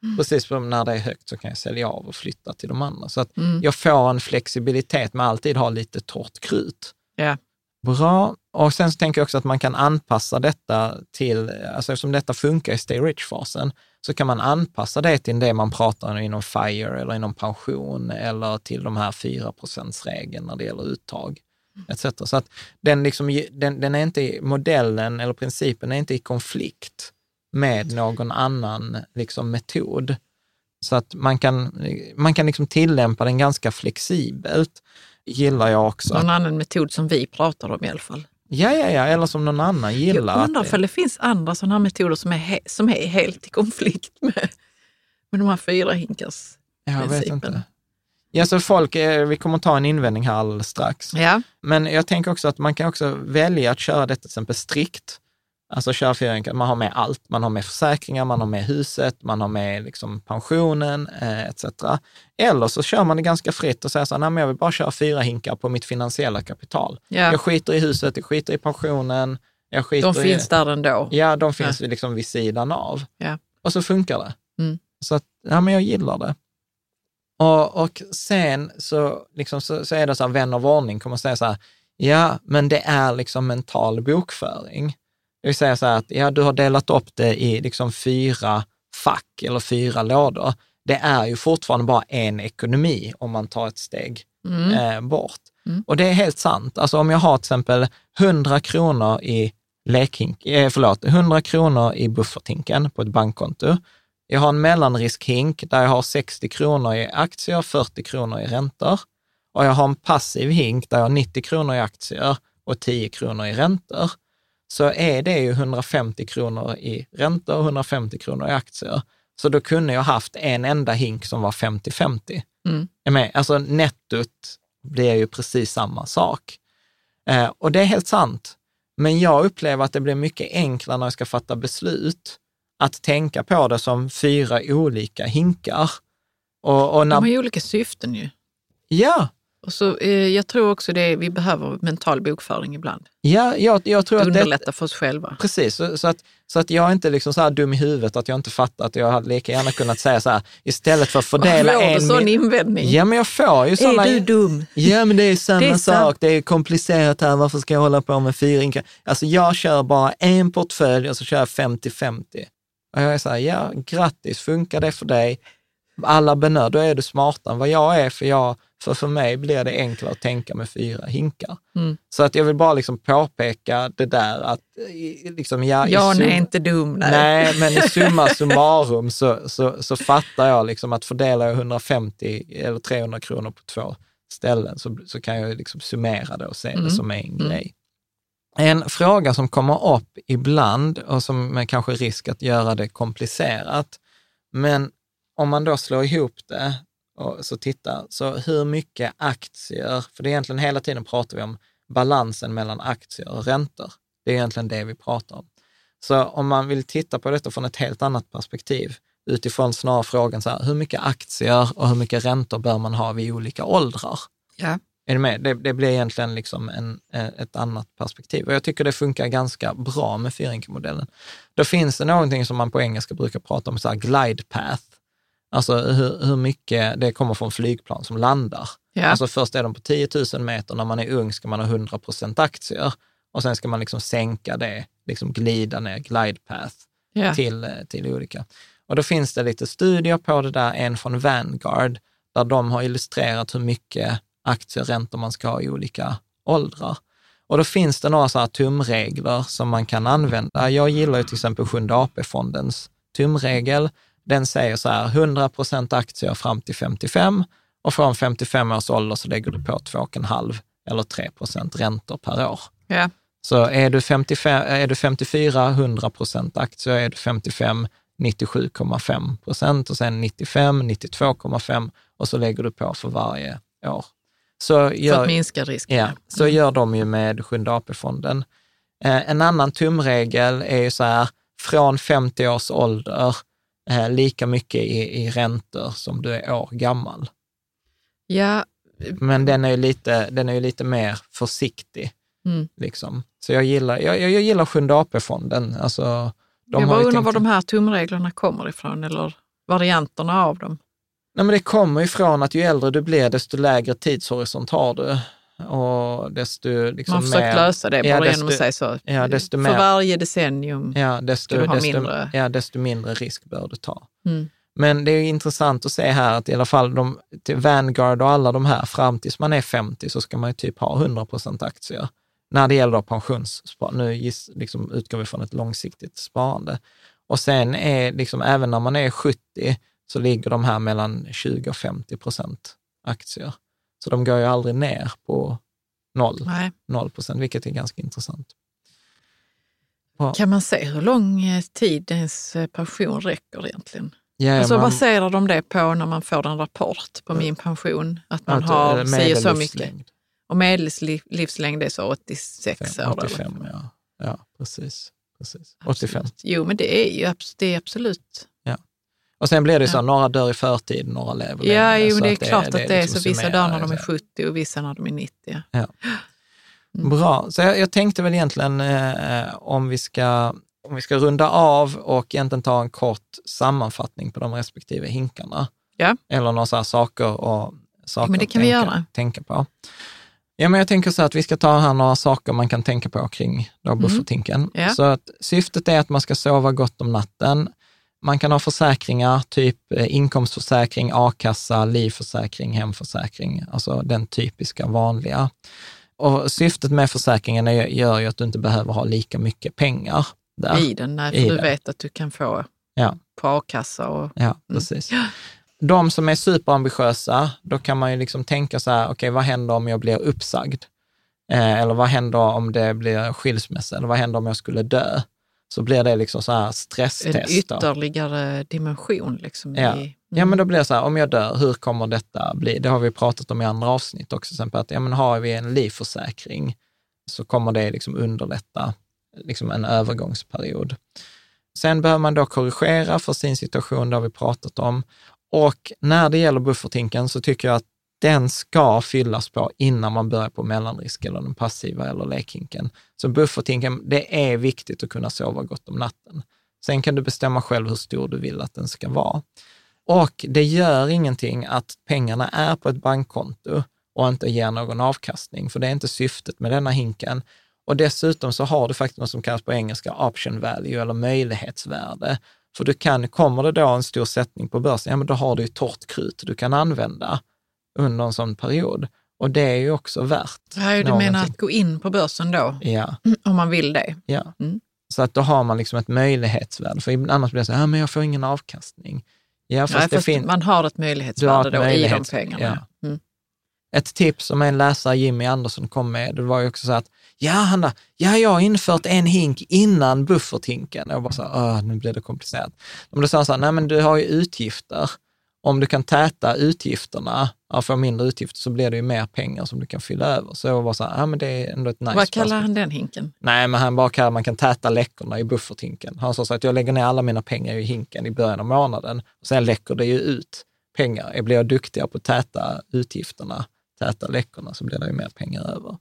S5: Mm. Precis som när det är högt så kan jag sälja av och flytta till de andra. Så att mm. jag får en flexibilitet med alltid ha lite torrt krut.
S6: Ja.
S5: Bra. Och sen så tänker jag också att man kan anpassa detta till, alltså eftersom detta funkar i Stay Rich-fasen, så kan man anpassa det till det man pratar om inom FIRE eller inom pension eller till de här fyra procent-regeln när det gäller uttag et cetera. Så att den, liksom, den, den är inte, modellen eller principen är inte i konflikt med någon annan liksom, metod. Så att man kan, man kan liksom tillämpa den ganska flexibelt, gillar jag också.
S6: Någon annan metod som vi pratar om i alla fall.
S5: Ja, ja, ja, eller som någon annan gillar.
S6: Jag undrar för det... det finns andra sådana här metoder som är, he- som är helt i konflikt med, med de här fyra hinkars
S5: Jag vet inte. Ja, så folk, vi kommer att ta en invändning här alldeles strax.
S6: Ja.
S5: Men jag tänker också att man kan också välja att köra detta till exempel strikt. Alltså köra fyra hinkar, man har med allt. Man har med försäkringar, man har med huset, man har med liksom pensionen, eh, et cetera. Eller så kör man det ganska fritt och säger så här, nej men jag vill bara köra fyra hinkar på mitt finansiella kapital. Ja. Jag skiter i huset, jag skiter i pensionen. Jag skiter
S6: de finns
S5: i...
S6: där ändå.
S5: Ja, de finns ja. liksom vid sidan av.
S6: Ja.
S5: Och så funkar det.
S6: Mm.
S5: Så att, ja men jag gillar det. Och, och sen så, liksom, så, så är det så här, vän av ordning kommer att säga så här, ja men det är liksom mental bokföring. Det vill säga så här att ja, du har delat upp det i liksom fyra fack eller fyra lådor. Det är ju fortfarande bara en ekonomi om man tar ett steg mm. eh, bort. Mm. Och det är helt sant. Alltså om jag har till exempel hundra kronor i lekhink, eh, förlåt, hundra kronor i bufferthinken på ett bankkonto. Jag har en mellanriskhink där jag har sextio kronor i aktier, fyrtio kronor i räntor. Och jag har en passiv hink där jag har nittio kronor i aktier och tio kronor i räntor. Så är det ju hundrafemtio kronor i räntor och hundrafemtio kronor i aktier. Så då kunde jag haft en enda hink som var femtio femtio. Mm. Alltså nettot blir ju precis samma sak. Eh, och det är helt sant. Men jag upplever att det blir mycket enklare när jag ska fatta beslut att tänka på det som fyra olika hinkar. Och, och när...
S6: De har ju olika syften ju.
S5: Ja.
S6: Och så, eh, jag tror också det vi behöver mental bokföring ibland.
S5: Ja, jag, jag tror att det
S6: underlättar för oss själva.
S5: Precis, så, så, att, så att jag är inte liksom så här dum i huvudet att jag inte fattar att jag hade lika gärna kunnat säga så här, istället för att fördela
S6: får
S5: en...
S6: Får du sån invändning?
S5: Ja, men jag får ju såna...
S6: Är du dum?
S5: Ja, men det är samma det är sak, sant. Det är komplicerat här, varför ska jag hålla på med fyra hinkar? Alltså jag kör bara en portfölj och så kör jag femtio femtio. Och jag är så här, ja, grattis, funkar det för dig? Alla benör, då är du smartare än vad jag är, för jag... För för mig blir det enklare att tänka med fyra hinkar. Mm. Så att jag vill bara liksom påpeka det där att... Liksom, ja,
S6: Jan är inte dum. Nej,
S5: nej men i summa summarum så, så, så fattar jag liksom att fördelar jag hundrafemtio eller trehundra kronor på två ställen så, så kan jag liksom summera det och se mm. det som en mm. grej. En fråga som kommer upp ibland och som är kanske risk att göra det komplicerat, men om man då slår ihop det och så titta, så hur mycket aktier, för det är egentligen hela tiden pratar vi om balansen mellan aktier och räntor. Det är egentligen det vi pratar om. Så om man vill titta på detta från ett helt annat perspektiv, utifrån snarare frågan så här, hur mycket aktier och hur mycket räntor bör man ha vid olika åldrar?
S6: Ja.
S5: Är du med? Det, det blir egentligen liksom en, ett annat perspektiv. Och jag tycker det funkar ganska bra med fyrinkomodellen. Då finns det någonting som man på engelska brukar prata om, så här glide path. Alltså hur, hur mycket det kommer från flygplan som landar. Ja. Alltså först är de på tio tusen meter, när man är ung ska man ha hundra procent aktier. Och sen ska man liksom sänka det, liksom glida ner, glide path ja. till, till olika. Och då finns det lite studier på det där, en från Vanguard, där de har illustrerat hur mycket aktier man ska ha i olika åldrar. Och då finns det några så här tumregler som man kan använda. Jag gillar ju till exempel Sjunde A P-fondens tumregel. Den säger så här, hundra procent aktier fram till femtiofem och från femtiofem års ålder så lägger du på två komma fem eller tre procent räntor per år.
S6: Ja.
S5: Så är du, femtiofem, är du femtiofyra, hundra procent aktier, är du femtiofem, nittiosju komma fem procent och sen nittiofem, nittiotvå komma fem och så lägger du på för varje år. Så gör,
S6: för att minska risken.
S5: Ja, så mm. gör de ju med Sjunde A P-fonden. Eh, en annan tumregel är ju så här, från femtio års ålder eh, lika mycket i, i räntor som du är år gammal.
S6: Ja.
S5: Men den är ju lite, den är ju lite mer försiktig. Mm. Liksom. Så jag gillar, jag, jag gillar Sjunde A P-fonden. Alltså, de
S6: jag
S5: har
S6: bara undrar
S5: tänkt...
S6: var de här tumreglerna kommer ifrån, eller? varianterna av dem?
S5: Nej, men det kommer ifrån att ju äldre du blir, desto lägre tidshorisont har du. Och desto liksom
S6: man försöker
S5: mer,
S6: lösa det bara
S5: ja, desto,
S6: genom att säga så.
S5: Ja, desto
S6: För
S5: mer,
S6: varje decennium
S5: ja, desto,
S6: du ha
S5: desto,
S6: mindre.
S5: Ja, desto mindre risk bör du ta.
S6: Mm.
S5: Men det är ju intressant att se här att i alla fall de, till Vanguard och alla de här, fram tills man är femtio så ska man ju typ ha hundra procent aktier. När det gäller pensionssparande, nu giss, liksom utgår vi från ett långsiktigt sparande. Och sen är liksom, även när man är sjuttio så ligger de här mellan tjugo och femtio procent aktier. Så de går ju aldrig ner på noll,
S6: Nej.
S5: noll procent, vilket är ganska intressant. Bra.
S6: Kan man se hur lång tid ens pension räcker egentligen?
S5: Ja,
S6: alltså
S5: man,
S6: baserar de det på när man får en rapport på min pension? Att man
S5: att,
S6: har säger så mycket.
S5: medellivslängd.
S6: Och medellivslängd är så åttiosex år.
S5: åttiofem, ja. Ja, precis. precis. åttiofem.
S6: Absolut. Jo, men det är ju det är absolut.
S5: Ja. Och sen blir det så,
S6: Ja.
S5: några dör i förtid, några lever
S6: Ja,
S5: längre,
S6: jo,
S5: så
S6: det är
S5: att
S6: klart att det är,
S5: liksom
S6: så. Vissa
S5: summerar,
S6: dör när de är
S5: så.
S6: sjuttio och vissa när de är nittio.
S5: Ja. Bra, så jag, jag tänkte väl egentligen eh, om, vi ska, om vi ska runda av och egentligen ta en kort sammanfattning på de respektive hinkarna.
S6: Ja.
S5: Eller några så här saker, och, saker
S6: men det
S5: att
S6: kan vi
S5: tänka,
S6: göra.
S5: tänka på. Ja, men jag tänker så att vi ska ta här några saker man kan tänka på kring då bufferthinken.
S6: Mm. Ja.
S5: Så att syftet är att man ska sova gott om natten. Man kan ha försäkringar, typ eh, inkomstförsäkring, a-kassa, livförsäkring, hemförsäkring, alltså den typiska vanliga. Och syftet med försäkringen är, gör ju att du inte behöver ha lika mycket pengar där.
S6: I den, nej, för
S5: I
S6: du
S5: den.
S6: vet att du kan få
S5: Ja.
S6: på a-kassa. Och,
S5: Ja, precis. Mm. De som är superambitiösa, då kan man ju liksom tänka så här, okej, okay, vad händer om jag blir uppsagd? Eh, eller vad händer om det blir skilsmässa? Eller vad händer om jag skulle dö? Så blir det liksom så här stresstest.
S6: en ytterligare dimension. Liksom
S5: Ja.
S6: i, mm.
S5: ja, men då blir det så här, om jag dör, hur kommer detta bli? Det har vi pratat om i andra avsnitt också. Till exempel att, ja, men har vi en livförsäkring så kommer det liksom underlätta liksom en övergångsperiod. Sen behöver man då korrigera för sin situation, det har vi pratat om. Och när det gäller bufferthinken så tycker jag att den ska fyllas på innan man börjar på mellanrisk eller den passiva eller lekhinken. Så bufferthinken, det är viktigt att kunna sova gott om natten. Sen kan du bestämma själv hur stor du vill att den ska vara. Och det gör ingenting att pengarna är på ett bankkonto och inte ger någon avkastning, för det är inte syftet med denna hinken. Och dessutom så har du faktiskt något som kallas på engelska option value eller möjlighetsvärde. För du kan, kommer det då en stor sättning på börsen, ja men då har du ju torrt krut du kan använda under en sån period. Och det är ju också värt
S6: Ja, du
S5: någonting.
S6: menar att gå in på börsen då?
S5: Ja.
S6: Om man vill det?
S5: Ja.
S6: Mm.
S5: Så att då har man liksom ett möjlighetsvärde. För annars blir det så här, ja, men jag får ingen avkastning. Ja, fast
S6: Nej,
S5: det
S6: fast
S5: fin-
S6: man har ett möjlighetsvärde
S5: Du har
S6: då
S5: ett
S6: i de
S5: möjlighets-
S6: pengarna.
S5: ja.
S6: Mm.
S5: Ett tips som en läsare, Jimmy Andersson, kom med, det var ju också så att, ja Hanna, ja, jag har infört en hink innan bufferthinken. Och jag bara så här, nu blir det komplicerat. Men då sa han så här, nej men du har ju utgifter. Om du kan täta utgifterna, ja, för mindre utgifter, så blir det ju mer pengar som du kan fylla över. Så jag var så här, ja men det är ändå ett nice.
S6: Vad kallar
S5: perspektiv.
S6: han den hinken?
S5: Nej, men han bara kallar, man kan täta läckorna i bufferthinken. Han sa så att jag lägger ner alla mina pengar i hinken i början av månaden och sen läcker det ju ut pengar. Jag blir duktigare på att täta utgifterna, täta läckorna, så blir det ju mer pengar över.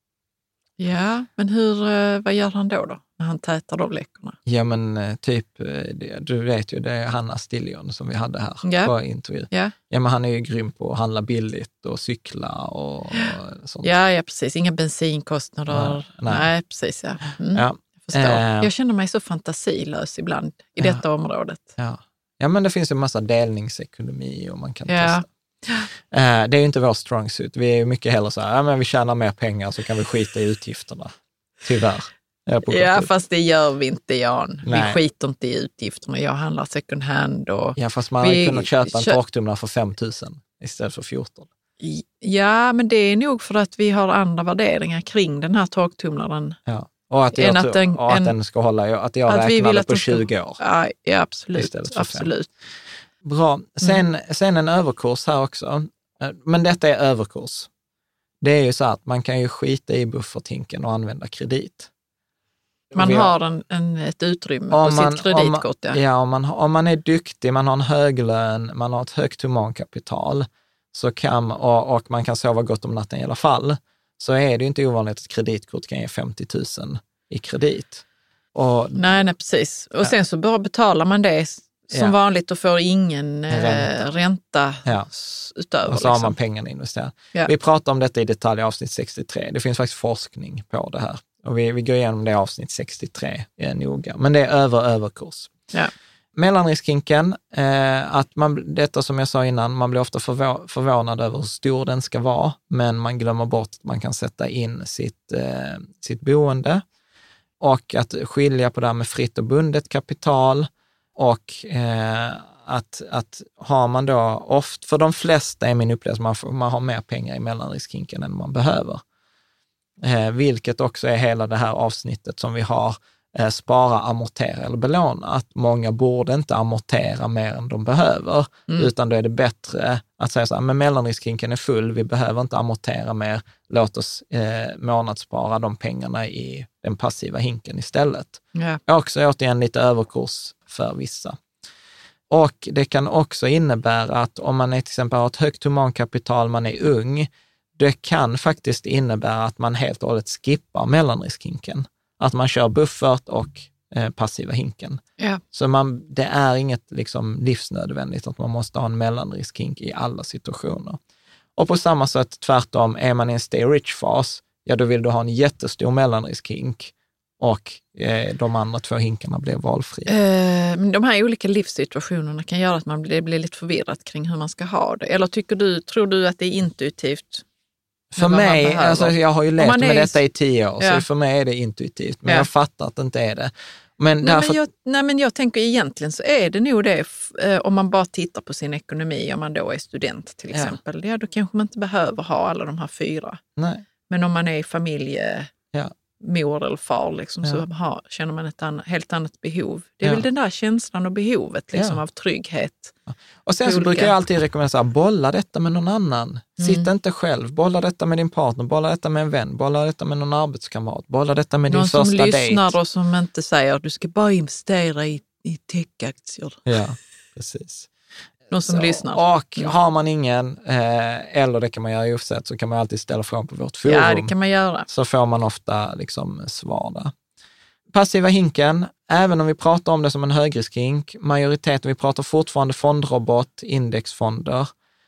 S6: Ja, men hur, vad gör han då då? När han tätar de läckorna?
S5: Ja, men typ, du vet ju, det är Hanna Stillion som vi hade här
S6: Ja.
S5: på intervju.
S6: Ja.
S5: Ja, men han är ju grym på att handla billigt och cykla och sånt.
S6: Ja, ja, precis. Inga bensinkostnader.
S5: Nej,
S6: Nej,
S5: nej.
S6: precis. Ja. Mm.
S5: Ja.
S6: Jag förstår.
S5: Eh.
S6: Jag känner mig så fantasilös ibland i
S5: Ja.
S6: detta området.
S5: Ja. ja, men det finns ju en massa delningsekonomi och man kan
S6: Ja.
S5: testa. Eh, det är ju inte vår strong suit. Vi är ju mycket hellre så här, ja men vi tjänar mer pengar så kan vi skita i utgifterna. Tyvärr.
S6: Ja, fast det gör vi inte, Jan.
S5: Nej.
S6: Vi skiter inte i utgifterna. Jag handlar second hand. Och
S5: Ja, fast man
S6: vi
S5: hade kunnat köpa en
S6: kö-
S5: torktumlare för fem tusen istället för fjorton.
S6: Ja, men det är nog för att vi har andra värderingar kring den här torktumlaren.
S5: Ja. Och att,
S6: Än
S5: jag
S6: att
S5: tror,
S6: den-
S5: och att
S6: en-
S5: den ska hålla, att jag
S6: att vi vill
S5: räknade
S6: att
S5: på
S6: den ska-
S5: tjugo år.
S6: Ja, ja absolut.
S5: Istället för
S6: absolut.
S5: Bra. Sen, sen en överkurs här också. Men detta är överkurs. Det är ju så att man kan ju skita i bufferthinken och använda kredit.
S6: Man
S5: Vi
S6: har en, en, ett utrymme på
S5: om man,
S6: sitt kreditkort.
S5: Om,
S6: Ja.
S5: ja, om man, om man är duktig, man har en hög lön, man har ett högt humankapital så kan, och, och man kan sova gott om natten i alla fall, så är det ju inte ovanligt att kreditkort kan ge femtio tusen i kredit. Och,
S6: Nej, nej, precis. Och sen så bara betalar man det Som
S5: ja.
S6: vanligt och får ingen eh,
S5: ränta,
S6: ränta
S5: ja.
S6: utöver.
S5: Och så har
S6: liksom.
S5: man pengarna investerat.
S6: Ja.
S5: Vi pratar om detta i detalj i avsnitt sextiotre. Det finns faktiskt forskning på det här. Och vi, vi går igenom det i avsnitt sextiotre är noga. Men det är över överkurs.
S6: Ja.
S5: Mellanriskhinken, eh, att man, detta som jag sa innan, man blir ofta förvå- förvånad över hur stor den ska vara, men man glömmer bort att man kan sätta in sitt, eh, sitt boende och att skilja på det här med fritt och bundet kapital och eh, att, att har man då ofta, för de flesta är min upplevelse, man, får, man har mer pengar i mellanriskhinken än man behöver. Eh, vilket också är hela det här avsnittet som vi har eh, spara, amortera eller belåna. Att många borde inte amortera mer än de behöver, mm. utan då är det bättre att säga så här, men mellanriskhinken är full, vi behöver inte amortera mer, låt oss eh, månadsspara de pengarna i den passiva hinken istället.
S6: Ja.
S5: Också återigen lite överkurs för vissa. Och det kan också innebära att om man är till exempel har ett högt humankapital, man är ung, det kan faktiskt innebära att man helt och hållet skippar mellanriskhinken. Att man kör buffert och eh, passiva hinken.
S6: Ja.
S5: Så man, det är inget liksom, livsnödvändigt att man måste ha en mellanriskhink i alla situationer. Och på samma sätt tvärtom, är man i en stay rich-fas, ja då vill du ha en jättestor mellanriskhink och eh, de andra två hinkarna blir valfria.
S6: Eh, men de här olika livssituationerna kan göra att man blir, blir lite förvirrat kring hur man ska ha det. Eller tycker du, tror du att det är intuitivt?
S5: För mig, alltså jag har ju levt med
S6: är...
S5: detta i tio år,
S6: ja.
S5: så för mig är det intuitivt. Men
S6: ja.
S5: jag fattar att det inte är det. Men
S6: nej,
S5: därför...
S6: men jag, nej, men jag tänker egentligen så är det nog det, eh, om man bara tittar på sin ekonomi, om man då är student till exempel, ja, ja då kanske man inte behöver ha alla de här fyra.
S5: Nej.
S6: Men om man är familje...
S5: Ja.
S6: mor eller far liksom,
S5: ja.
S6: så har, känner man ett an, helt annat behov. Det är
S5: ja.
S6: väl den där känslan och behovet liksom,
S5: ja.
S6: av trygghet.
S5: Ja. Och sen så olika... brukar jag alltid rekommendera så här, bolla detta med någon annan. Mm. Sitt inte själv, bolla detta med din partner, bolla detta med en vän, bolla detta med någon arbetskamrat, bolla detta med någon din första dejt. Någon som lyssnar
S6: och som inte säger att du ska bara investera i, i techaktier.
S5: Ja, precis.
S6: Någon som
S5: så,
S6: lyssnar.
S5: Och har man ingen, eh, eller det kan man göra i offset, så kan man alltid ställa frågan på vårt forum.
S6: Ja, det kan man göra.
S5: Så får man ofta liksom svar där. Passiva hinken, även om vi pratar om det som en högriskhink, majoriteten, vi pratar fortfarande fondrobot, indexfonder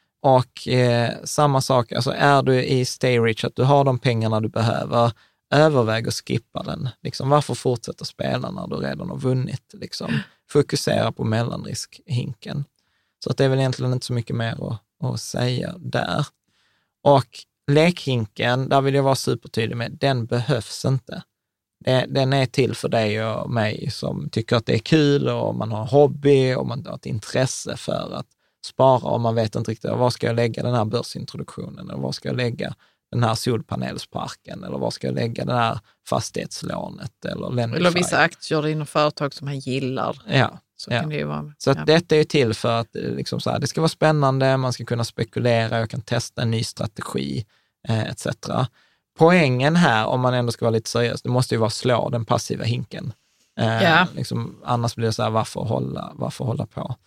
S5: och eh, samma sak, alltså är du i stay rich, att du har de pengarna du behöver, överväg att skippa den. Liksom, varför fortsätta spela när du redan har vunnit? Liksom, fokusera på mellanriskhinken. Så att det är väl egentligen inte så mycket mer att, att säga där. Och lekhinken, där vill jag vara supertydlig med, den behövs inte. Det, den är till för dig och mig som tycker att det är kul och man har en hobby och man har ett intresse för att spara och man vet inte riktigt var ska jag lägga den här börsintroduktionen eller var ska jag lägga den här solpanelsparken eller var ska jag lägga det här fastighetslånet eller Lendify.
S6: Eller vissa aktier inom företag som man gillar.
S5: Ja.
S6: Så,
S5: ja.
S6: kan det ju vara,
S5: så att
S6: ja.
S5: detta är till för att liksom så här, det ska vara spännande, man ska kunna spekulera, jag kan testa en ny strategi eh, et cetera. Poängen här, om man ändå ska vara lite seriös, det måste ju vara slå den passiva hinken. Eh,
S6: ja.
S5: liksom, annars blir det så här, varför hålla, varför hålla på?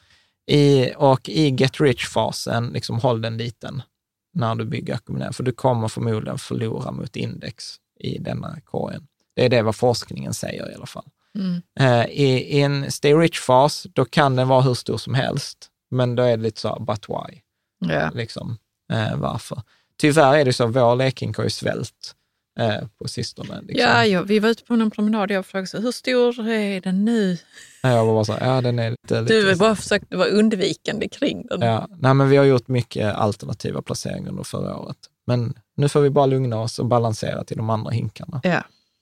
S5: I, och i get rich-fasen, liksom, håll den liten när du bygger ackumulering, för du kommer förmodligen förlora mot index i denna korgen. Det är det vad forskningen säger i alla fall.
S6: Mm.
S5: I, I en stay rich-fas, då kan den vara hur stor som helst, men då är det lite så, but why?
S6: Ja.
S5: Liksom, eh, varför? Tyvärr är det så, vår lekhink har ju svält eh, på sistone. Liksom.
S6: Ja, ja, vi var ute på en promenad och jag frågade så, hur stor är den nu?
S5: Jag var bara så, ja den är lite...
S6: Du
S5: lite,
S6: bara försökte vara undvikande kring den.
S5: Ja, nej men vi har gjort mycket alternativa placeringar under förra året. Men nu får vi bara lugna oss och balansera till de andra hinkarna.
S6: Ja.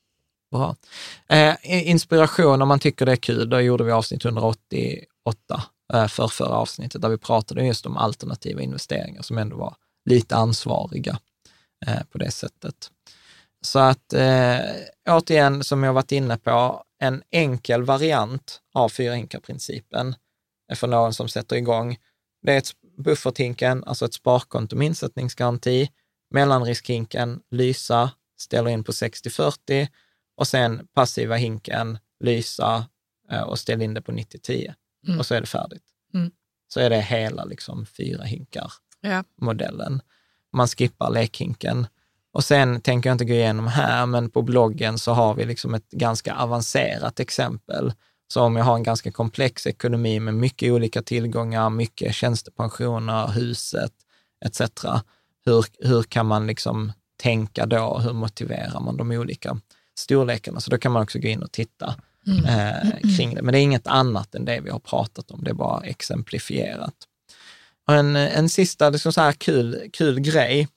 S5: Bra. Eh, inspiration, om man tycker det är kul, då gjorde vi avsnitt hundraåttioåtta eh, för förra avsnittet där vi pratade just om alternativa investeringar som ändå var lite ansvariga eh, på det sättet. Så att eh, återigen, som jag varit inne på, en enkel variant av fyra hinkar-principen för någon som sätter igång. Det är ett bufferthinken, alltså ett sparkonto med insättningsgaranti, mellanriskhinken, lysa, ställer in på sextio fyrtio och sen passiva hinken, lysa eh, och ställ in det på nittio tio. Mm. Och så är det färdigt.
S6: Mm.
S5: Så är det hela liksom fyra hinkar
S6: ja.
S5: modellen. Man skippar lekhinken. Och sen tänker jag inte gå igenom här, men på bloggen så har vi liksom ett ganska avancerat exempel Så om jag har en ganska komplex ekonomi med mycket olika tillgångar, mycket tjänstepensioner, huset et cetera. Hur, hur kan man liksom tänka då? Hur motiverar man de olika storlekarna? Så då kan man också gå in och titta mm. eh, kring det. Men det är inget annat än det vi har pratat om. Det är bara exemplifierat. Och en, en sista liksom så här kul, kul grej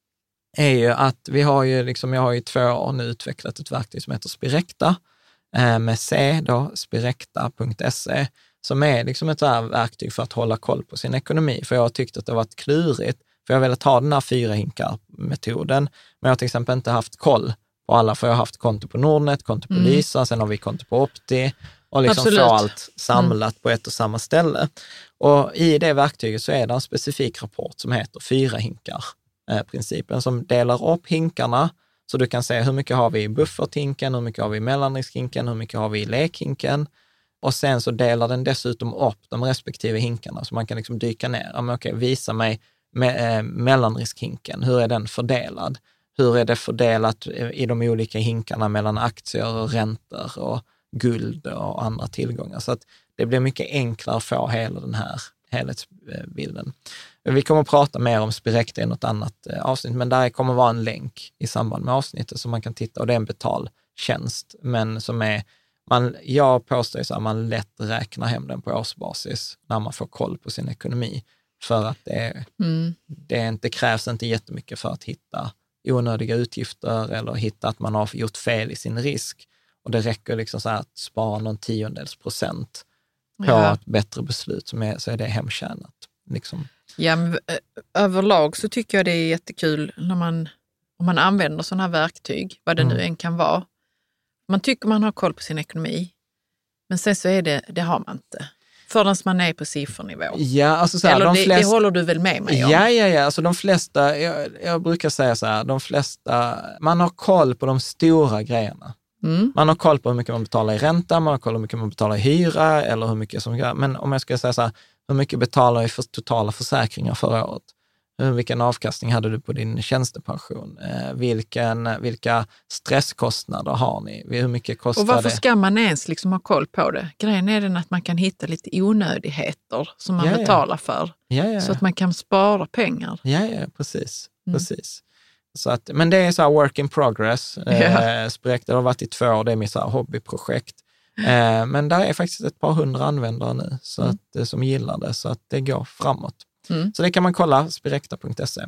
S5: är ju att vi har ju, liksom, jag har ju två år nu utvecklat ett verktyg som heter Spirecta eh, med C då, spirecta punkt se, som är liksom ett här verktyg för att hålla koll på sin ekonomi. För jag har tyckt att det har varit klurigt, för jag har velat ha den här fyra hinkar-metoden, men jag har till exempel inte haft koll på alla, för jag har haft konto på Nordnet, konto på mm. Lysa, sen har vi konto på Opti och liksom få allt samlat mm. på ett och samma ställe. Och i det verktyget så är det en specifik rapport som heter fyra hinkar. Principen som delar upp hinkarna, så du kan se hur mycket har vi i bufferthinken, hur mycket har vi i mellanriskhinken, hur mycket har vi i lekhinken, och sen så delar den dessutom upp de respektive hinkarna så man kan liksom dyka ner. Ja, men okej, visa mig med, eh, mellanriskhinken, hur är den fördelad? Hur är det fördelat i de olika hinkarna mellan aktier och räntor och guld och andra tillgångar? Så att det blir mycket enklare att få hela den här helhetsbilden. Vi kommer att prata mer om Spirecta i något annat avsnitt, men där kommer vara en länk i samband med avsnittet som man kan titta, och det är en betaltjänst, men som är, man, jag påstår så att man lätt räknar hem den på årsbasis när man får koll på sin ekonomi, för att det, mm. det inte krävs inte jättemycket för att hitta onödiga utgifter eller hitta att man har gjort fel i sin risk, och det räcker liksom så här att spara någon tiondels procent på ja. ett bättre beslut, som är, så är det hemtjänat. Liksom.
S6: Ja, men överlag så tycker jag det är jättekul när man, om man använder sådana här verktyg, vad det mm. nu än kan vara. Man tycker man har koll på sin ekonomi, men sen så är det, det har man inte. Förrän man är på siffernivå.
S5: Ja, alltså så här,
S6: Eller
S5: de
S6: det,
S5: flesta,
S6: det håller du väl med mig om?
S5: Ja, ja, ja. Alltså de flesta, jag, jag brukar säga så här, de flesta, man har koll på de stora grejerna. Mm. Man har koll på hur mycket man betalar i ränta, man har koll på hur mycket man betalar i hyra eller hur mycket som gör. Men om jag ska säga så här, hur mycket betalar du för totala försäkringar förra året? Vilken avkastning hade du på din tjänstepension? Eh, vilken, vilka stresskostnader har ni? Hur mycket kostar det?
S6: Och varför det? Ska man ens liksom ha koll på det? Grejen är den att man kan hitta lite onödigheter som man ja, betalar ja. för. Ja, ja, ja. Så att man kan spara pengar.
S5: Ja, ja, precis. Mm. precis. Så att, men det är så här work in progress. Ja. Eh, Spirecta har varit i två år, det är mitt så här hobbyprojekt. Eh, men där är faktiskt ett par hundra användare nu så mm. att, som gillar det, så att det går framåt. Mm. Så det kan man kolla, spirecta punkt se.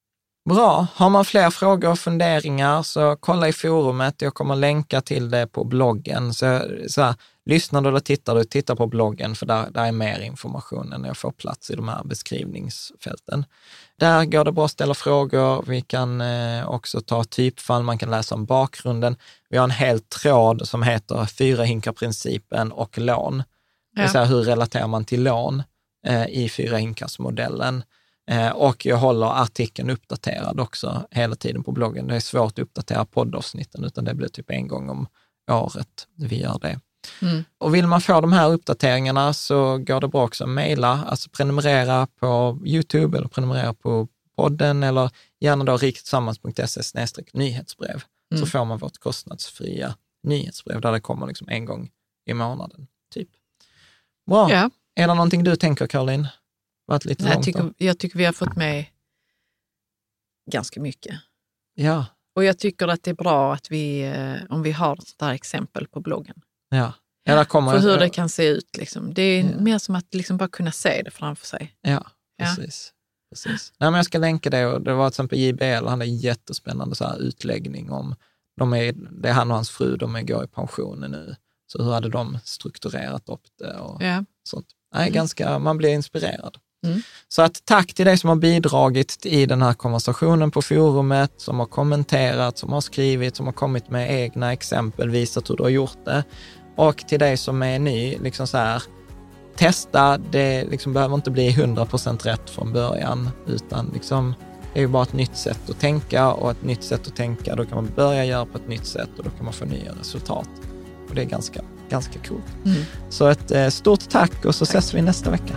S5: Bra, har man fler frågor och funderingar så kolla i forumet, jag kommer länka till det på bloggen. Så, så här, lyssnar du eller tittar du, titta på bloggen, för där, där är mer information än jag får plats i de här beskrivningsfälten. Där går det bra att ställa frågor, vi kan eh, också ta typfall, man kan läsa om bakgrunden. Vi har en hel tråd som heter fyra hinkar-principen och lån. Ja. Det är så här, hur relaterar man till lån eh, i fyra hinkars-modellen? Eh, och jag håller artikeln uppdaterad också hela tiden på bloggen. Det är svårt att uppdatera poddavsnitten, utan det blir typ en gång om året vi gör det. Mm. Och vill man få de här uppdateringarna så går det bra också att mejla, alltså prenumerera på YouTube eller prenumerera på podden, eller gärna då riketillsammans punkt se snedstreck nyhetsbrev. Mm. Så får man vårt kostnadsfria nyhetsbrev där det kommer liksom en gång i månaden. Typ. Bra. Ja. Är det någonting du tänker, Caroline? Varit lite
S6: Nej, jag, tycker, jag tycker vi har fått med ganska mycket.
S5: Ja.
S6: Och jag tycker att det är bra att vi, om vi har ett där exempel på bloggen.
S5: Ja. Ja, där kommer
S6: för hur
S5: jag,
S6: det kan se ut. Liksom. Det är ja. mer som att liksom bara kunna se det framför sig.
S5: Ja, precis. Ja. precis. Nej, men jag ska länka det. Och det var till exempel J B L, han är jättespännande så här utläggning om, de är, det är han och hans fru, de är, går i pensionen nu. Så hur hade de strukturerat upp det och ja. sånt. Nej, mm. ganska, man blir inspirerad. Mm. Så att tack till dig som har bidragit i den här konversationen på forumet, som har kommenterat, som har skrivit, som har kommit med egna exempel, visat hur du har gjort det. Och till dig som är ny, liksom så här, testa, det liksom behöver inte bli hundra procent rätt från början, utan liksom, det är ju bara ett nytt sätt att tänka, och ett nytt sätt att tänka, då kan man börja göra på ett nytt sätt och då kan man få nya resultat. Och det är ganska, ganska coolt. Mm. Så ett eh, stort tack, och så tack. Ses vi nästa vecka.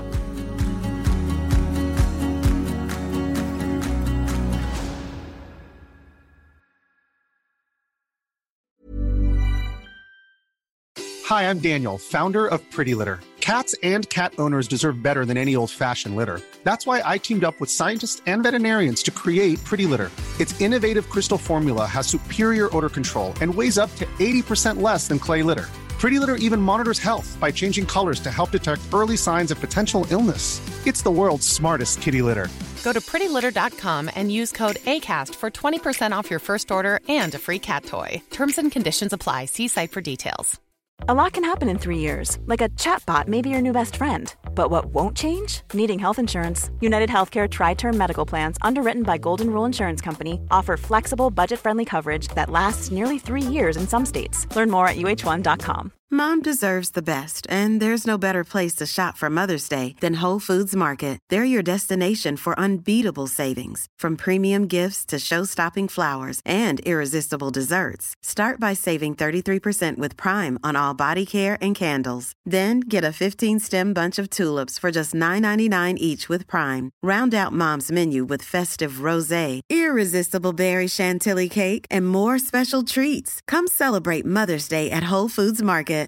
S7: Hi, I'm Daniel, founder of Pretty Litter. Cats and cat owners deserve better than any old-fashioned litter. That's why I teamed up with scientists and veterinarians to create Pretty Litter. Its innovative crystal formula has superior odor control and weighs up to eighty percent less than clay litter. Pretty Litter even monitors health by changing colors to help detect early signs of potential illness. It's the world's smartest kitty litter.
S8: Go to pretty litter dot com and use code ACAST for twenty percent off your first order and a free cat toy. Terms and conditions apply. See site for details.
S9: A lot can happen in three years, like a chatbot may be your new best friend. But what won't change? Needing health insurance. United Healthcare Tri-Term Medical Plans, underwritten by Golden Rule Insurance Company, offer flexible, budget-friendly coverage that lasts nearly three years in some states. Learn more at U H one dot com.
S3: Mom deserves the best, and there's no better place to shop for Mother's Day than Whole Foods Market. They're your destination for unbeatable savings, from premium gifts to show-stopping flowers and irresistible desserts. Start by saving thirty-three percent with Prime on all body care and candles. Then get a fifteen-stem bunch of tulips for just nine ninety-nine each with Prime. Round out Mom's menu with festive rosé, irresistible berry chantilly cake, and more special treats. Come celebrate Mother's Day at Whole Foods Market.